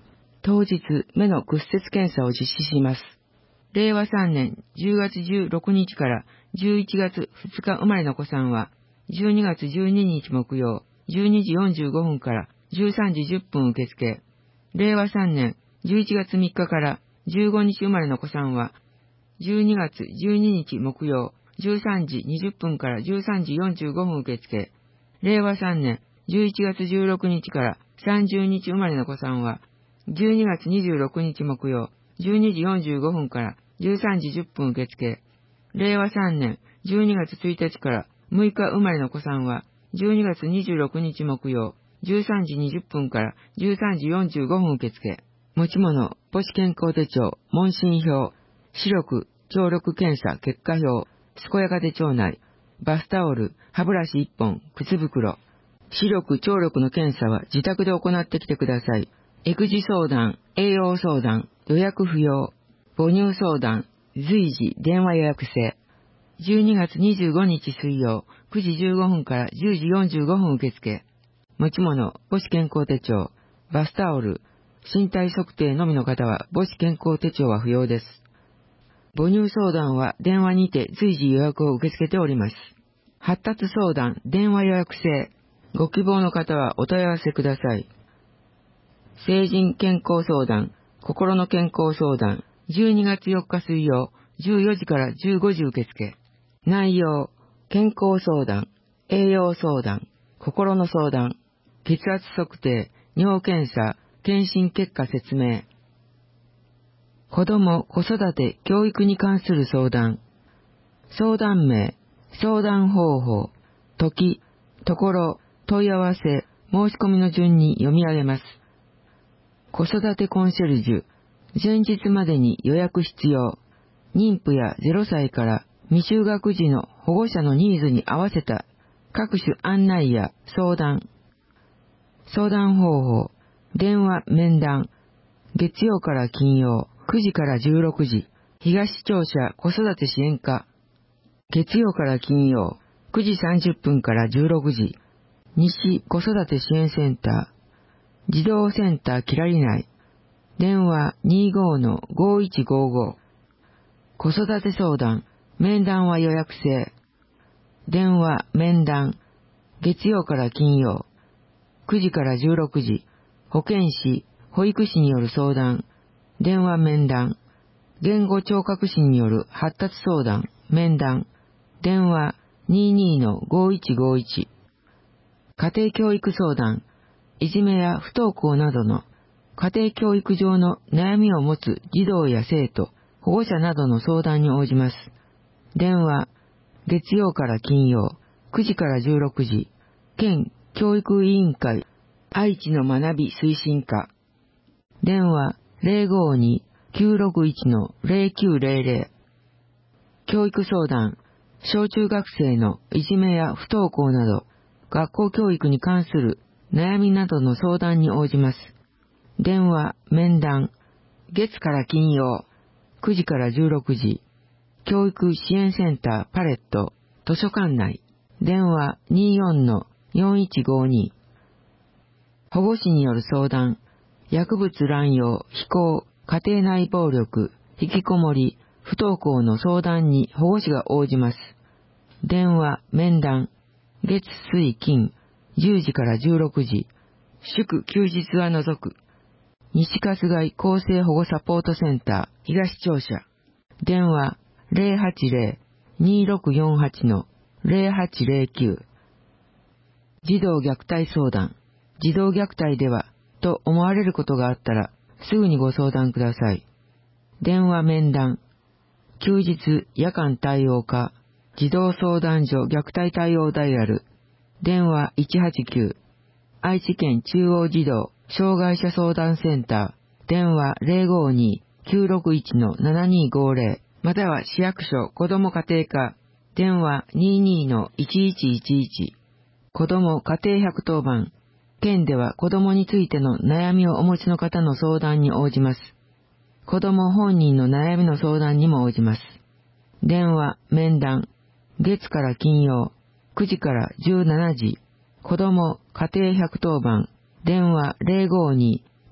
当日、目の屈折検査を実施します。れいわさんねんじゅうがつじゅうろくにちからじゅういちがつふつか生まれの子さんは、じゅうにがつじゅうににち木曜、じゅうにじよんじゅうごふんからじゅうさんじじゅっぷん受付。れいわさんねんじゅういちがつみっかからじゅうごにち生まれの子さんは、じゅうにがつじゅうににち木曜、じゅうさんじにじゅっぷんからじゅうさんじよんじゅうごふん受付。れいわさんねんじゅういちがつじゅうろくにちからさんじゅうにち生まれの子さんは、じゅうにがつにじゅうろくにち木曜、じゅうにじよんじゅうごふんからじゅうさんじじゅっぷん受付。れいわさんねんじゅうにがつついたちからむいか生まれの子さんは、じゅうにがつにじゅうろくにち木曜、じゅうさんじにじゅっぷんからじゅうさんじよんじゅうごふん受付。持ち物、母子健康手帳、問診票、視力、聴力検査結果表、健やか手帳内、バスタオル、歯ブラシいっぽん、靴袋。視力、聴力の検査は自宅で行ってきてください。育児相談、栄養相談、予約不要、母乳相談、随時電話予約制。じゅうにがつにじゅうごにち水曜、くじじゅうごふんからじゅうじよんじゅうごふん受付。持ち物、母子健康手帳、バスタオル、身体測定のみの方は母子健康手帳は不要です。母乳相談は電話にて随時予約を受け付けております。発達相談、電話予約制。ご希望の方はお問い合わせください。成人健康相談、心の健康相談、じゅうにがつよっか水曜、じゅうよじからじゅうごじ受付。内容、健康相談、栄養相談、心の相談、血圧測定、尿検査、検診結果説明。子ども・子育て・教育に関する相談。相談名、相談方法、時、ところ、問い合わせ、申し込みの順に読み上げます。子育てコンシェルジュ、前日までに予約必要。妊婦やゼロさいから未就学児の保護者のニーズに合わせた各種案内や相談。相談方法、電話面談。月曜から金曜、くじからじゅうろくじ、東庁舎子育て支援課。月曜から金曜、くじさんじゅっぷんからじゅうろくじ、西子育て支援センター。児童センターキラリ内。電話 にじゅうごのごいちごご。子育て相談、面談は予約制。電話、面談。月曜から金曜。くじからじゅうろくじ。保健師、保育士による相談。電話面談。言語聴覚士による発達相談、面談。電話 にじゅうにのごいちごいち。家庭教育相談。いじめや不登校などの家庭教育上の悩みを持つ児童や生徒、保護者などの相談に応じます。電話、月曜から金曜、くじからじゅうろくじ、県教育委員会、愛知の学び推進課。電話、ぜろごに きゅうろくいちのぜろきゅうぜろぜろ。教育相談、小中学生のいじめや不登校など、学校教育に関する悩みなどの相談に応じます。電話、面談、月から金曜、くじからじゅうろくじ、教育支援センターパレット、図書館内、電話 にじゅうよんのよんいちごに。保護士による相談、薬物乱用、非行、家庭内暴力、引きこもり、不登校の相談に保護士が応じます。電話、面談、月水金、じゅうじからじゅうろくじ、祝休日は除く。西春日井厚生保護サポートセンター東庁舎。電話 ぜろはちぜろ にろくよんはちのぜろはちぜろきゅう。児童虐待相談。児童虐待ではと思われることがあったらすぐにご相談ください。電話面談。休日夜間対応課。児童相談所虐待対応ダイヤル。電話いちはちきゅう。愛知県中央児童障害者相談センター。電話 ぜろごに きゅうろくいちのななにごぜろ。または市役所子ども家庭課。電話 にじゅうにのいちいちいちいち。子ども家庭ひゃくとおばん。県では子どもについての悩みをお持ちの方の相談に応じます。子ども本人の悩みの相談にも応じます。電話、面談。月から金曜、くじからじゅうしちじ。子ども家庭ひゃくとおばん。電話 ぜろごに き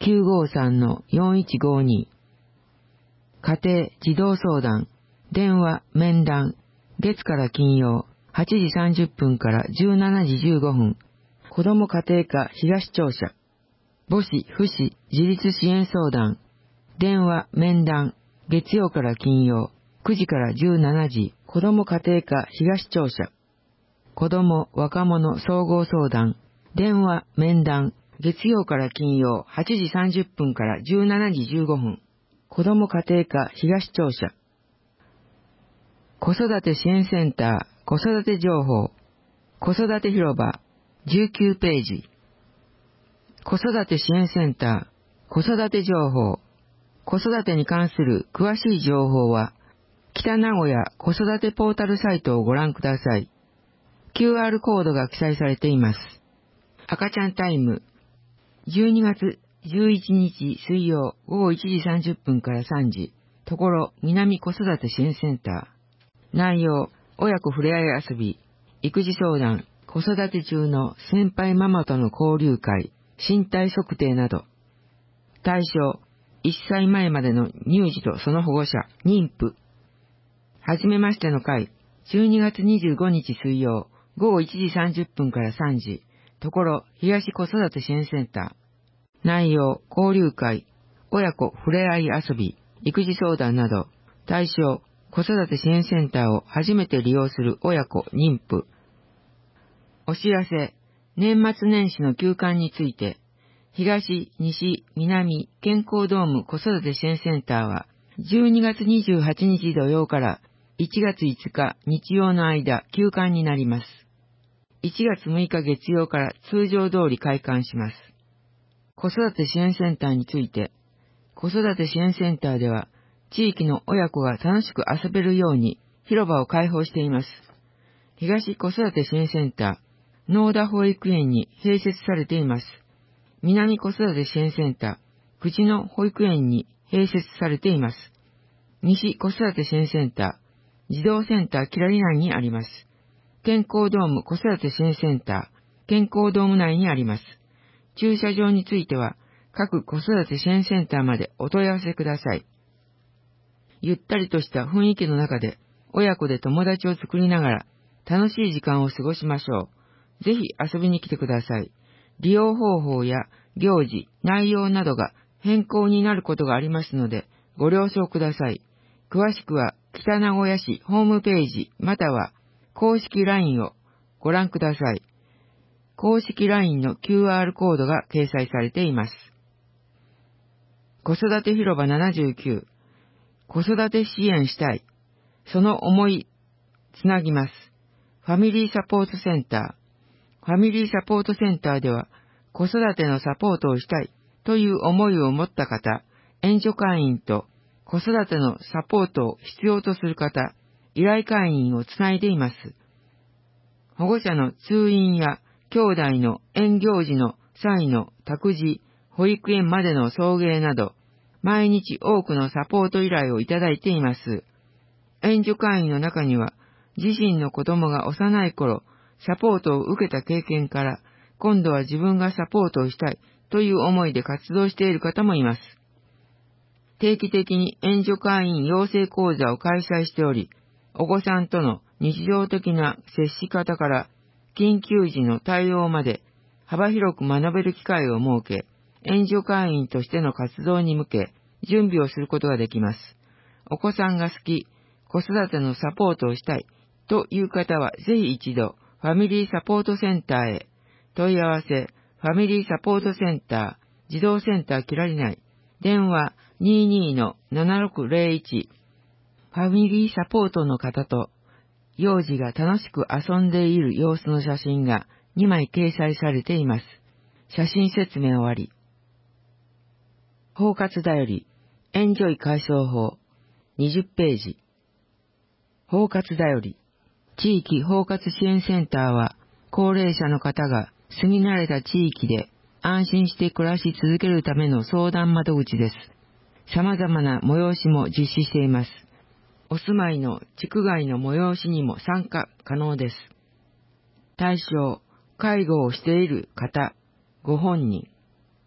きゅうごさんのよんいちごに。家庭児童相談、電話、面談、月から金曜、はちじさんじゅっぷんからじゅうしちじじゅうごふん。子ども家庭科東庁舎。母子、父子、自立支援相談、電話、面談、月曜から金曜、くじからじゅうしちじ、子ども家庭科東庁舎。子ども、若者総合相談、電話、面談、月曜から金曜、はちじさんじゅっぷんからじゅうしちじじゅうごふん。子ども家庭科東庁舎。子育て支援センター、子育て情報、子育て広場、じゅうきゅうページ。子育て支援センター、子育て情報、子育てに関する詳しい情報は、北名古屋子育てポータルサイトをご覧ください。キューアール コードが記載されています。赤ちゃんタイム、じゅうにがつじゅういちにち水曜ごごいちじさんじゅっぷんからさんじ、ところ南子育て支援センター。内容、親子ふれあい遊び、育児相談、子育て中の先輩ママとの交流会、身体測定など。対象、いっさいまえまでの乳児とその保護者、妊婦。はじめましての会、じゅうにがつにじゅうごにち水曜ごごいちじさんじゅっぷんからさんじ、ところ東子育て支援センター。内容、交流会、親子ふれあい遊び、育児相談など。対象、子育て支援センターを初めて利用する親子、妊婦。お知らせ、年末年始の休館について、東、西、南、健康ドーム子育て支援センターは、じゅうにがつにじゅうはちにち土曜からいちがついつか日曜の間休館になります。いちがつむいか月曜から通常通り開館します。子育て支援センターについて、子育て支援センターでは、地域の親子が楽しく遊べるように広場を開放しています。東子育て支援センター、農田保育園に併設されています。南子育て支援センター、口野保育園に併設されています。西子育て支援センター、児童センターキラリ内にあります。健康ドーム子育て支援センター、健康ドーム内にあります。駐車場については、各子育て支援センターまでお問い合わせください。ゆったりとした雰囲気の中で、親子で友達を作りながら、楽しい時間を過ごしましょう。ぜひ遊びに来てください。利用方法や行事、内容などが変更になることがありますので、ご了承ください。詳しくは、北名古屋市ホームページ、または、公式 ライン をご覧ください。公式 ライン の キューアール コードが掲載されています。子育て広場ななじゅうきゅう、子育て支援したい。その思い、つなぎます。ファミリーサポートセンター。ファミリーサポートセンターでは、子育てのサポートをしたいという思いを持った方、援助会員と子育てのサポートを必要とする方、依頼会員をつないでいます。保護者の通院や兄弟の園行事の際の託児、保育園までの送迎など、毎日多くのサポート依頼をいただいています。援助会員の中には、自身の子供が幼い頃、サポートを受けた経験から、今度は自分がサポートをしたいという思いで活動している方もいます。定期的に援助会員養成講座を開催しており、お子さんとの日常的な接し方から緊急時の対応まで幅広く学べる機会を設け、援助会員としての活動に向け準備をすることができます。お子さんが好き、子育てのサポートをしたいという方はぜひ一度ファミリーサポートセンターへ。問い合わせ、ファミリーサポートセンター、児童センターキラリ内、電話 にじゅうに のななろくゼロいち。ファミリーサポートの方と幼児が楽しく遊んでいる様子の写真がにまい掲載されています。写真説明終わり。包括だより、エンジョイ解消法、にじゅっページ。包括だより、地域包括支援センターは、高齢者の方が住み慣れた地域で安心して暮らし続けるための相談窓口です。様々な催しも実施しています。お住まいの地区外の催しにも参加可能です。対象、介護をしている方、ご本人。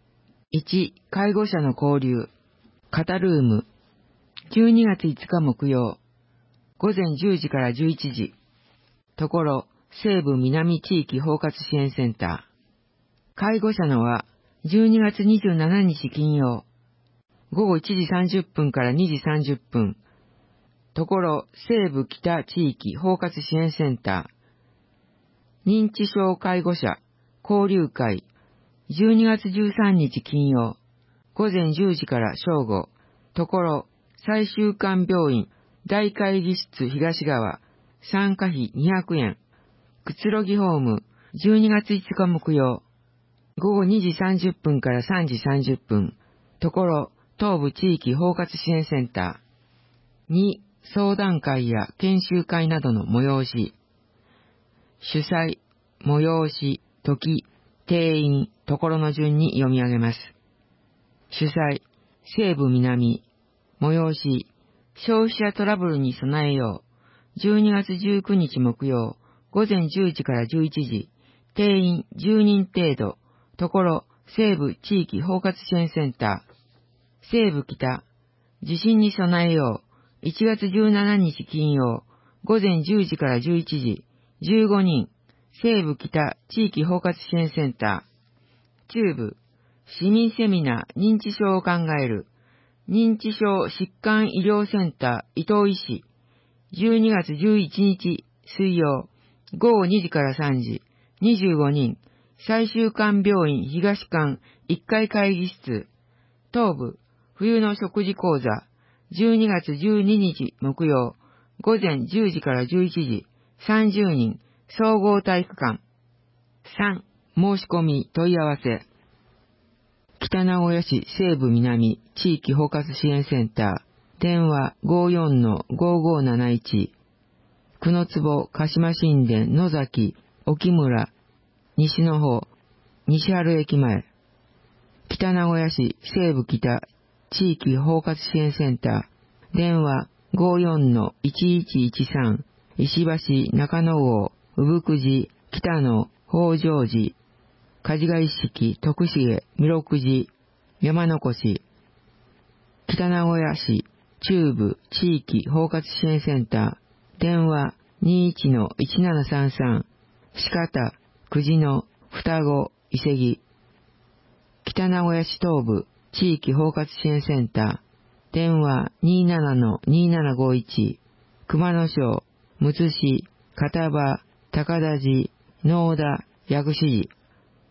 いち、介護者の交流、カタルーム、じゅうにがついつか木曜、ごぜんじゅうじからじゅういちじ、ところ、西部南地域包括支援センター。介護者のは、じゅうにがつにじゅうしちにち金曜、ごごいちじさんじゅっぷんからにじさんじゅっぷん、ところ、西部北地域包括支援センター。認知症介護者、交流会、じゅうにがつじゅうさんにち金曜、ごぜんじゅうじから正午、ところ、最終館病院、大会議室東側、参加費にひゃくえん、くつろぎホーム、じゅうにがついつか木曜、ごごにじさんじゅっぷんからさんじさんじゅっぷん、ところ、東部地域包括支援センター。に、相談会や研修会などの催し。主催、催し、時、定員、ところの順に読み上げます。主催、西部南、催し、消費者トラブルに備えよう。じゅうにがつじゅうくにち木曜、ごぜんじゅうじからじゅういちじ、定員じゅうにん程度、ところ、西部地域包括支援センター。西部北、地震に備えよう。いちがつじゅうしちにち金曜、ごぜんじゅうじからじゅういちじ、じゅうごにん、西部北地域包括支援センター。中部、市民セミナー認知症を考える。認知症疾患医療センター伊藤医師。じゅうにがつじゅういちにち水曜、ごごにじからさんじ、にじゅうごにん、最終館病院東館いっかい会議室。東部、冬の食事講座、じゅうにがつじゅうににち木曜、ごぜんじゅうじからじゅういちじ、さんじゅうにん、総合体育館。さん、申し込み問い合わせ。北名古屋市西部南地域包括支援センター、電話 ごーよんのごーごーなないち、久野坪鹿島神殿野崎沖村西の方、西春駅前。北名古屋市西部北地域包括支援センター、電話 ごーよんのいちいちいちさん、石橋中野郷産久寺北野北条寺梶ヶ石徳重弥勒寺山の越。北名古屋市中部地域包括支援センター、電話 にいちのいちななさんさん、四方久慈の双子伊勢木。北名古屋市東部地域包括支援センター、電話 にーななのにーななごいち、熊野町むつ市片場高田寺能田薬師寺。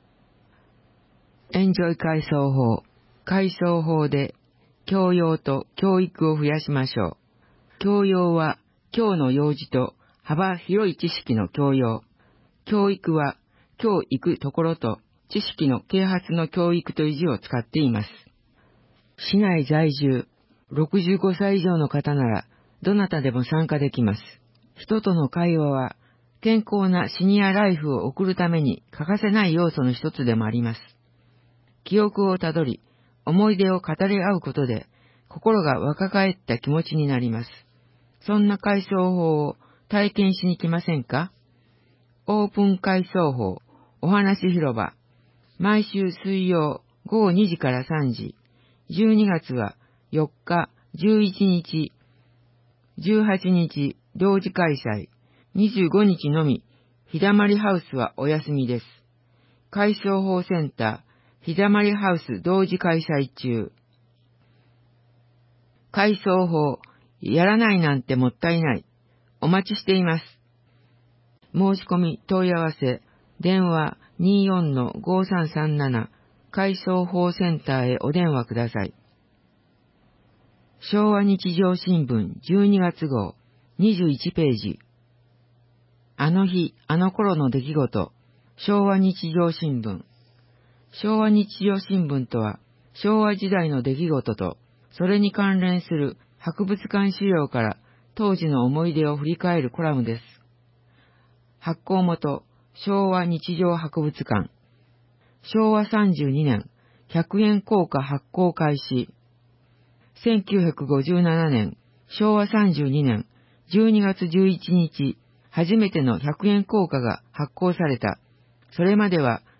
エンジョイ改装法。改装法で教養と教育を増やしましょう。教養は今日の用事と幅広い知識の教養。教育は今日行くところと知識の啓発の教育という字を使っています。市内在住ろくじゅうごさい以上の方ならどなたでも参加できます。人との会話は健康なシニアライフを送るために欠かせない要素の一つでもあります。記憶をたどり、思い出を語り合うことで、心が若返った気持ちになります。そんな改装法を体験しに来ませんか？オープン改装法、お話広場。毎週水曜ごごにじからさんじ。じゅうにがつはよっか、じゅういちにち、じゅうはちにち同時開催。にじゅうごにちのみ、ひだまりハウスはお休みです。改装法センター、ひだまりハウス同時開催中。改装法、やらないなんてもったいない。お待ちしています。申し込み問い合わせ、電話 にーよんのごーさんさんなな、改装法センターへお電話ください。昭和日常新聞じゅうにがつごう、にじゅういちページ。あの日、あの頃の出来事、昭和日常新聞。昭和日常新聞とは、昭和時代の出来事と、それに関連する博物館資料から当時の思い出を振り返るコラムです。発行元、昭和日常博物館。昭和さんじゅうにねん、ひゃくえん硬貨発行開始。せんきゅうひゃくごじゅうななねん、昭和さんじゅうにねん、じゅうにがつじゅういちにち、初めてのひゃくえん硬貨が発行された。それまでは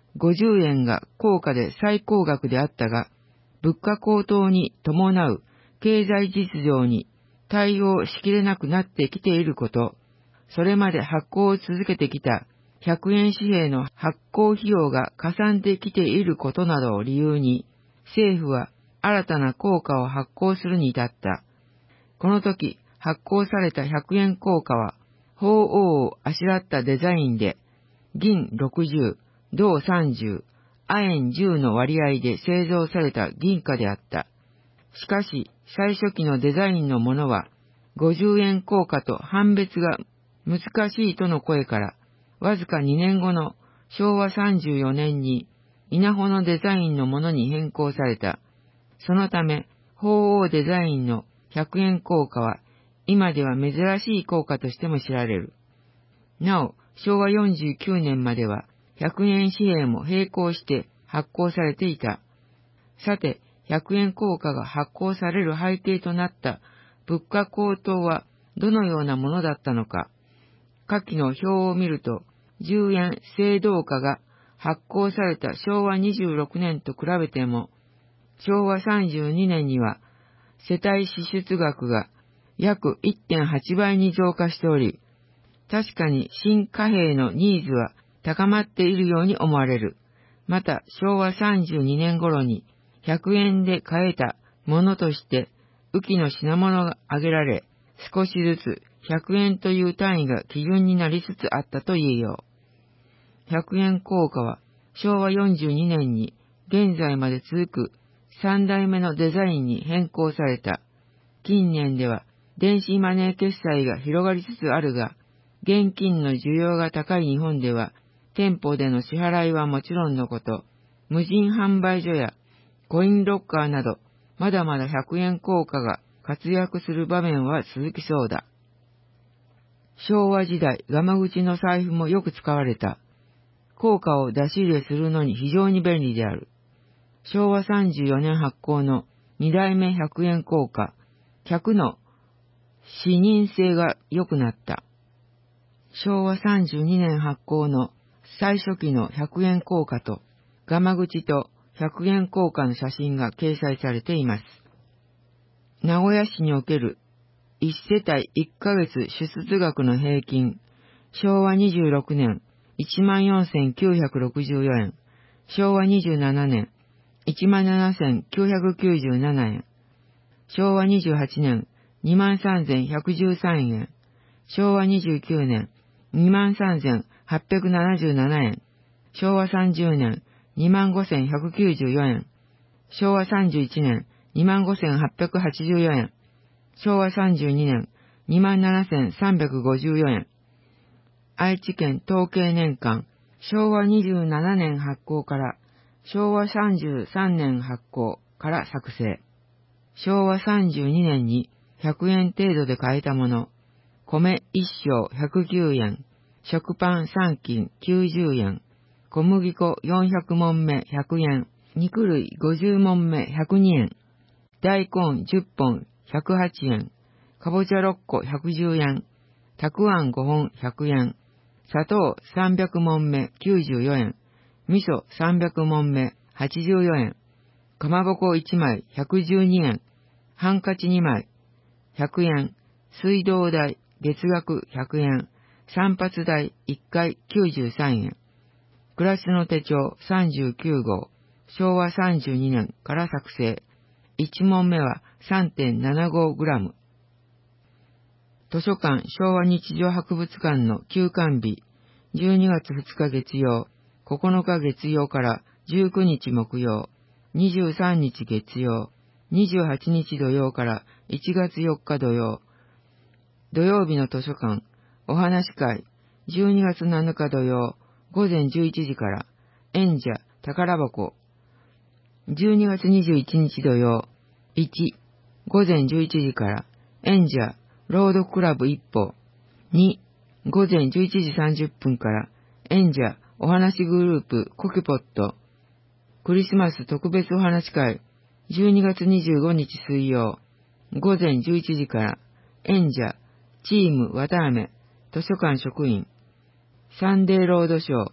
ごじゅうえんが高価で最高額であったが、物価高騰に伴う経済実情に対応しきれなくなってきていること、それまで発行を続けてきたひゃくえん紙幣の発行費用がかさんできていることなどを理由に、政府は新たな硬貨を発行するに至った。この時発行されたひゃくえん硬貨は、鳳凰をあしらったデザインで、銀ろくじゅう、銅さんじゅう、亜鉛じゅうの割合で製造された銀貨であった。しかし、最初期のデザインのものは、ごじゅうえん硬貨と判別が難しいとの声から、わずかにねんごのしょうわさんじゅうよねんに稲穂のデザインのものに変更された。そのため、鳳凰デザインのひゃくえん硬貨は、今では珍しい硬貨としても知られる。なお、しょうわよんじゅうきゅうねんまでは、ひゃくえん紙幣も並行して発行されていた。さて、ひゃくえん硬貨が発行される背景となった物価高騰はどのようなものだったのか。下記の表を見ると、じゅうえん青銅貨が発行されたしょうわにじゅうろくねんと比べても、しょうわさんじゅうにねんには世帯支出額が約 いってんはちばいに増加しており、確かに新貨幣のニーズは高まっているように思われる。また、しょうわさんじゅうにねん頃にひゃくえんで買えたものとして、雨季の品物が挙げられ、少しずつひゃくえんという単位が基準になりつつあったと言えよう。ひゃくえん硬貨はしょうわよんじゅうにねんに現在まで続くさんだいめのデザインに変更された。近年では電子マネー決済が広がりつつあるが、現金の需要が高い日本では、店舗での支払いはもちろんのこと、無人販売所やコインロッカーなど、まだまだひゃくえん硬貨が活躍する場面は続きそうだ。昭和時代、ガマ口の財布もよく使われた。硬貨を出し入れするのに非常に便利である。しょうわさんじゅうよねん発行のにだいめひゃくえん硬貨、客の視認性が良くなった。しょうわさんじゅうにねん発行の最初期のひゃくえん硬貨と、ガマ口とひゃくえん硬貨の写真が掲載されています。名古屋市におけるいちせたいいっかげつ支出額の平均、しょうわにじゅうろくねん いちまんよんせんきゅうひゃくろくじゅうよえん、しょうわにじゅうななねん いちまんななせんきゅうひゃくきゅうじゅうななえん、しょうわにじゅうはちねん にまんさんぜんひゃくじゅうさんえん、しょうわにじゅうきゅうねん にまんさんぜんはっぴゃくななじゅうななえん、しょうわさんじゅうねん にまんごせんひゃくきゅうじゅうよえん、しょうわさんじゅういちねん にまんごせんはっぴゃくはちじゅうよえん、しょうわさんじゅうにねん にまんななせんさんびゃくごじゅうよえん。愛知県統計年間、しょうわにじゅうななねん発行からしょうわさんじゅうさんねん発行から作成。しょうわさんじゅうにねんにひゃくえん程度で買えたもの、米いっしょうひゃくきゅうえん、食パンさんきんきゅうじゅうえん、小麦粉よんひゃくもんめひゃくえん、肉類ごじゅうもんめひゃくにえん、大根じゅっぽんひゃくはちえん、かぼちゃろっこひゃくじゅうえん、たくあんごほんひゃくえん、砂糖さんびゃくもんめきゅうじゅうよえん、味噌さんびゃくもんめはちじゅうよえん、かまぼこいちまいひゃくじゅうにえん、ハンカチにまいひゃくえん、水道代月額ひゃくえん、散髪代いっかいきゅうじゅうさんえん、暮らしの手帳さんじゅうきゅうごう、しょうわさんじゅうにねんから作成。いちもんめは さんてんななごグラム。図書館昭和日常博物館の休館日、じゅうにがつふつか月曜、ここのか月曜からじゅうくにち木曜、にじゅうさんにち月曜、にじゅうはちにち土曜からいちがつよっか土曜。土曜日の図書館、お話会、じゅうにがつなのか土曜、ごぜんじゅういちじから、演者宝箱。じゅうにがつにじゅういちにち土曜、いち、ごぜんじゅういちじから、演者朗読クラブ一歩。に、ごぜんじゅういちじさんじゅっぷんから、演者お話グループコキュポット。クリスマス特別お話会、じゅうにがつにじゅうごにち水曜、ごぜんじゅういちじから、演者チームわたあめ図書館職員。サンデーロードショー、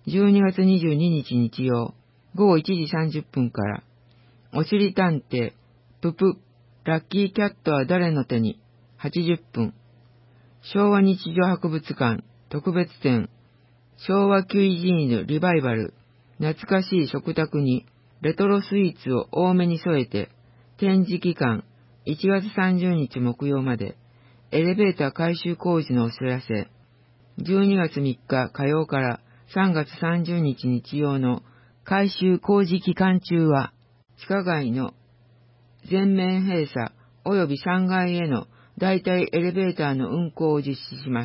じゅうにがつにじゅうににち日曜、ごごいちじさんじゅっぷんから、おしりたんてい、ぷぷ、ラッキーキャットは誰の手に、はちじゅっぷん。昭和日常博物館、特別展、昭和キュイジーヌリバイバル、懐かしい食卓に、レトロスイーツを多めに添えて、展示期間、いちがつさんじゅうにち木曜まで、エレベーター改修工事のお知らせ、じゅうにがつみっか火曜からさんがつさんじゅうにち日曜の改修工事期間中は、地下街の全面閉鎖及びさんがいへの代替エレベーターの運行を実施します。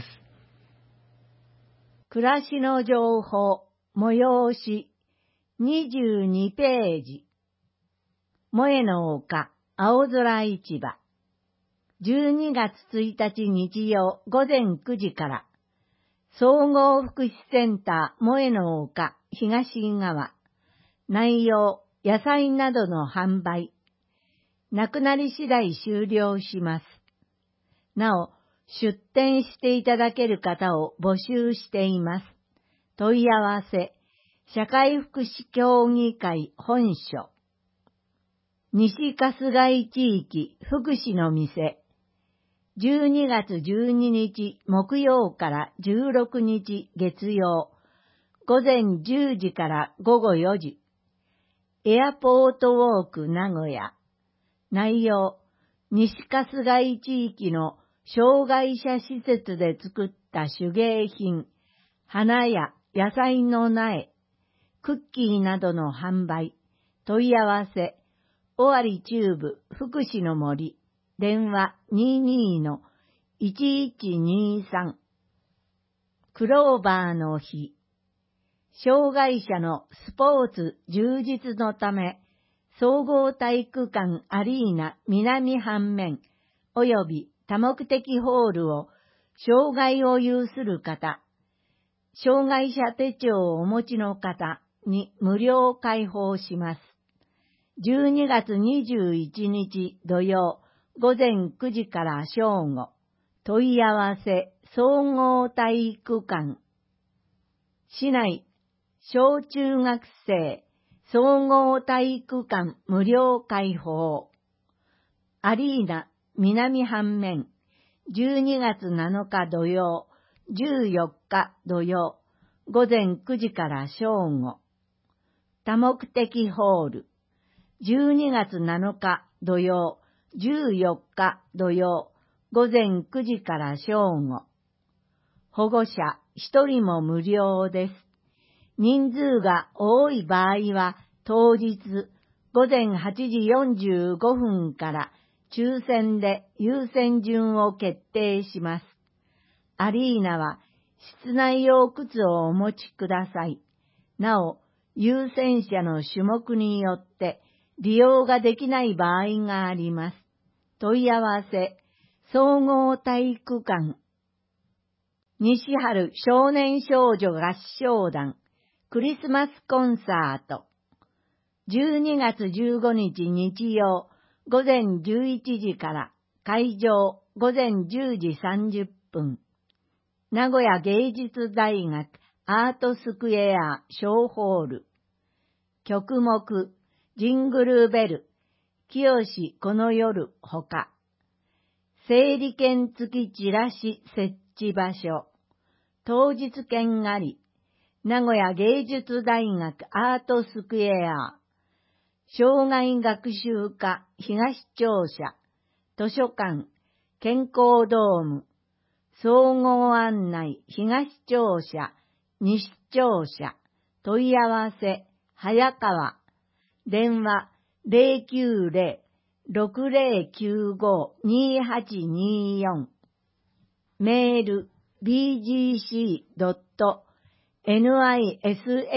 暮らしの情報、催し、にじゅうにページ。萌えの丘、青空市場。じゅうにがつついたち日曜午前くじから、総合福祉センター萌えの丘東側。内容、野菜などの販売。なくなり次第終了します。なお、出店していただける方を募集しています。問い合わせ、社会福祉協議会本所。西春日井地域福祉の店。じゅうにがつじゅうににち木曜からじゅうろくにち月曜。午前じゅうじからごごよじ。エアポートウォーク名古屋。内容、西春日井地域の障害者施設で作った手芸品、花や野菜の苗、クッキーなどの販売、問い合わせ、尾張中部福祉の森、電話 にじゅうに のいちいちにさん。クローバーの日、障害者のスポーツ充実のため、総合体育館アリーナ南半面及び多目的ホールを障害を有する方、障害者手帳をお持ちの方に無料開放します。じゅうにがつにじゅういちにち土曜午前くじから正午。問い合わせ総合体育館。市内小中学生総合体育館無料開放。アリーナ南半面じゅうにがつなのか土曜、じゅうよっか土曜、午前くじから正午。多目的ホールじゅうにがつなのか土曜、じゅうよっか土曜、午前くじから正午。保護者一人も無料です。人数が多い場合は当日午前はちじよんじゅうごふんから抽選で優先順を決定します。アリーナは室内用靴をお持ちください。なお、優先者の種目によって利用ができない場合があります。問い合わせ、総合体育館。西春少年少女合唱団クリスマスコンサート。じゅうにがつじゅうごにち日曜午前じゅういちじから会場午前じゅうじさんじゅっぷん。名古屋芸術大学アートスクエア小ホール。曲目、ジングルベル、清この夜ほか。整理券付きチラシ設置場所。当日券あり。名古屋芸術大学アートスクエア。障害学習課東庁舎。図書館、健康ドーム。総合案内東庁舎、西庁舎。問い合わせ、早川。電話 ゼロきゅうゼロ ろくゼロきゅうご にはちによん。メール ビージーシードットニシ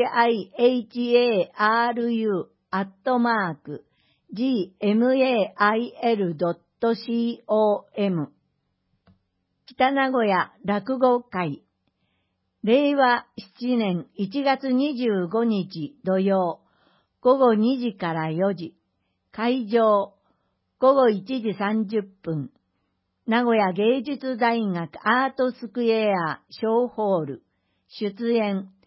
ハル アットマーク ジーエムエーアイエルドットコム。北名古屋落語会。れいわななねんいちがつにじゅうごにち土曜、ごごにじからよじ。会場、ごごいちじさんじゅっぷん。名古屋芸術大学アートスクエア小ホール。出演、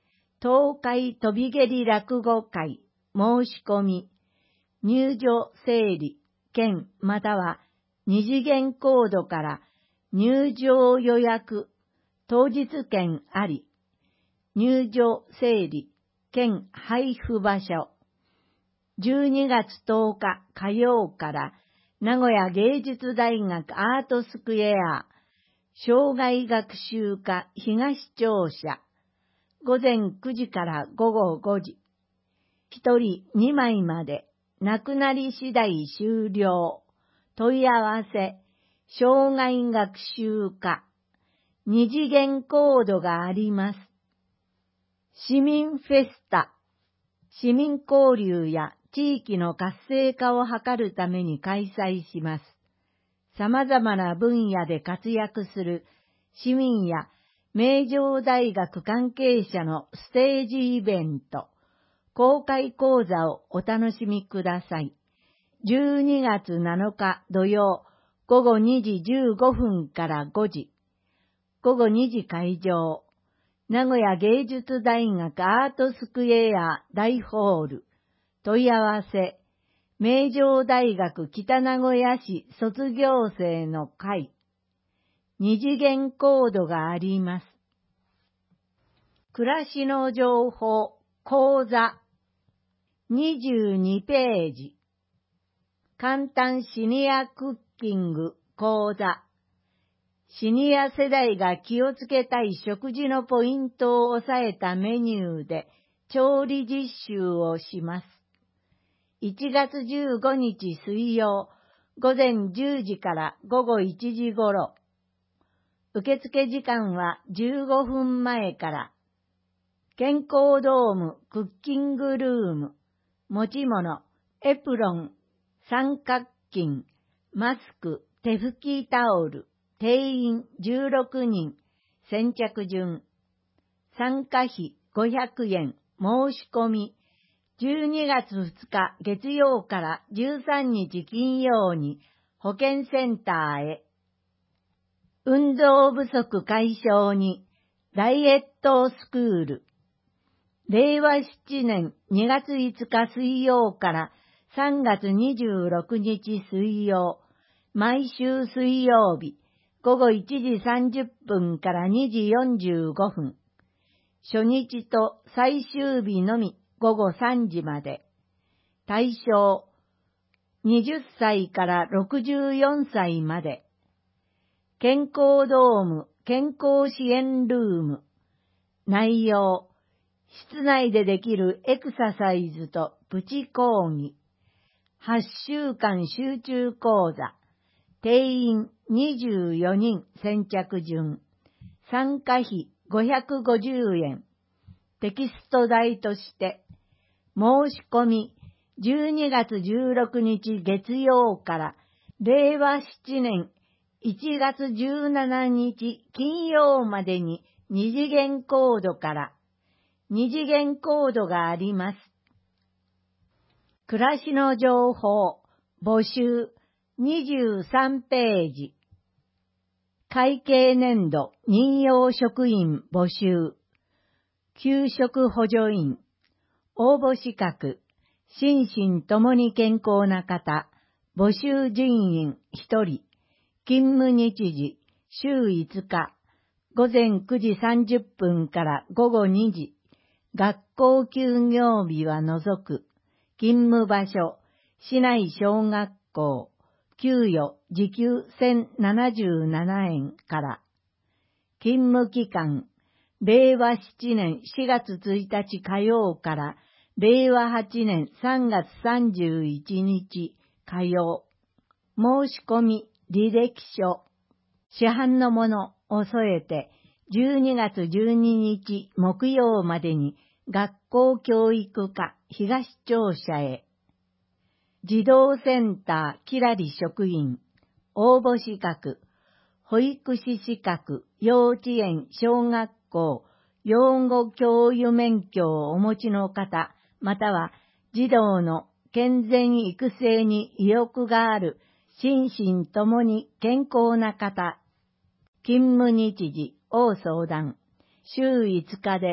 東海飛び蹴り落語会申し込み、入場整理券または二次元コードから入場予約当日券あり、入場整理券配布場所、じゅうにがつとおか火曜から名古屋芸術大学アートスクエア生涯学習科東庁舎、午前くじから午後ごじ、一人にまいまで、なくなり次第終了。問い合わせ、生涯学習科、二次元コードがあります。市民フェスタ、市民交流や地域の活性化を図るために開催します。様々な分野で活躍する市民や名城大学関係者のステージイベント、公開講座をお楽しみください。じゅうにがつなのか土曜午後にじじゅうごふんからごじ、午後にじ会場、名古屋芸術大学アートスクエア大ホール、問い合わせ、名城大学北名古屋市卒業生の会、二次元コードがあります。暮らしの情報講座にじゅうにページ、簡単シニアクッキング講座、シニア世代が気をつけたい食事のポイントを押さえたメニューで調理実習をします。いちがつじゅうごにち水曜、午前じゅうじから午後いちじごろ。受付時間はじゅうごふんまえから。健康ドームクッキングルーム、持ち物、エプロン、三角巾、マスク、手拭きタオル、定員じゅうろくにん、先着順。参加費ごひゃくえん、申し込み、じゅうにがつふつか月曜からじゅうさんにち金曜に保健センターへ。運動不足解消にダイエットスクール。れいわなねんにがついつか水曜からさんがつにじゅうろくにち水曜、毎週水曜日、午後いちじさんじゅっぷんからにじよんじゅうごふん。初日と最終日のみ午後さんじまで。対象、はたちからろくじゅうよんさいまで。健康ドーム健康支援ルーム。内容、室内でできるエクササイズとプチ講義。はちしゅうかん集中講座。定員にじゅうよにん先着順。参加費ごひゃくごじゅうえん。テキスト代として、申し込みじゅうにがつじゅうろくにち月曜かられいわななねんいちがつじゅうしちにち金曜までに二次元コードから二次元コードがあります。暮らしの情報募集にじゅうさんページ。会計年度任用職員募集。給食補助員。応募資格。心身ともに健康な方。募集人員ひとり。勤務日時。週いつか。午前くじさんじゅっぷんから午後にじ。学校休業日は除く。勤務場所。市内小学校。給与時給せんななじゅうななえんから。勤務期間、れいわななねんしがつついたち火曜かられいわはちねんさんがつさんじゅういちにち火曜。申し込み履歴書、市販のものを添えてじゅうにがつじゅうににち木曜までに学校教育課東庁舎へ。児童センターきらり職員、応募資格、保育士資格、幼稚園、小学校、養護教諭免許をお持ちの方、または児童の健全育成に意欲がある心身ともに健康な方、勤務日時を相談、週いつかで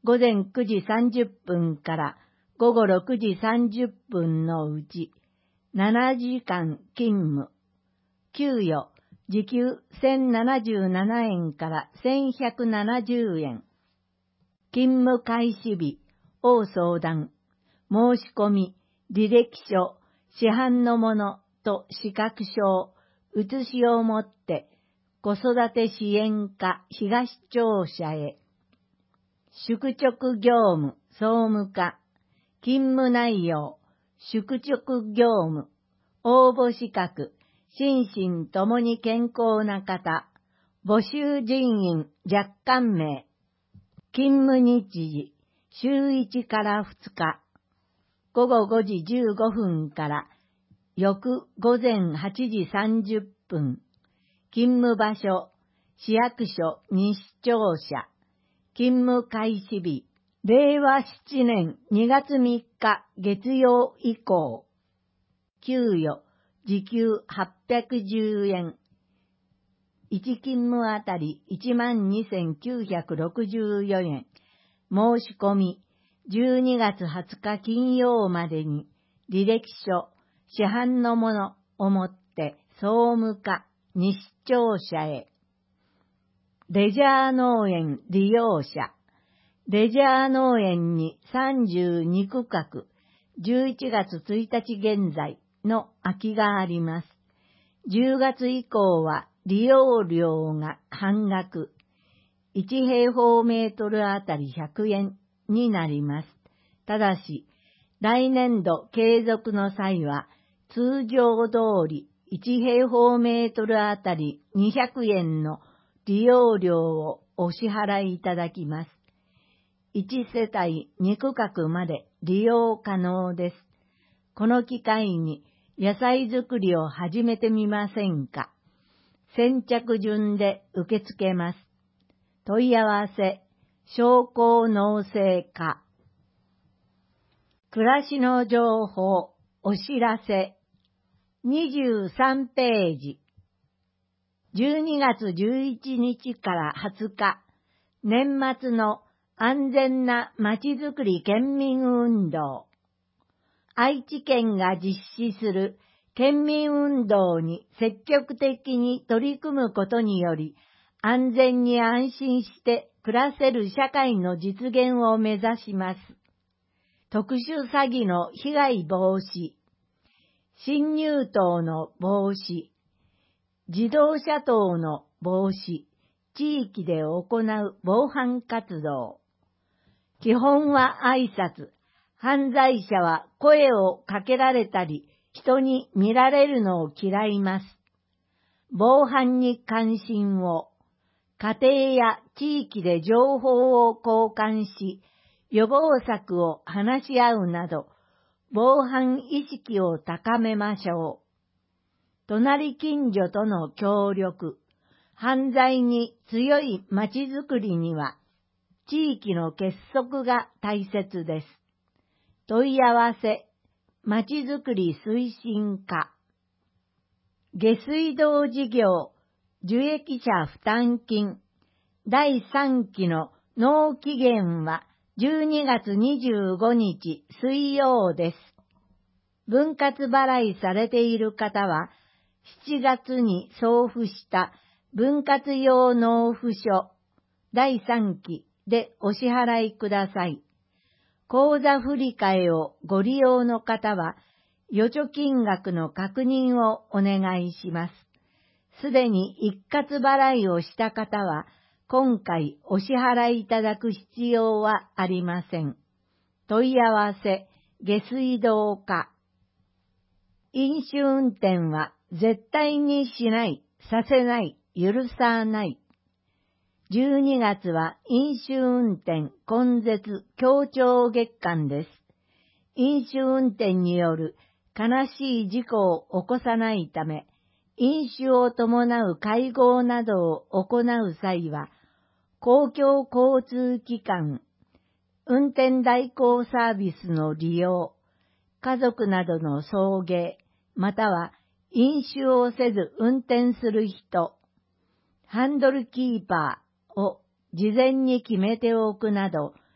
午前くじさんじゅっぷんから午後ろくじさんじゅっぷんのうちななじかん勤務。給与、時給せんななじゅうななえんからせんひゃくななじゅうえん。勤務開始日、応相談、申し込み、履歴書、市販のものと資格証、写しをもって、子育て支援課東庁舎へ。宿直業務、総務課、勤務内容、宿直業務、応募資格、心身ともに健康な方、募集人員若干名、勤務日時、週いちからふつか、午後ごじじゅうごふんから翌午前はちじさんじゅっぷん、勤務場所、市役所西庁舎、勤務開始日、れいわななねんにがつみっか月曜以降、給与、時給はっぴゃくじゅうえん、いち勤務あたり いちまんにせんきゅうひゃくろくじゅうよえん、申し込み、じゅうにがつはつか金曜までに、履歴書、市販のものをもって、総務課、西庁舎へ。レジャー農園利用者、レジャー農園にさんじゅうにくかく、じゅういちがつついたち現在の空きがあります。じゅうがつ以降は利用料が半額、いち平方メートルあたりひゃくえんになります。ただし、来年度継続の際は、通常通りいち平方メートルあたりにひゃくえんの利用料をお支払いいただきます。いち世帯にくかくまで利用可能です。この機会に野菜作りを始めてみませんか。先着順で受け付けます。問い合わせ、商工農政課。暮らしの情報、お知らせ。にじゅうさんページ。じゅうにがつじゅういちにちからはつか、年末の安全なまちづくり県民運動。愛知県が実施する県民運動に積極的に取り組むことにより、安全に安心して暮らせる社会の実現を目指します。特殊詐欺の被害防止、侵入盗の防止、自動車盗の防止、地域で行う防犯活動。基本は挨拶。犯罪者は声をかけられたり、人に見られるのを嫌います。防犯に関心を、家庭や地域で情報を交換し、予防策を話し合うなど、防犯意識を高めましょう。隣近所との協力、犯罪に強いまちづくりには、地域の結束が大切です。問い合わせ、まちづくり推進課。下水道事業、受益者負担金、だいさんきの納期限はじゅうにがつにじゅうごにち水曜です。分割払いされている方は、しちがつに送付した分割用納付書だいさんきでお支払いください。口座振替をご利用の方は、預貯金額の確認をお願いします。すでに一括払いをした方は、今回お支払いいただく必要はありません。問い合わせ、下水道課。飲酒運転は絶対にしない、させない、許さない。じゅうにがつは飲酒運転根絶強調月間です。飲酒運転による悲しい事故を起こさないため、飲酒を伴う会合などを行う際は、公共交通機関、運転代行サービスの利用、家族などの送迎、または飲酒をせず運転する人、ハンドルキーパーを事前に決めておくなど、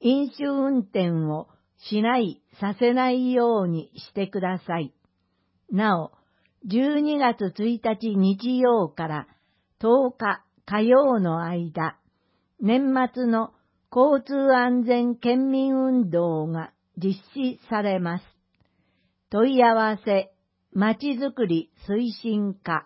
飲酒運転をしない、させないようにしてください。なお、じゅうにがつついたち日曜からとおか火曜の間、年末の交通安全県民運動が実施されます。問い合わせ、まちづくり推進課。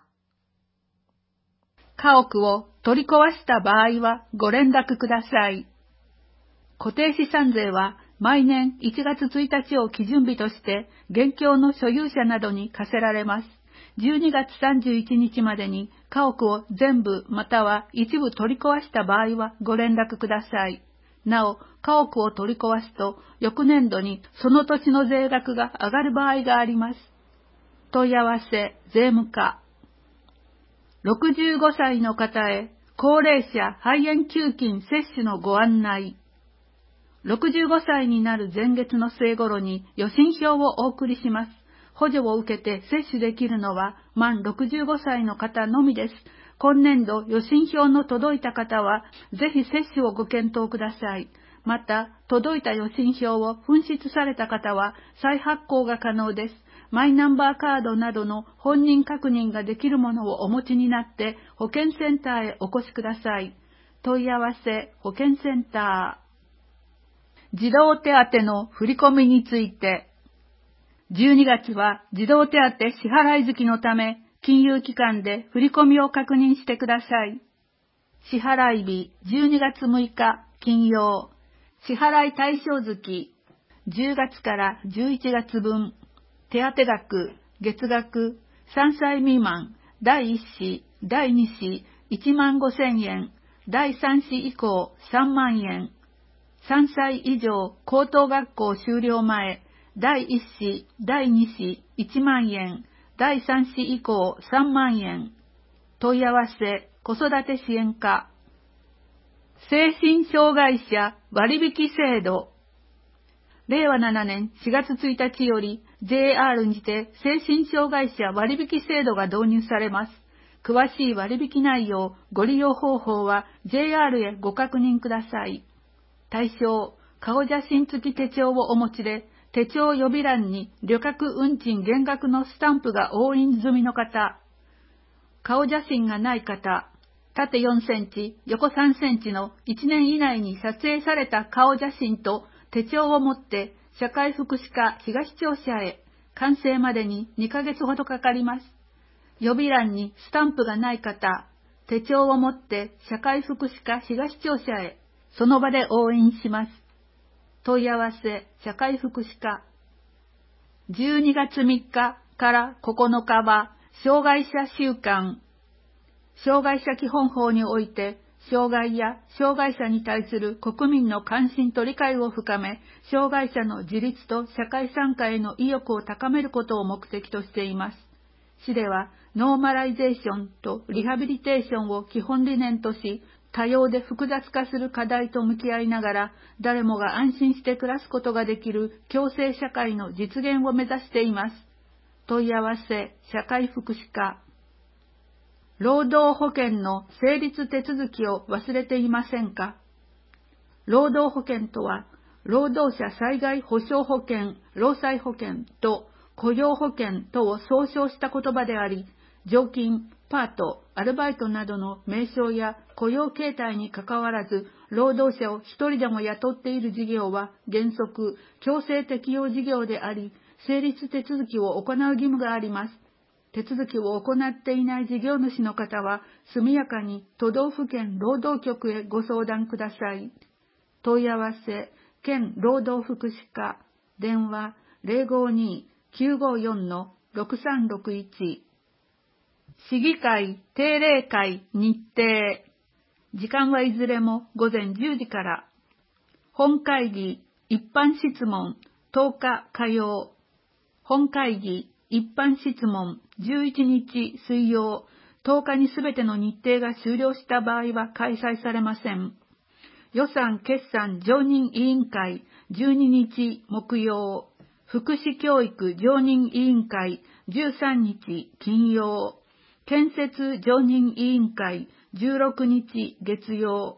家屋を取り壊した場合はご連絡ください。固定資産税は毎年いちがつついたちを基準日として現況の所有者などに課せられます。じゅうにがつさんじゅういちにちまでに家屋を全部または一部取り壊した場合はご連絡ください。なお、家屋を取り壊すと翌年度にその年の税額が上がる場合があります。問い合わせ、税務課。ろくじゅうごさいの方へ高齢者肺炎給付金接種のご案内。ろくじゅうごさいになる前月の末頃に予診票をお送りします。補助を受けて接種できるのは満ろくじゅうごさいの方のみです。今年度予診票の届いた方はぜひ接種をご検討ください。また、届いた予診票を紛失された方は再発行が可能です。マイナンバーカードなどの本人確認ができるものをお持ちになって保健センターへお越しください。問い合わせ、保健センター。児童手当の振り込みについて、じゅうにがつは児童手当支払い月のため、金融機関で振り込みを確認してください。支払い日じゅうにがつむいか金曜、支払い対象月じゅうがつからじゅういちがつぶん、手当額、月額、さんさい未満、だいいっ子、だいに子いちまんごせんえん、だいさん子以降さんまんえん、さんさい以上高等学校修了前、だいいっ子、だいに子いちまんえん、だいさん子以降さんまんえん。問い合わせ、子育て支援課。精神障害者割引制度。れいわななねんしがつついたちより ジェイアール にて精神障害者割引制度が導入されます。詳しい割引内容、ご利用方法は ジェイアール へご確認ください。対象、顔写真付き手帳をお持ちで、手帳予備欄に旅客運賃減額のスタンプが押印済みの方、顔写真がない方、縦よんセンチ、横さんセンチのいちねん以内に撮影された顔写真と手帳を持って社会福祉課東庁舎へ、完成までににかげつほどかかります。予備欄にスタンプがない方、手帳を持って社会福祉課東庁舎へ、その場で押印します。問い合わせ、社会福祉課。じゅうにがつみっかからここのかは、障害者週間。障害者基本法において、障害や障害者に対する国民の関心と理解を深め、障害者の自立と社会参加への意欲を高めることを目的としています。市では、ノーマライゼーションとリハビリテーションを基本理念とし、多様で複雑化する課題と向き合いながら、誰もが安心して暮らすことができる共生社会の実現を目指しています。問い合わせ、社会福祉課。労働保険の成立手続きを忘れていませんか？労働保険とは、労働者災害保障保険、労災保険と雇用保険とを総称した言葉であり、常勤、パート、アルバイトなどの名称や雇用形態にかかわらず、労働者を一人でも雇っている事業は原則、強制適用事業であり、成立手続きを行う義務があります。手続きを行っていない事業主の方は、速やかに都道府県労働局へご相談ください。問い合わせ、県労働福祉課、電話 ゼロごに きゅうごよん ろくさんろくいち。市議会定例会日程。時間はいずれもごぜんじゅうじから。本会議一般質問とおか火曜。本会議一般質問じゅういちにち水曜。とおかにすべての日程が終了した場合は開催されません。予算決算常任委員会じゅうににち木曜。福祉教育常任委員会じゅうさんにち金曜。建設常任委員会じゅうろくにち月曜。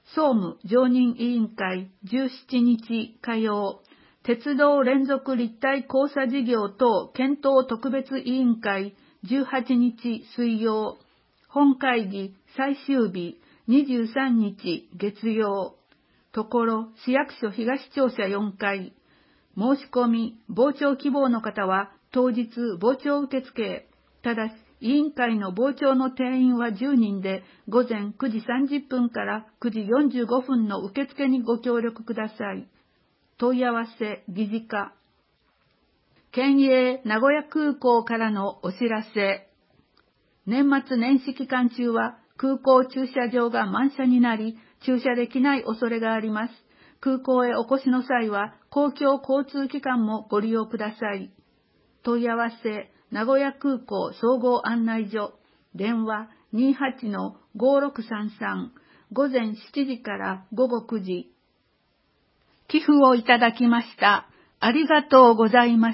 総務常任委員会じゅうしちにち火曜、鉄道連続立体交差事業等検討特別委員会じゅうはちにち水曜、本会議最終日にじゅうさんにち月曜、ところ市役所東庁舎よんかい、申し込み、傍聴希望の方は当日傍聴受付、ただし委員会の傍聴の定員はじゅうにんで、午前くじさんじゅっぷんからくじよんじゅうごふんの受付にご協力ください。問い合わせ、議事課。県営名古屋空港からのお知らせ。年末年始期間中は空港駐車場が満車になり、駐車できない恐れがあります。空港へお越しの際は公共交通機関もご利用ください。問い合わせ、名古屋空港総合案内所、電話 にはちのごろくさんさん、午前しちじから午後くじ。寄付をいただきました。ありがとうございました。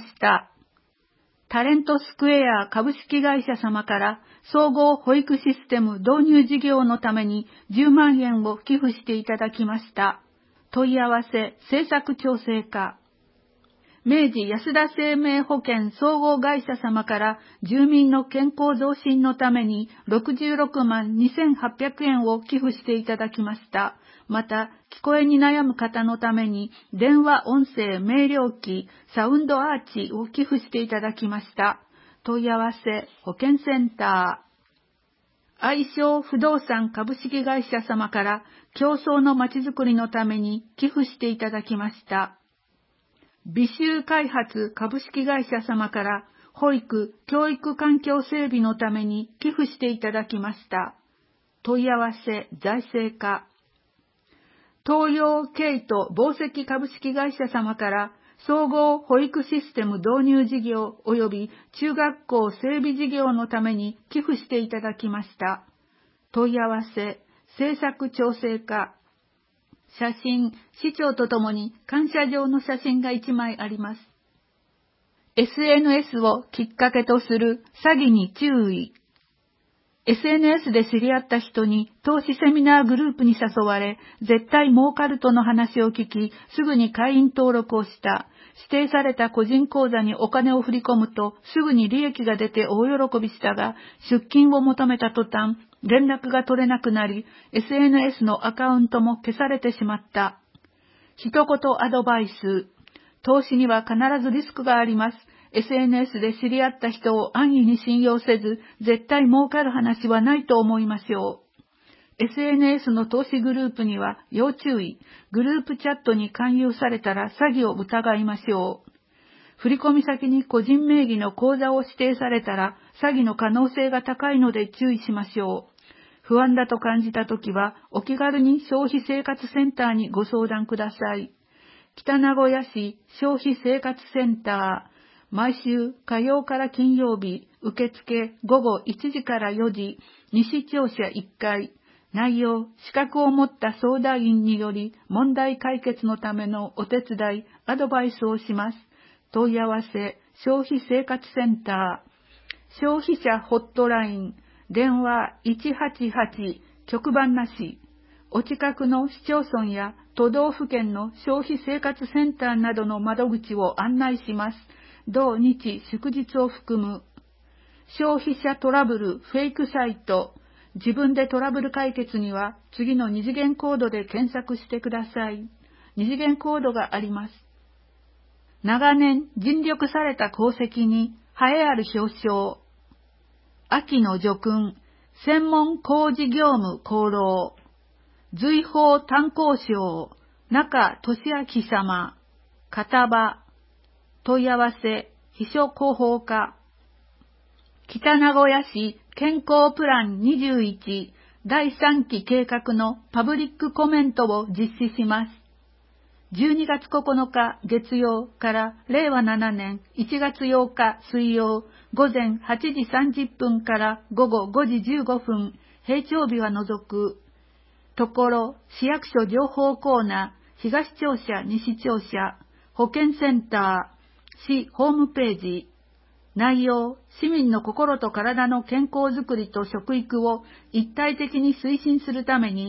タレントスクエア株式会社様から総合保育システム導入事業のためにじゅうまんえんを寄付していただきました。問い合わせ、政策調整課。明治安田生命保険総合会社様から住民の健康増進のためにろくじゅうろくまんにせんはっぴゃくえんを寄付していただきました。また、聞こえに悩む方のために電話音声明瞭機サウンドアーチを寄付していただきました。問い合わせ、保健センター。愛称不動産株式会社様から競争のまちづくりのために寄付していただきました。美州開発株式会社様から保育・教育環境整備のために寄付していただきました。問い合わせ、財政課。東洋ケイト紡績株式会社様から総合保育システム導入事業及び中学校整備事業のために寄付していただきました。問い合わせ、政策調整課。写真、市長とともに感謝状の写真がいちまいあります。エスエヌエス をきっかけとする詐欺に注意。エスエヌエス で知り合った人に投資セミナーグループに誘われ、絶対儲かるとの話を聞き、すぐに会員登録をした。指定された個人口座にお金を振り込むと、すぐに利益が出て大喜びしたが、出金を求めた途端、連絡が取れなくなり、エスエヌエス のアカウントも消されてしまった。一言アドバイス。投資には必ずリスクがあります。エスエヌエス で知り合った人を安易に信用せず、絶対儲かる話はないと思いましょう。エスエヌエス の投資グループには要注意。グループチャットに勧誘されたら詐欺を疑いましょう。振込先に個人名義の口座を指定されたら詐欺の可能性が高いので注意しましょう。不安だと感じたときはお気軽に消費生活センターにご相談ください。北名古屋市消費生活センター。毎週火曜から金曜日、受付午後いちじからよじ、西庁舎いっかい。内容、資格を持った相談員により問題解決のためのお手伝い、アドバイスをします。問い合わせ、消費生活センター。消費者ホットライン、電話いちはちはち、局番なし。お近くの市町村や都道府県の消費生活センターなどの窓口を案内します。同日祝日を含む。消費者トラブルフェイクサイト。自分でトラブル解決には次の二次元コードで検索してください。二次元コードがあります。長年尽力された功績に栄えある表彰。秋の叙勲、専門工事業務功労。随宝炭鉱賞、中俊明様。片場。問い合わせ、秘書広報課。北名古屋市健康プランにじゅういちだいさんき計画のパブリックコメントを実施します。じゅうにがつここのか月曜かられいわななねんいちがつようか水曜午前はちじさんじゅっぷんから午後ごじじゅうごふん、平常日は除く。ところ、市役所情報コーナー、東庁舎西庁舎、保健センター、市ホームページ。内容、市民の心と体の健康づくりと食育を一体的に推進するために、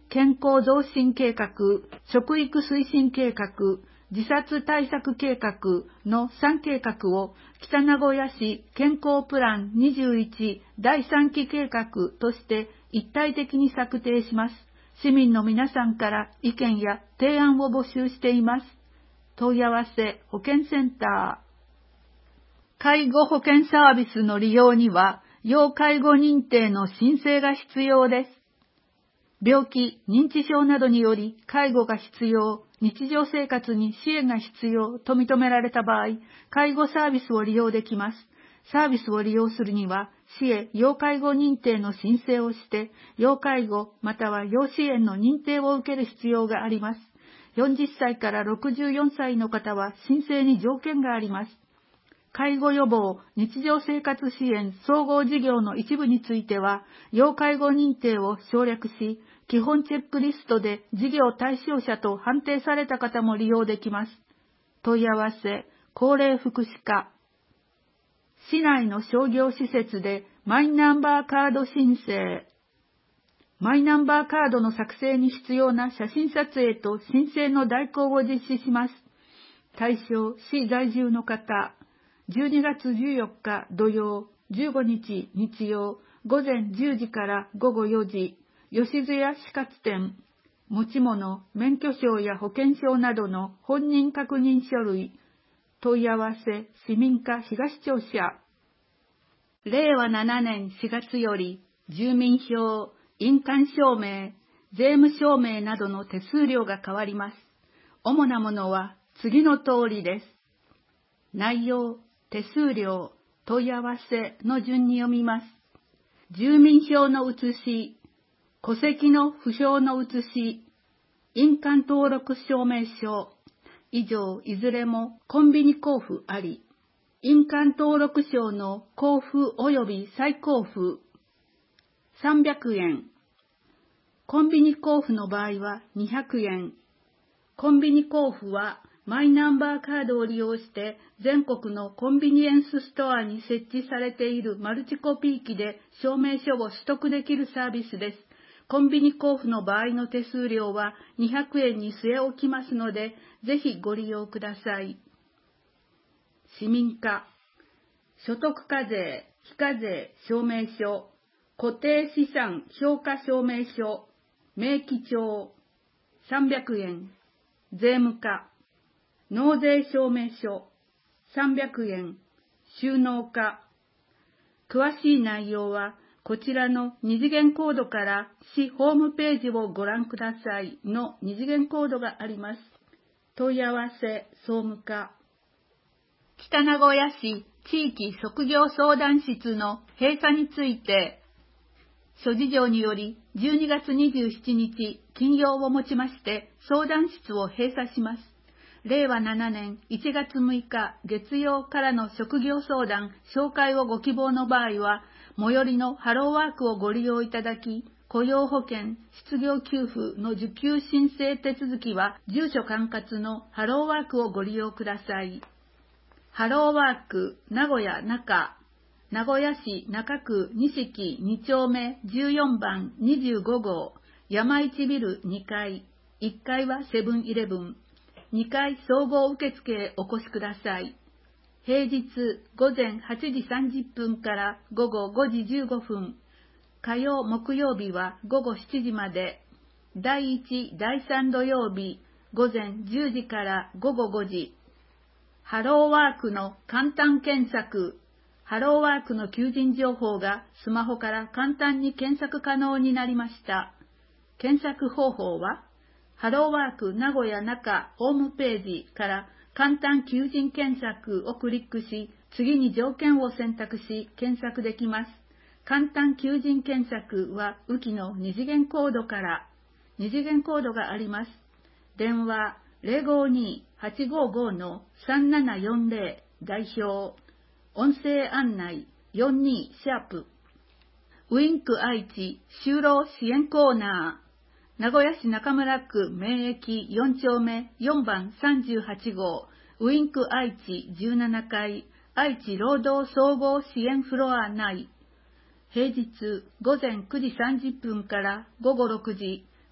健康増進計画、食育推進計画、自殺対策計画のさん計画を北名古屋市健康プランにじゅういちだいさんき計画として一体的に策定します。市民の皆さんから意見や提案を募集しています。問い合わせ保健センター。介護保険サービスの利用には要介護認定の申請が必要です。病気、認知症などにより介護が必要、日常生活に支援が必要と認められた場合、介護サービスを利用できます。サービスを利用するには、市へ要介護認定の申請をして、要介護または要支援の認定を受ける必要があります。よんじゅっさいからろくじゅうよんさいの方は申請に条件があります。介護予防、日常生活支援、総合事業の一部については、要介護認定を省略し、基本チェックリストで事業対象者と判定された方も利用できます。問い合わせ、高齢福祉課。市内の商業施設でマイナンバーカード申請。マイナンバーカードの作成に必要な写真撮影と申請の代行を実施します。対象、市在住の方。じゅうにがつじゅうよっか土曜、じゅうごにち日曜、午前じゅうじから午後よじ、吉津屋歯科店、持ち物、免許証や保険証などの本人確認書類、問い合わせ、市民課東庁舎。れいわななねんしがつより、住民票、印鑑証明、税務証明などの手数料が変わります。主なものは次の通りです。内容、手数料、問い合わせの順に読みます。住民票の写し、戸籍の不評の写し、印鑑登録証明書、以上いずれもコンビニ交付あり、印鑑登録証の交付及び再交付、さんびゃくえん。コンビニ交付の場合はにひゃくえん。コンビニ交付はマイナンバーカードを利用して全国のコンビニエンスストアに設置されているマルチコピー機で証明書を取得できるサービスです。コンビニ交付の場合の手数料はにひゃくえんに据え置きますので、ぜひご利用ください。市民課、所得課税、非課税証明書、固定資産評価証明書、明記帳、さんびゃくえん。税務課、納税証明書、さんびゃくえん。収納課。詳しい内容は、こちらの二次元コードから市ホームページをご覧くださいの二次元コードがあります。問い合わせ、総務課。北名古屋市地域職業相談室の閉鎖について、諸事情によりじゅうにがつにじゅうしちにち金曜をもちまして相談室を閉鎖します。れいわななねんいちがつむいか月曜からの職業相談紹介をご希望の場合は、最寄りのハローワークをご利用いただき、雇用保険、失業給付の受給申請手続きは住所管轄のハローワークをご利用ください。ハローワーク名古屋中、名古屋市中区西にちょうめじゅうよんばんにじゅうごごう、山一ビルにかい、いっかいはセブンイレブン、にかい総合受付へお越しください。平日ごぜんはちじさんじゅっぷんからごごごじじゅうごふん、火曜木曜日はごごしちじまで、だいいち、だいさん土曜日ごぜんじゅうじからごごごじ。ハローワークの簡単検索。ハローワークの求人情報がスマホから簡単に検索可能になりました。検索方法は、ハローワーク名古屋中ホームページから簡単求人検索をクリックし、次に条件を選択し検索できます。簡単求人検索は浮きの二次元コードから二次元コードがあります。電話 ゼロごにーはちごごのさんななよんぜろ 代表。音声案内よんにシャープ。ウインク愛知就労支援コーナー。名古屋市中村区名駅よんちょうめよんばんさんじゅうはちごう。ウインク愛知じゅうななかい愛知労働総合支援フロア内。平日ごぜんくじさんじゅっぷんからごごろくじ。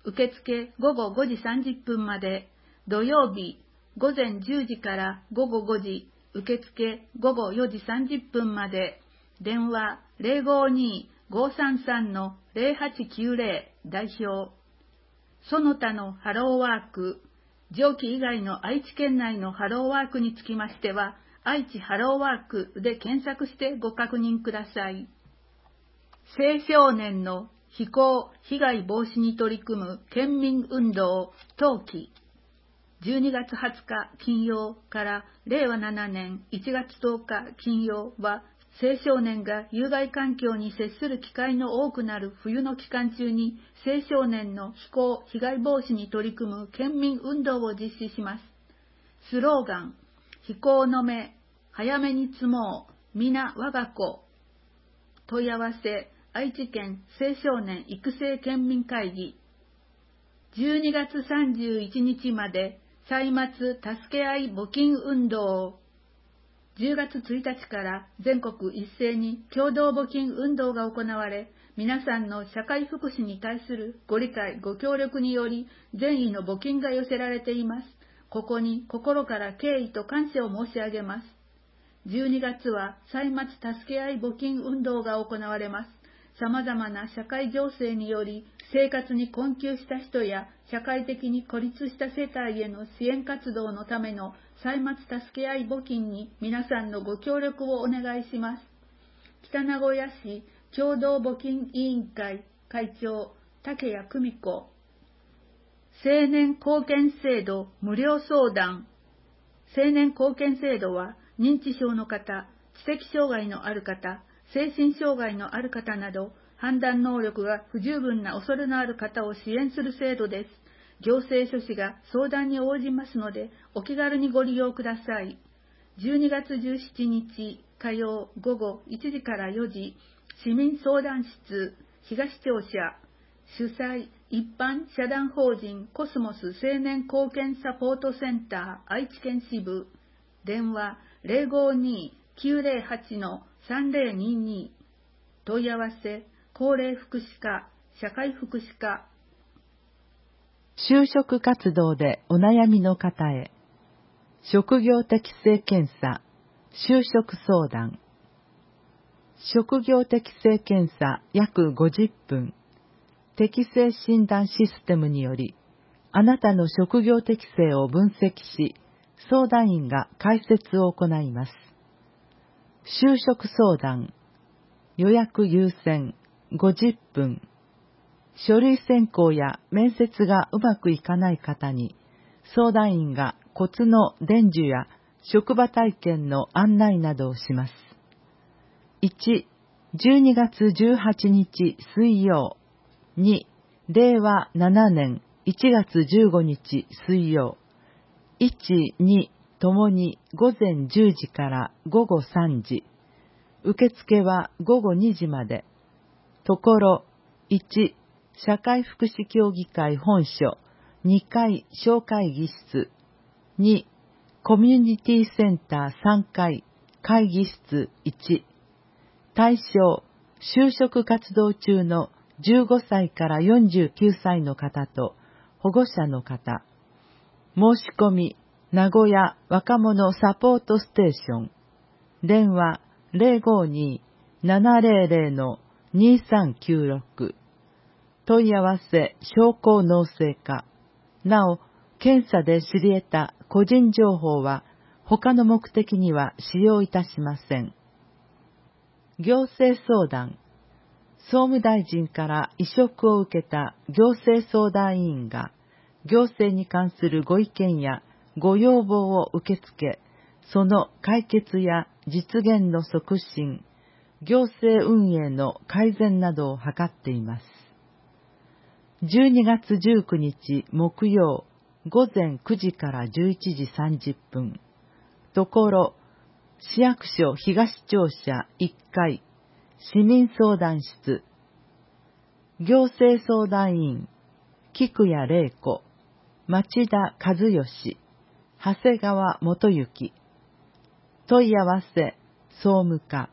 受付ごごごじさんじゅっぷんまで、土曜日午前じゅうじからごごごじ、受付ごごよじさんじゅっぷんまで、電話 ゼロごにーごさんさんのゼロはちきゅうゼロ 代表。その他のハローワーク、上記以外の愛知県内のハローワークにつきましては、愛知ハローワークで検索してご確認ください。青少年の非行・被害防止に取り組む県民運動冬季。じゅうにがつはつか金曜かられいわななねんいちがつとおか金曜は、青少年が有害環境に接する機会の多くなる冬の期間中に、青少年の非行・被害防止に取り組む県民運動を実施します。スローガン、非行の目、早めに積もう、皆我が子。問い合わせ、愛知県青少年育成県民会議。じゅうにがつさんじゅういちにちまで、歳末助け合い募金運動。じゅうがつついたちから全国一斉に共同募金運動が行われ、皆さんの社会福祉に対するご理解、ご協力により、善意の募金が寄せられています。ここに心から敬意と感謝を申し上げます。じゅうにがつは歳末助け合い募金運動が行われます。様々な社会情勢により、生活に困窮した人や社会的に孤立した世帯への支援活動のための歳末助け合い募金に皆さんのご協力をお願いします。北名古屋市共同募金委員会会長、竹谷久美子。青年貢献制度無料相談。青年貢献制度は、認知症の方、知的障害のある方、精神障害のある方など、判断能力が不十分な恐れのある方を支援する制度です。行政書士が相談に応じますので、お気軽にご利用ください。じゅうにがつじゅうしちにち火曜ごごいちじからよじ、市民相談室東庁舎、主催一般社団法人コスモス青年貢献サポートセンター愛知県支部、電話 ゼロごにーきゅうゼロはちのさんゼロにに、問い合わせ高齢福祉課、社会福祉課。
就職活動でお悩みの方へ、職業適性検査、就職相談。職業適性検査約ごじゅっぷん、適性診断システムにより、あなたの職業適性を分析し、相談員が解説を行います。就職相談、予約優先、ごじゅっぷん。書類選考や面接がうまくいかない方に、相談員がコツの伝授や職場体験の案内などをします。いち、じゅうにがつじゅうはちにち水曜。に、れいわななねんいちがつじゅうごにち水曜。いち、にともにごぜんじゅうじからごごさんじ。受付はごごにじまで。ところ、いち、社会福祉協議会本所にかい小会議室。に、コミュニティセンターさんかい会議室いち。対象、就職活動中のじゅうごさいからよんじゅうきゅうさいの方と保護者の方。申し込み、名古屋若者サポートステーション。電話 ゼロごにーななゼロゼロのにさんきゅうろく。問い合わせ商工農政課。なお、検査で知り得た個人情報は他の目的には使用いたしません。行政相談。総務大臣から委嘱を受けた行政相談委員が、行政に関するご意見やご要望を受け付け、その解決や実現の促進、行政運営の改善などを図っています。じゅうにがつじゅうくにち木曜、ごぜんくじからじゅういちじさんじゅっぷん。ところ、市役所東庁舎いっかい、市民相談室。行政相談員、菊谷玲子、町田和義、長谷川元幸。問い合わせ、総務課。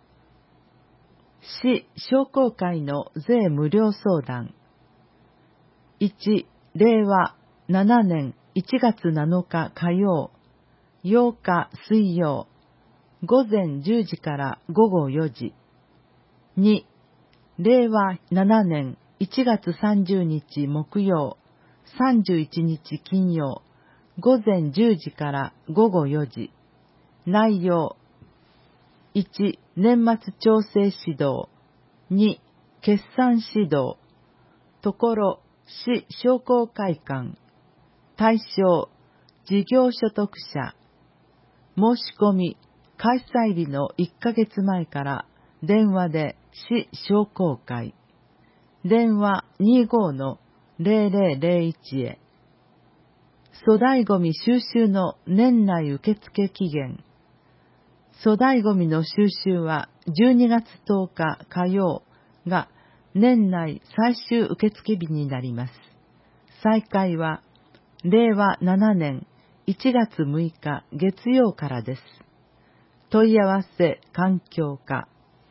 市商工会の税無料相談。いち、 れいわななねんいちがつなのか火曜、ようか水曜、ごぜんじゅうじからごごよじ。に、れいわななねんいちがつさんじゅうにち木曜、さんじゅういちにち金曜、ごぜんじゅうじからごごよじ。内容。いち、年末調整指導。に、決算指導。ところ、市商工会館。対象、事業所得者。申し込み、開催日のいっかげつまえから電話で市商工会。電話 にじゅうごのぜろぜろぜろいち へ。粗大ごみ収集の年内受付期限。粗大ごみの収集はじゅうにがつとおか火曜が年内最終受付日になります。再開はれいわななねんいちがつむいか月曜からです。問い合わせ環境課。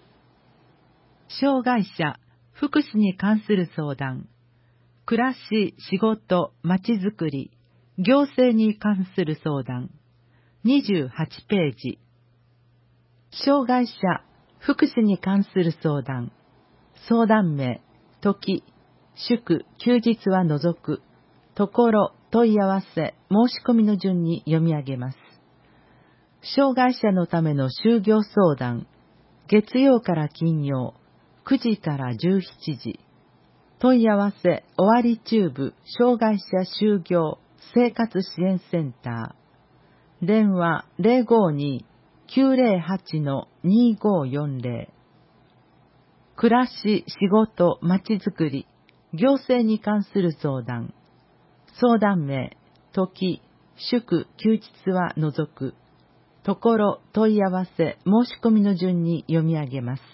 障害者福祉に関する相談。暮らし、仕事、まちづくり、行政に関する相談。にじゅうはちページ。障害者福祉に関する相談。相談名、時、祝、休日は除く、ところ、問い合わせ、申し込みの順に読み上げます。障害者のための就業相談。月曜から金曜、くじからじゅうしちじ。問い合わせ、尾張中部障害者就業生活支援センター。電話 ぜろごに きゅうぜろはち にごよんぜろ。暮らし、仕事、まちづくり、行政に関する相談。相談名、時、祝、休日は除く、ところ、問い合わせ、申し込みの順に読み上げます。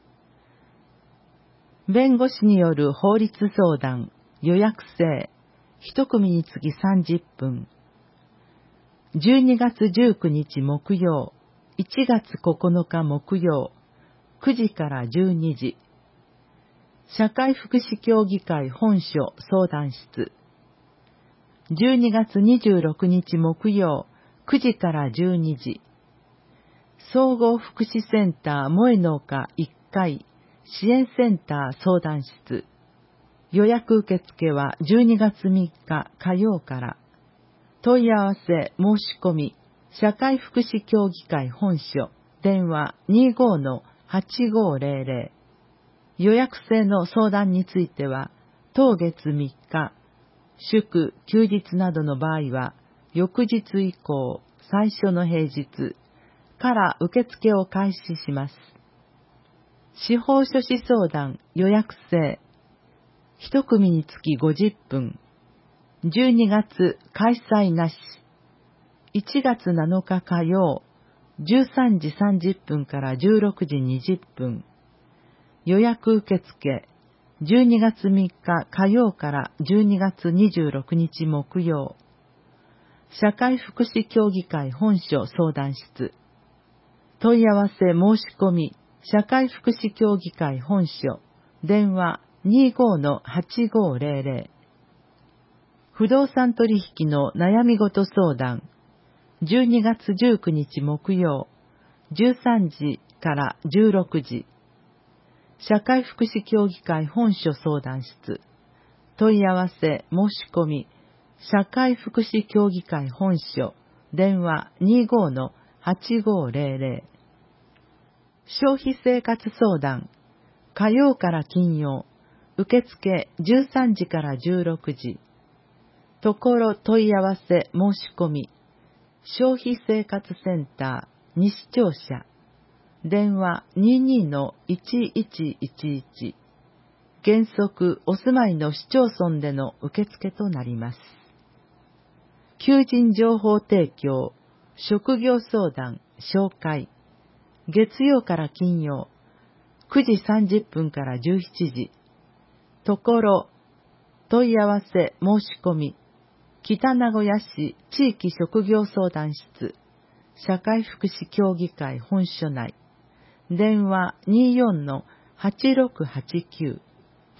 弁護士による法律相談、予約制、一組につきさんじゅっぷん。じゅうにがつじゅうくにち木曜、いちがつここのか木曜、くじからじゅうにじ。社会福祉協議会本所相談室。じゅうにがつにじゅうろくにち木曜、くじからじゅうにじ。総合福祉センター萌農家いっかい支援センター相談室。予約受付はじゅうにがつみっか火曜から。問い合わせ申し込み、社会福祉協議会本所、電話 にじゅうごのはちごぜろぜろ。予約制の相談については、当月みっか、祝、休日などの場合は、翌日以降、最初の平日から受付を開始します。司法書士相談予約制。一組につきごじゅっぷん。じゅうにがつ開催なし。いちがつなのか火曜、じゅうさんじさんじゅっぷんからじゅうろくじにじゅっぷん。予約受付。じゅうにがつみっか火曜からじゅうにがつにじゅうろくにち木曜。社会福祉協議会本所相談室。問い合わせ申し込み、社会福祉協議会本所、電話 にじゅうごのはちごぜろぜろ。不動産取引の悩み事相談。じゅうにがつじゅうくにち木曜、じゅうさんじからじゅうろくじ。社会福祉協議会本所相談室。問い合わせ申し込み、社会福祉協議会本所、電話 にじゅうごのはちごぜろぜろ。消費生活相談。火曜から金曜、受付じゅうさんじからじゅうろくじ。ところ問い合わせ申し込み、消費生活センター西庁舎。電話 にじゅうにのいちいちいちいち。原則お住まいの市町村での受付となります。求人情報提供、職業相談、紹介。月曜から金曜、くじさんじゅっぷんからじゅうしちじ。ところ、問い合わせ申し込み、北名古屋市地域職業相談室、社会福祉協議会本所内。電話 にじゅうよんのはちろくはちきゅう。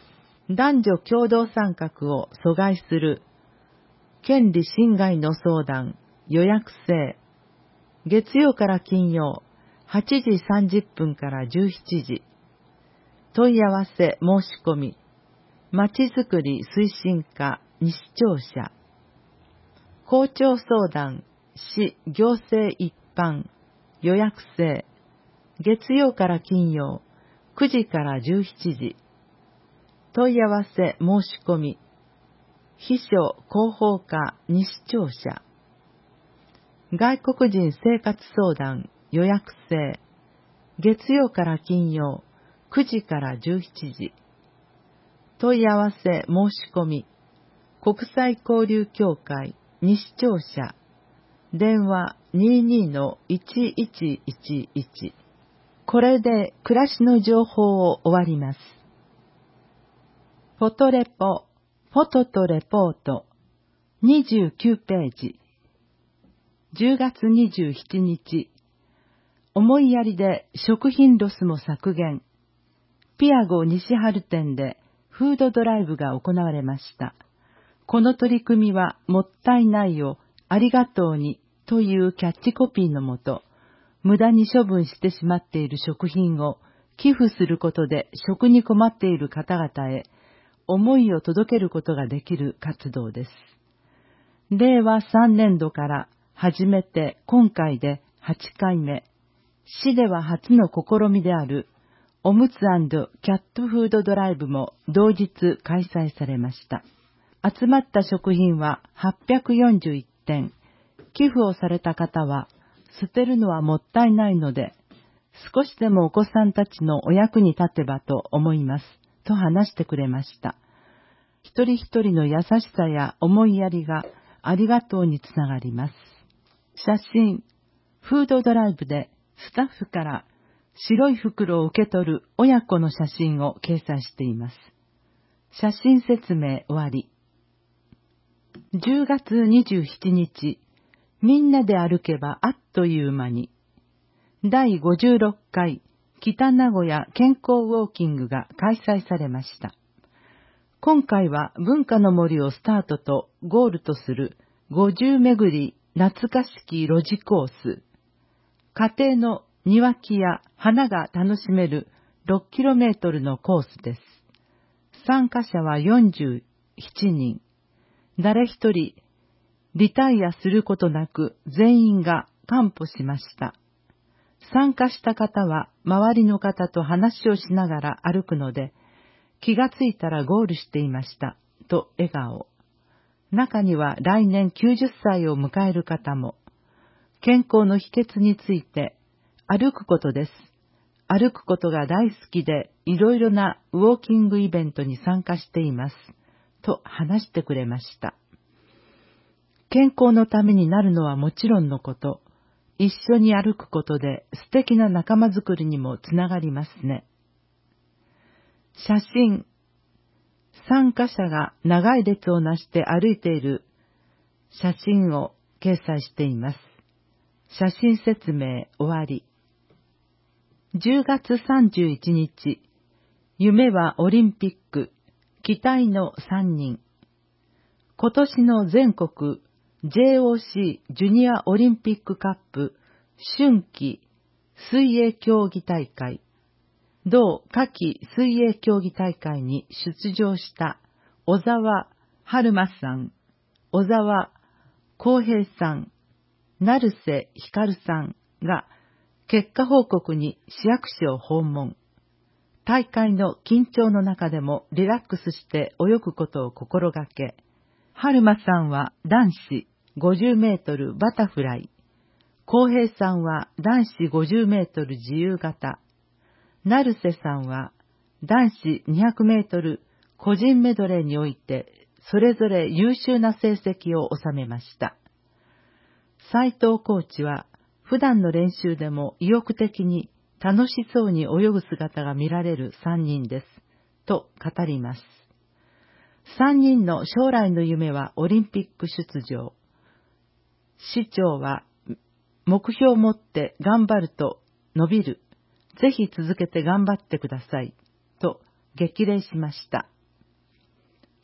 男女共同参画を阻害する権利侵害の相談予約制。月曜から金曜はちじさんじゅっぷんからじゅうしちじ。問い合わせ申し込み。まちづくり推進課西庁舎。校長相談市行政一般予約制。月曜から金曜くじからじゅうしちじ。問い合わせ申し込み。秘書広報課西庁舎。外国人生活相談予約制。月曜から金曜くじからじゅうしちじ。問い合わせ申し込み。国際交流協会西庁舎。電話 にじゅうにのいちいちいちいち。これで暮らしの情報を終わります。フォトレポ、フォトとレポート、にじゅうきゅうページ。じゅうがつにじゅうしちにち、思いやりで食品ロスも削減。ピアゴ西春店でフードドライブが行われました。この取り組みはもったいないをありがとうにというキャッチコピーのもと、無駄に処分してしまっている食品を寄付することで食に困っている方々へ思いを届けることができる活動です。れいわさんねんどから初めて今回ではちかいめ、市では初の試みであるおむつ&キャットフードドライブも同日開催されました。集まった食品ははっぴゃくよんじゅういってん、寄付をされた方は捨てるのはもったいないので、少しでもお子さんたちのお役に立てばと思いますと話してくれました。一人一人の優しさや思いやりがありがとうにつながります。写真、フードドライブでスタッフから白い袋を受け取る親子の写真を掲載しています。写真説明終わり。じゅうがつにじゅうしちにち、みんなで歩けばあっという間に、だいごじゅうろっかい北名古屋健康ウォーキングが開催されました。今回は文化の森をスタートとゴールとするごじゅうめぐり懐かしき路地コース、家庭の庭木や花が楽しめるろっキロメートルのコースです。参加者はよんじゅうななにん。誰一人リタイアすることなく全員が完歩しました。参加した方は周りの方と話をしながら歩くので、気がついたらゴールしていましたと笑顔。中には来年きゅうじゅっさいを迎える方も。健康の秘訣について、歩くことです。歩くことが大好きでいろいろなウォーキングイベントに参加していますと話してくれました。健康のためになるのはもちろんのこと、一緒に歩くことで素敵な仲間づくりにもつながりますね。写真、参加者が長い列をなして歩いている写真を掲載しています。写真説明終わり。じゅうがつさんじゅういちにち、夢はオリンピック、期待のさんにん。今年の全国 ジェイオーシー ジュニアオリンピックカップ春季水泳競技大会、同夏季水泳競技大会に出場した小沢春馬さん、小沢康平さん、成瀬光さんが結果報告に市役所を訪問。大会の緊張の中でもリラックスして泳ぐことを心がけ、春馬さんは男子ごじゅうメートルバタフライ、康平さんは男子ごじゅうメートル自由形、成瀬さんは男子にひゃくメートル個人メドレーにおいてそれぞれ優秀な成績を収めました。斉藤コーチは普段の練習でも意欲的に楽しそうに泳ぐ姿が見られるさんにんですと語ります。さんにんの将来の夢はオリンピック出場。市長は目標を持って頑張ると伸びる。ぜひ続けて頑張ってくださいと激励しました。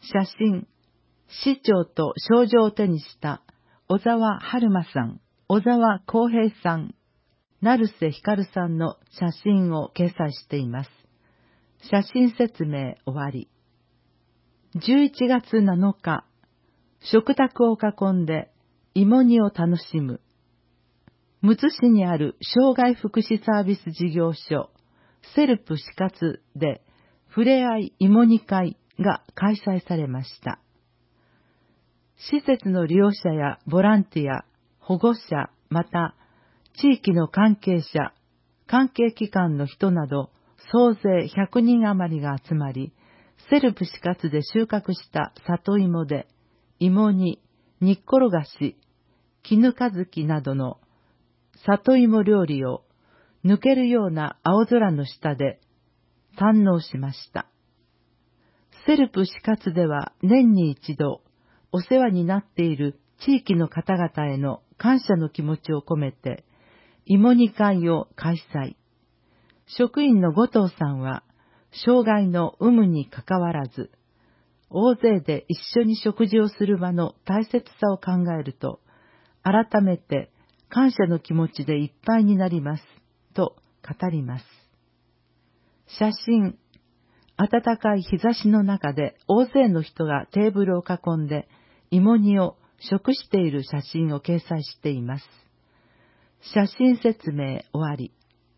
写真、市長と賞状を手にした小沢春馬さん、小沢康平さん、成瀬光さんの写真を掲載しています。写真説明終わり。じゅういちがつなのか、食卓を囲んで芋煮を楽しむ。むつ市にある障害福祉サービス事業所、セルプ死活でふれあい芋煮会が開催されました。施設の利用者やボランティア、保護者、また地域の関係者、関係機関の人など総勢ひゃくにん余りが集まり、セルプ死活で収穫した里芋で芋煮、煮っころがし、絹かずきなどの里芋料理を抜けるような青空の下で堪能しました。セルプ死活では年に一度お世話になっている地域の方々への感謝の気持ちを込めて芋煮会を開催。職員の後藤さんは障害の有無にかかわらず大勢で一緒に食事をする場の大切さを考えると改めて感謝の気持ちでいっぱいになりますと語ります。写真、暖かい日差しの中で大勢の人がテーブルを囲んで芋煮を食している写真を掲載しています。写真説明終わり。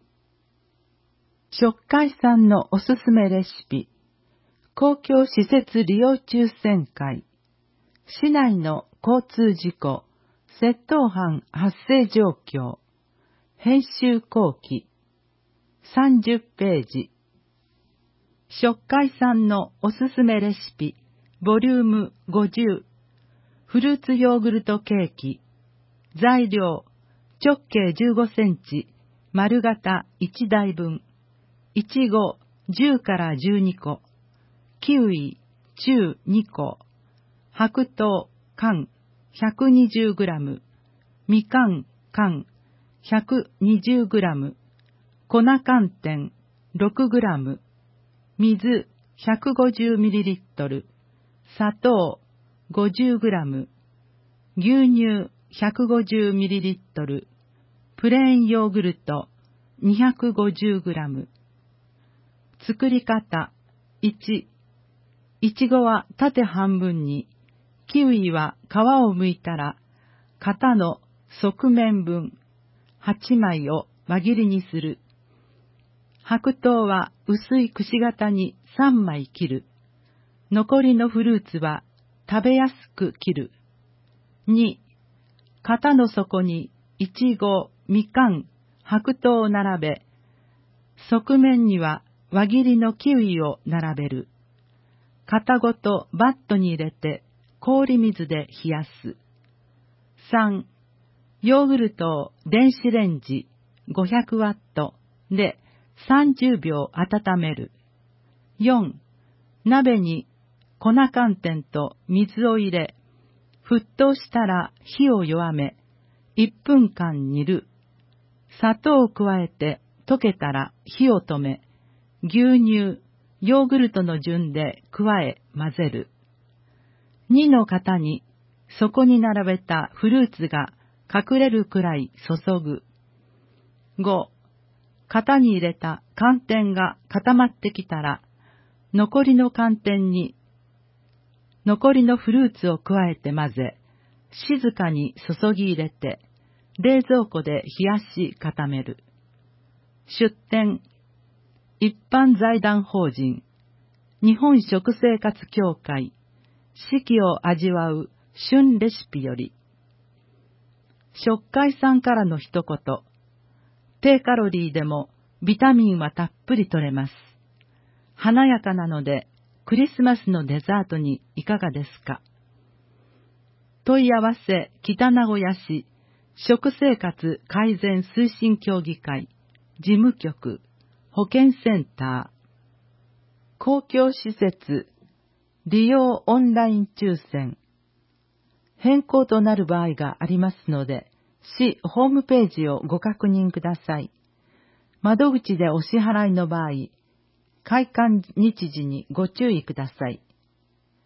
食会さんのおすすめレシピ、公共施設利用抽選会、市内の交通事故、窃盗犯発生状況、編集後期、さんじゅっページ。食会さんのおすすめレシピ、ボリュームごじゅう、フルーツヨーグルトケーキ、材料、直径じゅうごセンチ、丸型いちだいぶん、いちごじゅうからじゅうにこ、キウイ中にこ、白桃缶ひゃくにじゅうグラム、みかん缶ひゃくにじゅうグラム、粉寒天ろくグラム、水 ひゃくごじゅうミリリットル、砂糖 ごじゅうグラム、牛乳 ひゃくごじゅうミリリットル、プレーンヨーグルト にひゃくごじゅうグラム。作り方いち、いちごは縦半分に、キウイは皮を剥いたら、型の側面分はちまいを輪切りにする。白桃は薄いくし形にさんまい切る。残りのフルーツは食べやすく切る。に、型の底にいちご、みかん、白桃を並べ、側面には輪切りのキウイを並べる。型ごとバットに入れて氷水で冷やす。さん、ヨーグルトを電子レンジごひゃくワットでさんじゅうびょう温める。よん、鍋に粉寒天と水を入れ、沸騰したら火を弱め、いっぷんかん煮る。砂糖を加えて溶けたら火を止め、牛乳、ヨーグルトの順で加え混ぜる。にの型に底に並べたフルーツが隠れるくらい注ぐ。ご、型に入れた寒天が固まってきたら、残りの寒天に残りのフルーツを加えて混ぜ、静かに注ぎ入れて、冷蔵庫で冷やし固める。出典、一般財団法人、日本食生活協会、四季を味わう旬レシピより。食会さんからの一言、低カロリーでもビタミンはたっぷり取れます。華やかなので、クリスマスのデザートにいかがですか。問い合わせ北名古屋市食生活改善推進協議会事務局保健センター。公共施設利用オンライン抽選。変更となる場合がありますので、市ホームページをご確認ください。窓口でお支払いの場合、開館日時にご注意ください。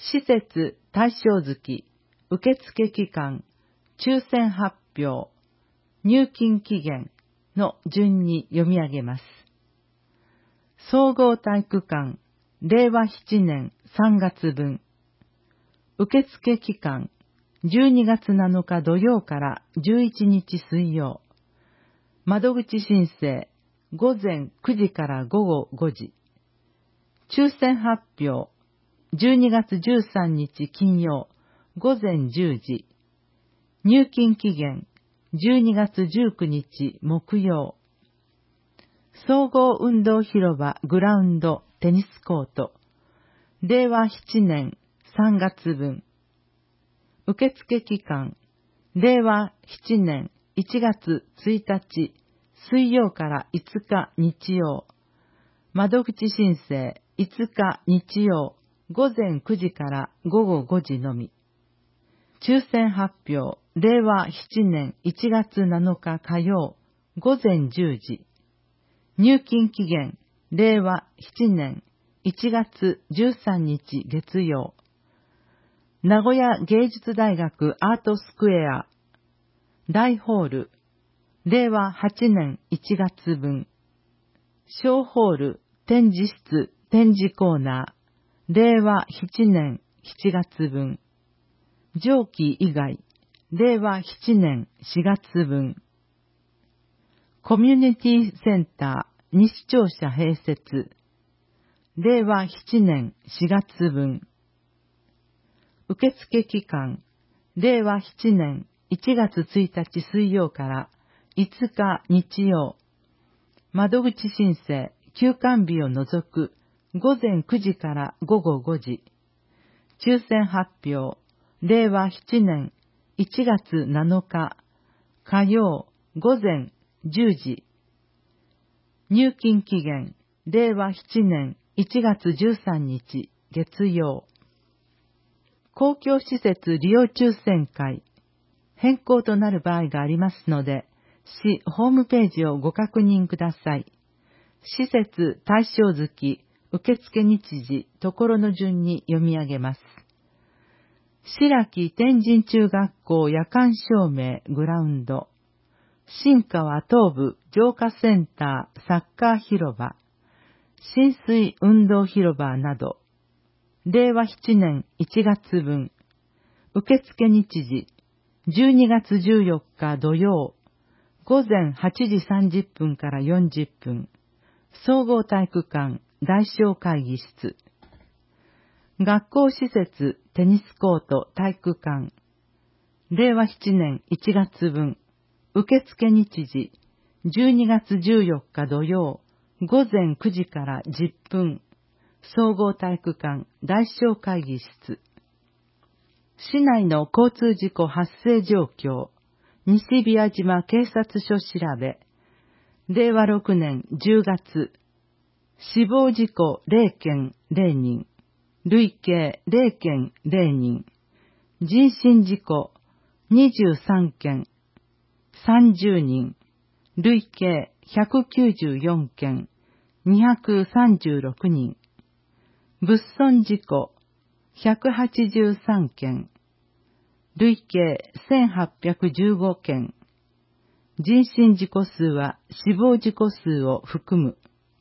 施設対象月、受付期間、抽選発表、入金期限の順に読み上げます。総合体育館、れいわなねんさんがつぶん。受付期間、じゅうにがつなのか土曜からじゅういちにち水曜。窓口申請、ごぜんくじからごごごじ。抽選発表、じゅうにがつじゅうさんにち金曜、ごぜんじゅうじ。入金期限、じゅうにがつじゅうくにち木曜。総合運動広場グラウンドテニスコート、れいわなねんさんがつぶん。受付期間、れいわなねんいちがつついたち水曜からいつか日曜。窓口申請いつか日曜ごぜんくじからごごごじのみ。抽選発表、れいわなねんいちがつなのか火曜ごぜんじゅうじ。入金期限、れいわなねんいちがつじゅうさんにち月曜。名古屋芸術大学アートスクエア大ホール、れいわはちねんいちがつぶん。小ホール展示室展示コーナー、れいわなねんしちがつぶん。上記以外、れいわなねんしがつぶん。コミュニティセンター西庁舎併設、れいわなねんしがつぶん。受付期間、れいわなねんいちがつついたち水曜からいつか日曜。窓口申請、休館日を除くごぜんくじからごごごじ。抽選発表、れいわなねんいちがつなのか火曜ごぜんじゅうじ。入金期限、れいわなねんいちがつじゅうさんにち月曜。公共施設利用抽選会、変更となる場合がありますので、市ホームページをご確認ください。施設対象月、受付日時、ところの順に読み上げます。白木天神中学校夜間照明グラウンド、新川東部浄化センターサッカー広場、浸水運動広場など、れいわなねんいちがつぶん。受付日時、じゅうにがつじゅうよっか土曜、ごぜんはちじさんじゅっぷんからよんじゅっぷん。総合体育館大小会議室。学校施設テニスコート体育館、れいわなねんいちがつぶん。受付日時、じゅうにがつじゅうよっか土曜、ごぜんくじからじゅっぷん。総合体育館大小会議室。市内の交通事故発生状況、西宮島警察署調べ、れいわろくねんじゅうがつ、死亡事故れいけんれいにん、累計れいけんれいにん、人身事故にじゅうさんけん、さんじゅうにん、累計ひゃくきゅうじゅうよんけん、にひゃくさんじゅうろくにん、物損事故ひゃくはちじゅうさんけん、累計せんはっぴゃくじゅうごけん、人身事故数は死亡事故数を含む。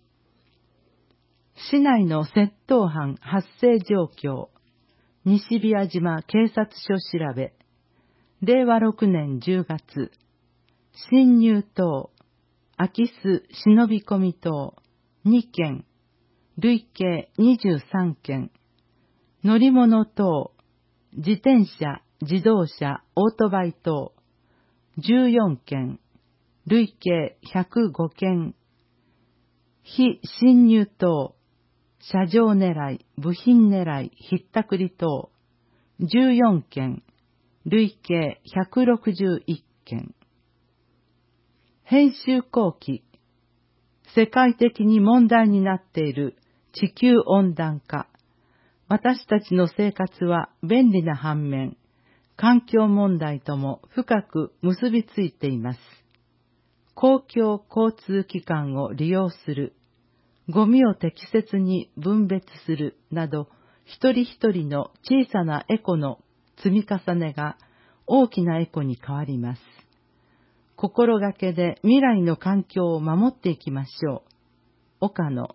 市内の窃盗犯発生状況、西宮島警察署調べ、れいわろくねんじゅうがつ、侵入等、空き巣忍び込み等にけん、累計にじゅうさんけん、乗り物等、自転車、自動車、オートバイ等じゅうよんけん、累計ひゃくごけん、非侵入等、車上狙い、部品狙い、ひったくり等じゅうよんけん、累計ひゃくろくじゅういっけん。編集後期、世界的に問題になっている地球温暖化。私たちの生活は便利な反面、環境問題とも深く結びついています。公共交通機関を利用する、ゴミを適切に分別するなど、 一人一人の小さなエコの積み重ねが大きなエコに変わります。心がけで未来の環境を守っていきましょう。岡野。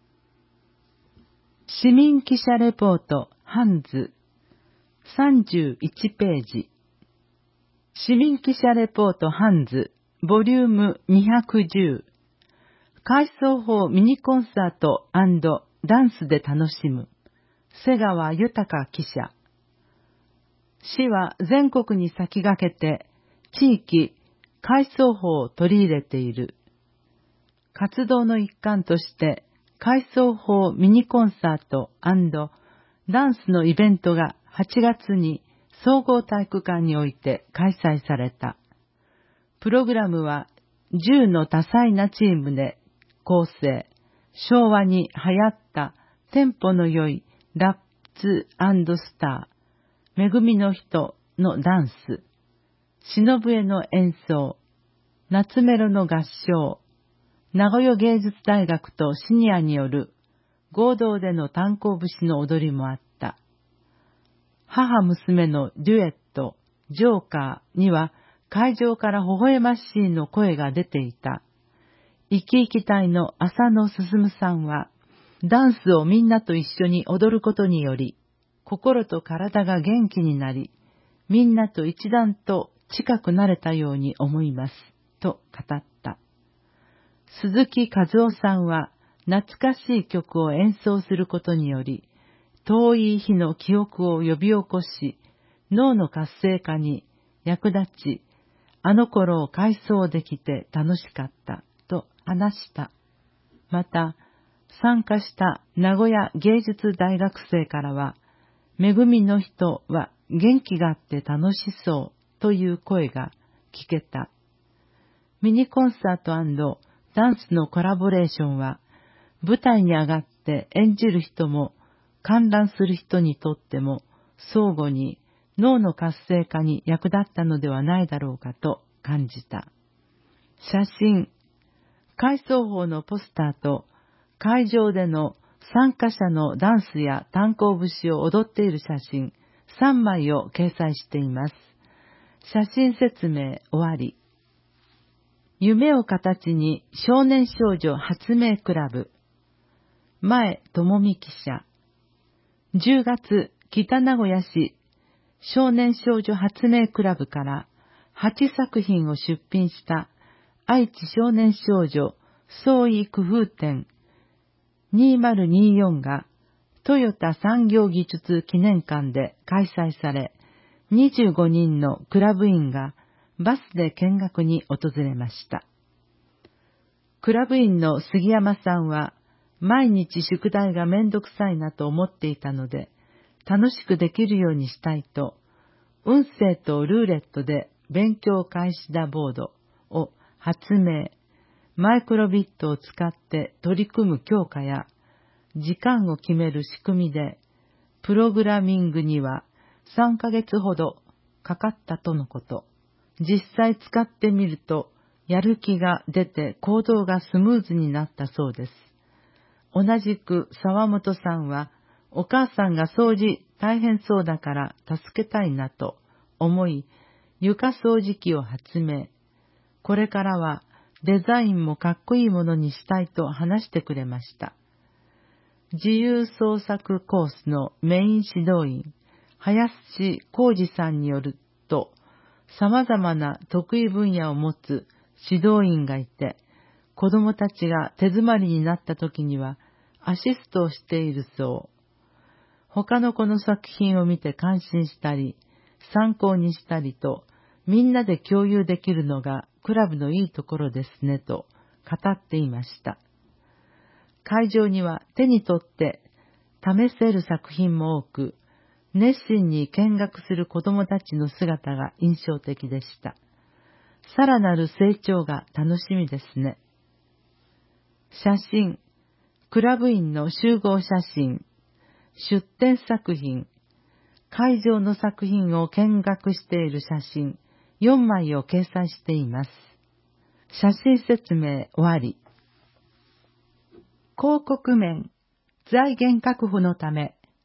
市民記者レポートハンズさんじゅういちページ。市民記者レポートハンズボリュームにひゃくじゅう。海藻法ミニコンサート&ダンスで楽しむ瀬川豊記者。市は全国に先駆けて地域海藻法を取り入れている。活動の一環として海藻法ミニコンサート&ダンスのイベントがはちがつに総合体育館において開催された。プログラムはじゅうの多彩なチームで構成、昭和に流行ったテンポの良いラッツ&スター、めぐみの人のダンス、しのぶえの演奏、夏メロの合唱、名古屋芸術大学とシニアによる合同での炭鉱節の踊りもあった。母娘のデュエット、ジョーカーには会場から微笑ましいの声が出ていた。生き生き隊の浅野進さんは、ダンスをみんなと一緒に踊ることにより、心と体が元気になり、みんなと一段と近くなれたように思います、と語った。鈴木和夫さんは、懐かしい曲を演奏することにより、遠い日の記憶を呼び起こし、脳の活性化に役立ち、あの頃を回想できて楽しかった、と話した。また、参加した名古屋芸術大学生からは、めぐみの人は元気があって楽しそうという声が聞けた。ミニコンサート&ダンスのコラボレーションは、舞台に上がって演じる人も観覧する人にとっても相互に脳の活性化に役立ったのではないだろうかと感じた。写真、海藻法のポスターと会場での参加者のダンスや炭鉱節を踊っている写真さんまいを掲載しています。写真説明終わり。夢を形に少年少女発明クラブ。前智美記者。じゅうがつ、北名古屋市少年少女発明クラブからはちさく品を出品した愛知少年少女創意工夫展にせんにじゅうよんがトヨタ産業技術記念館で開催され、にじゅうごにんのクラブ員がバスで見学に訪れました。クラブ員の杉山さんは、毎日宿題がめんどくさいなと思っていたので、楽しくできるようにしたいと、運勢とルーレットで勉強開始だボードを発明、マイクロビットを使って取り組む教科や、時間を決める仕組みで、プログラミングにはさんかげつほどかかったとのこと。実際使ってみると、やる気が出て行動がスムーズになったそうです。同じく沢本さんは、お母さんが掃除大変そうだから助けたいなと思い、床掃除機を発明。これからはデザインもかっこいいものにしたいと話してくれました。自由創作コースのメイン指導員、林浩二さんによると、様々な得意分野を持つ指導員がいて、子供たちが手詰まりになった時にはアシストをしているそう。他の子の作品を見て感心したり、参考にしたりと、みんなで共有できるのがクラブのいいところですねと語っていました。会場には手に取って試せる作品も多く、熱心に見学する子供たちの姿が印象的でした。さらなる成長が楽しみですね。写真、クラブ員の集合写真、出展作品、会場の作品を見学している写真よんまいを掲載しています。写真説明終わり。広告面、財源確保のため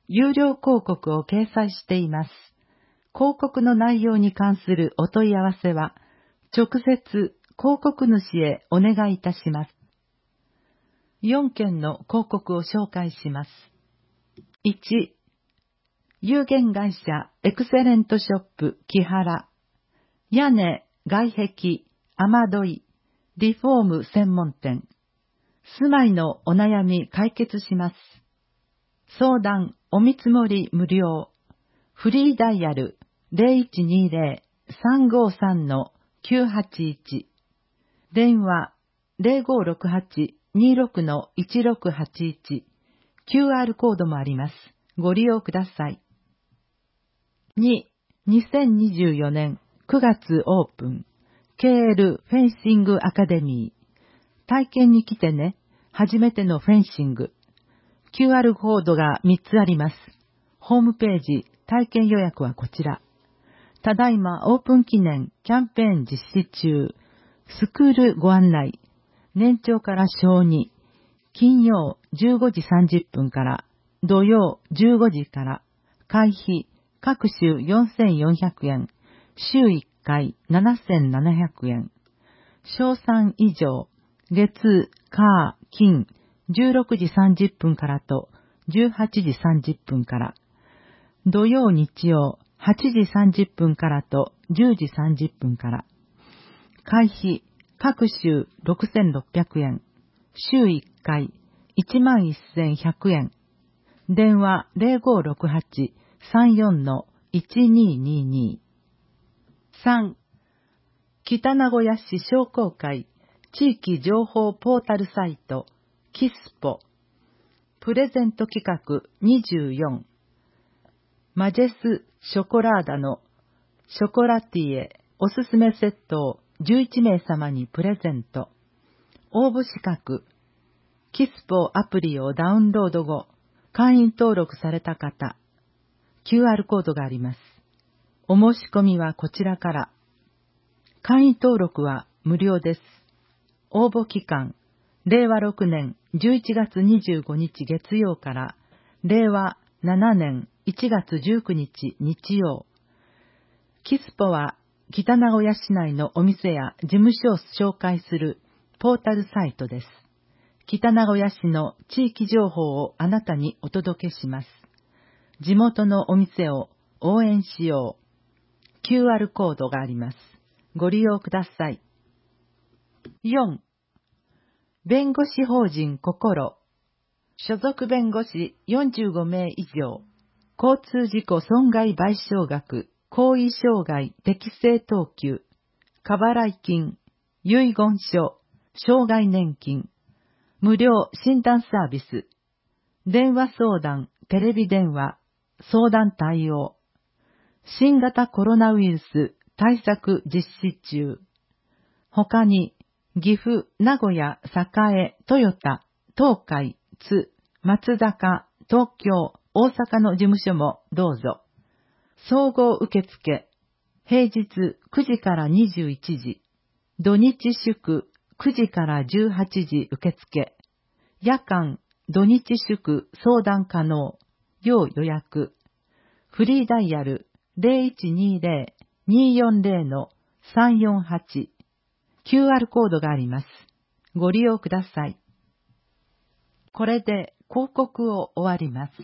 有料広告を掲載しています。広告の内容に関するお問い合わせは、直接広告主へお願いいたします。よんけんの広告を紹介します。いち、有限会社エクセレントショップ木原、屋根、外壁、雨どい、リフォーム専門店。住まいのお悩み解決します。相談、お見積もり無料。フリーダイヤル ゼロいちにゼロ さんごさん きゅうはちいち。電話 ゼロごろくはち にろく いちろくはちいち。キューアール コードもあります。ご利用ください。に、にせんにじゅうよねんくがつオープン。ケーエル フェンシングアカデミー。体験に来てね。初めてのフェンシング。キューアール コードがみっつあります。ホームページ、体験予約はこちら。ただいまオープン記念キャンペーン実施中。スクールご案内。年長から小に。金曜じゅうごじさんじゅっぷんから、土曜じゅうごじから、会費各種よんせんよんひゃくえん。週いっかいななせんななひゃくえん。小さん以上。月、火、金、じゅうろくじさんじゅっぷんからとじゅうはちじさんじゅっぷんから、土曜日曜はちじさんじゅっぷんからとじゅうじさんじゅっぷんから、会費各週ろくせんろっぴゃくえん、週いっかいいちまんせんひゃくえん、電話 ゼロごろくはち さんよん いちににに。さん、北名古屋市商工会地域情報ポータルサイトキスポプレゼント企画にじゅうよん、マジェスショコラーダのショコラティエおすすめセットをじゅういちめい様にプレゼント。応募資格、キスポアプリをダウンロード後、会員登録された方、キューアール コードがあります。お申し込みはこちらから。会員登録は無料です。応募期間、れいわろくねんじゅういちがつにじゅうごにち月曜かられいわななねんいちがつじゅうくにち日曜。キスポは北名古屋市内のお店や事務所を紹介するポータルサイトです。北名古屋市の地域情報をあなたにお届けします。地元のお店を応援しよう。キューアール コードがあります。ご利用ください。よん、弁護士法人心。所属弁護士よんじゅうごめい以上。交通事故損害賠償額、行為障害適正等級、過払い金、遺言書、障害年金、無料診断サービス、電話相談、テレビ電話、相談対応、新型コロナウイルス対策実施中。他に、岐阜、名古屋、栄、豊田、東海、津、松坂、東京、大阪の事務所もどうぞ。総合受付、平日くじからにじゅういちじ、土日祝くじからじゅうはちじ受付、夜間、土日祝相談可能、要予約、フリーダイヤル ゼロいちにゼロ によんゼロ さんよんはち、キューアール コードがあります。ご利用ください。これで広告を終わります。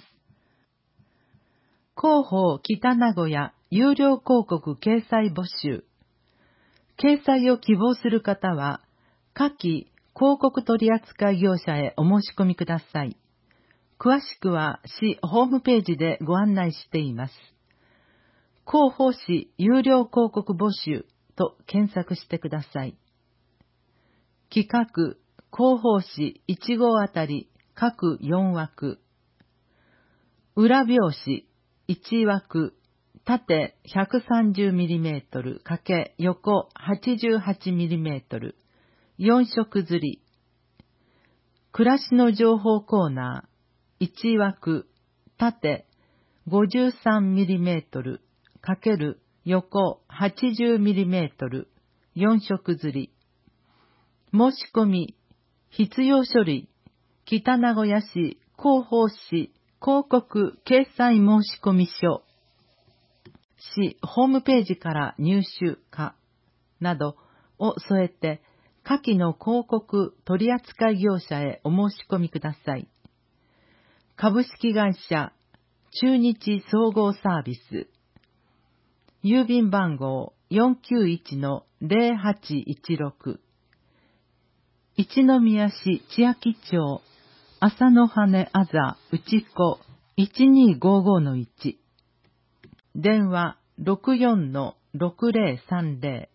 広報北名古屋有料広告掲載募集。掲載を希望する方は、下記広告取扱業者へお申し込みください。詳しくは市ホームページでご案内しています。広報誌有料広告募集と検索してください。企画、広報誌いちごうあたり各よんわく。裏表紙いちわく、縦 ひゃくさんじゅうミリメートル× 横 はちじゅうはちミリメートル、よん色刷り。暮らしの情報コーナーいちわく、縦 ごじゅうさんミリメートル× 横 はちじゅうミリメートル、よん色刷り。申し込み、必要書類、北名古屋市広報誌広告掲載申込書、市ホームページから入手かなどを添えて、下記の広告取扱業者へお申し込みください。株式会社中日総合サービス、郵便番号 よんきゅういちのゼロはちいちろく、一宮市千秋町浅野羽あざ内子 いちにーごーごーのいち、電話 ろくよんのろくぜろさんぜろ、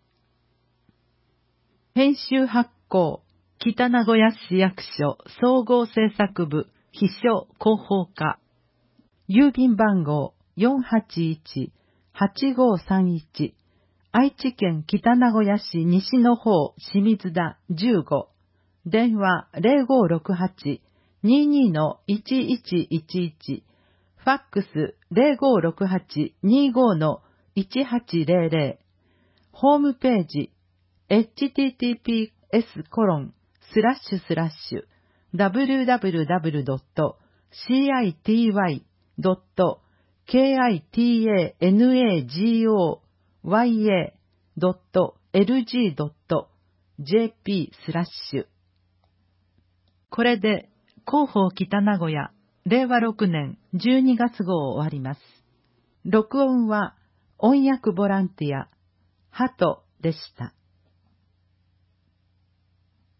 編集発行北名古屋市役所総合制作部秘書広報課、郵便番号 よんはちいちはちごーさんいち、愛知県北名古屋市西の方清水田じゅうご、電話 ゼロごーろくはち にーにーのいちいちいちいち、ファックス ゼロごーろくはち にーごーのいちはちぜろぜろ、ホームページ エイチティーティーピーエスコロンスラッシュスラッシュダブリューダブリューダブリュードットシーアイティーワイドットケーアイティーエーエヌエージーオーワイエードットエルジードットジェーピースラッシュ。これで広報北名古屋れいわろくねんじゅうにがつ号を終わります。録音は音訳ボランティアハトでした。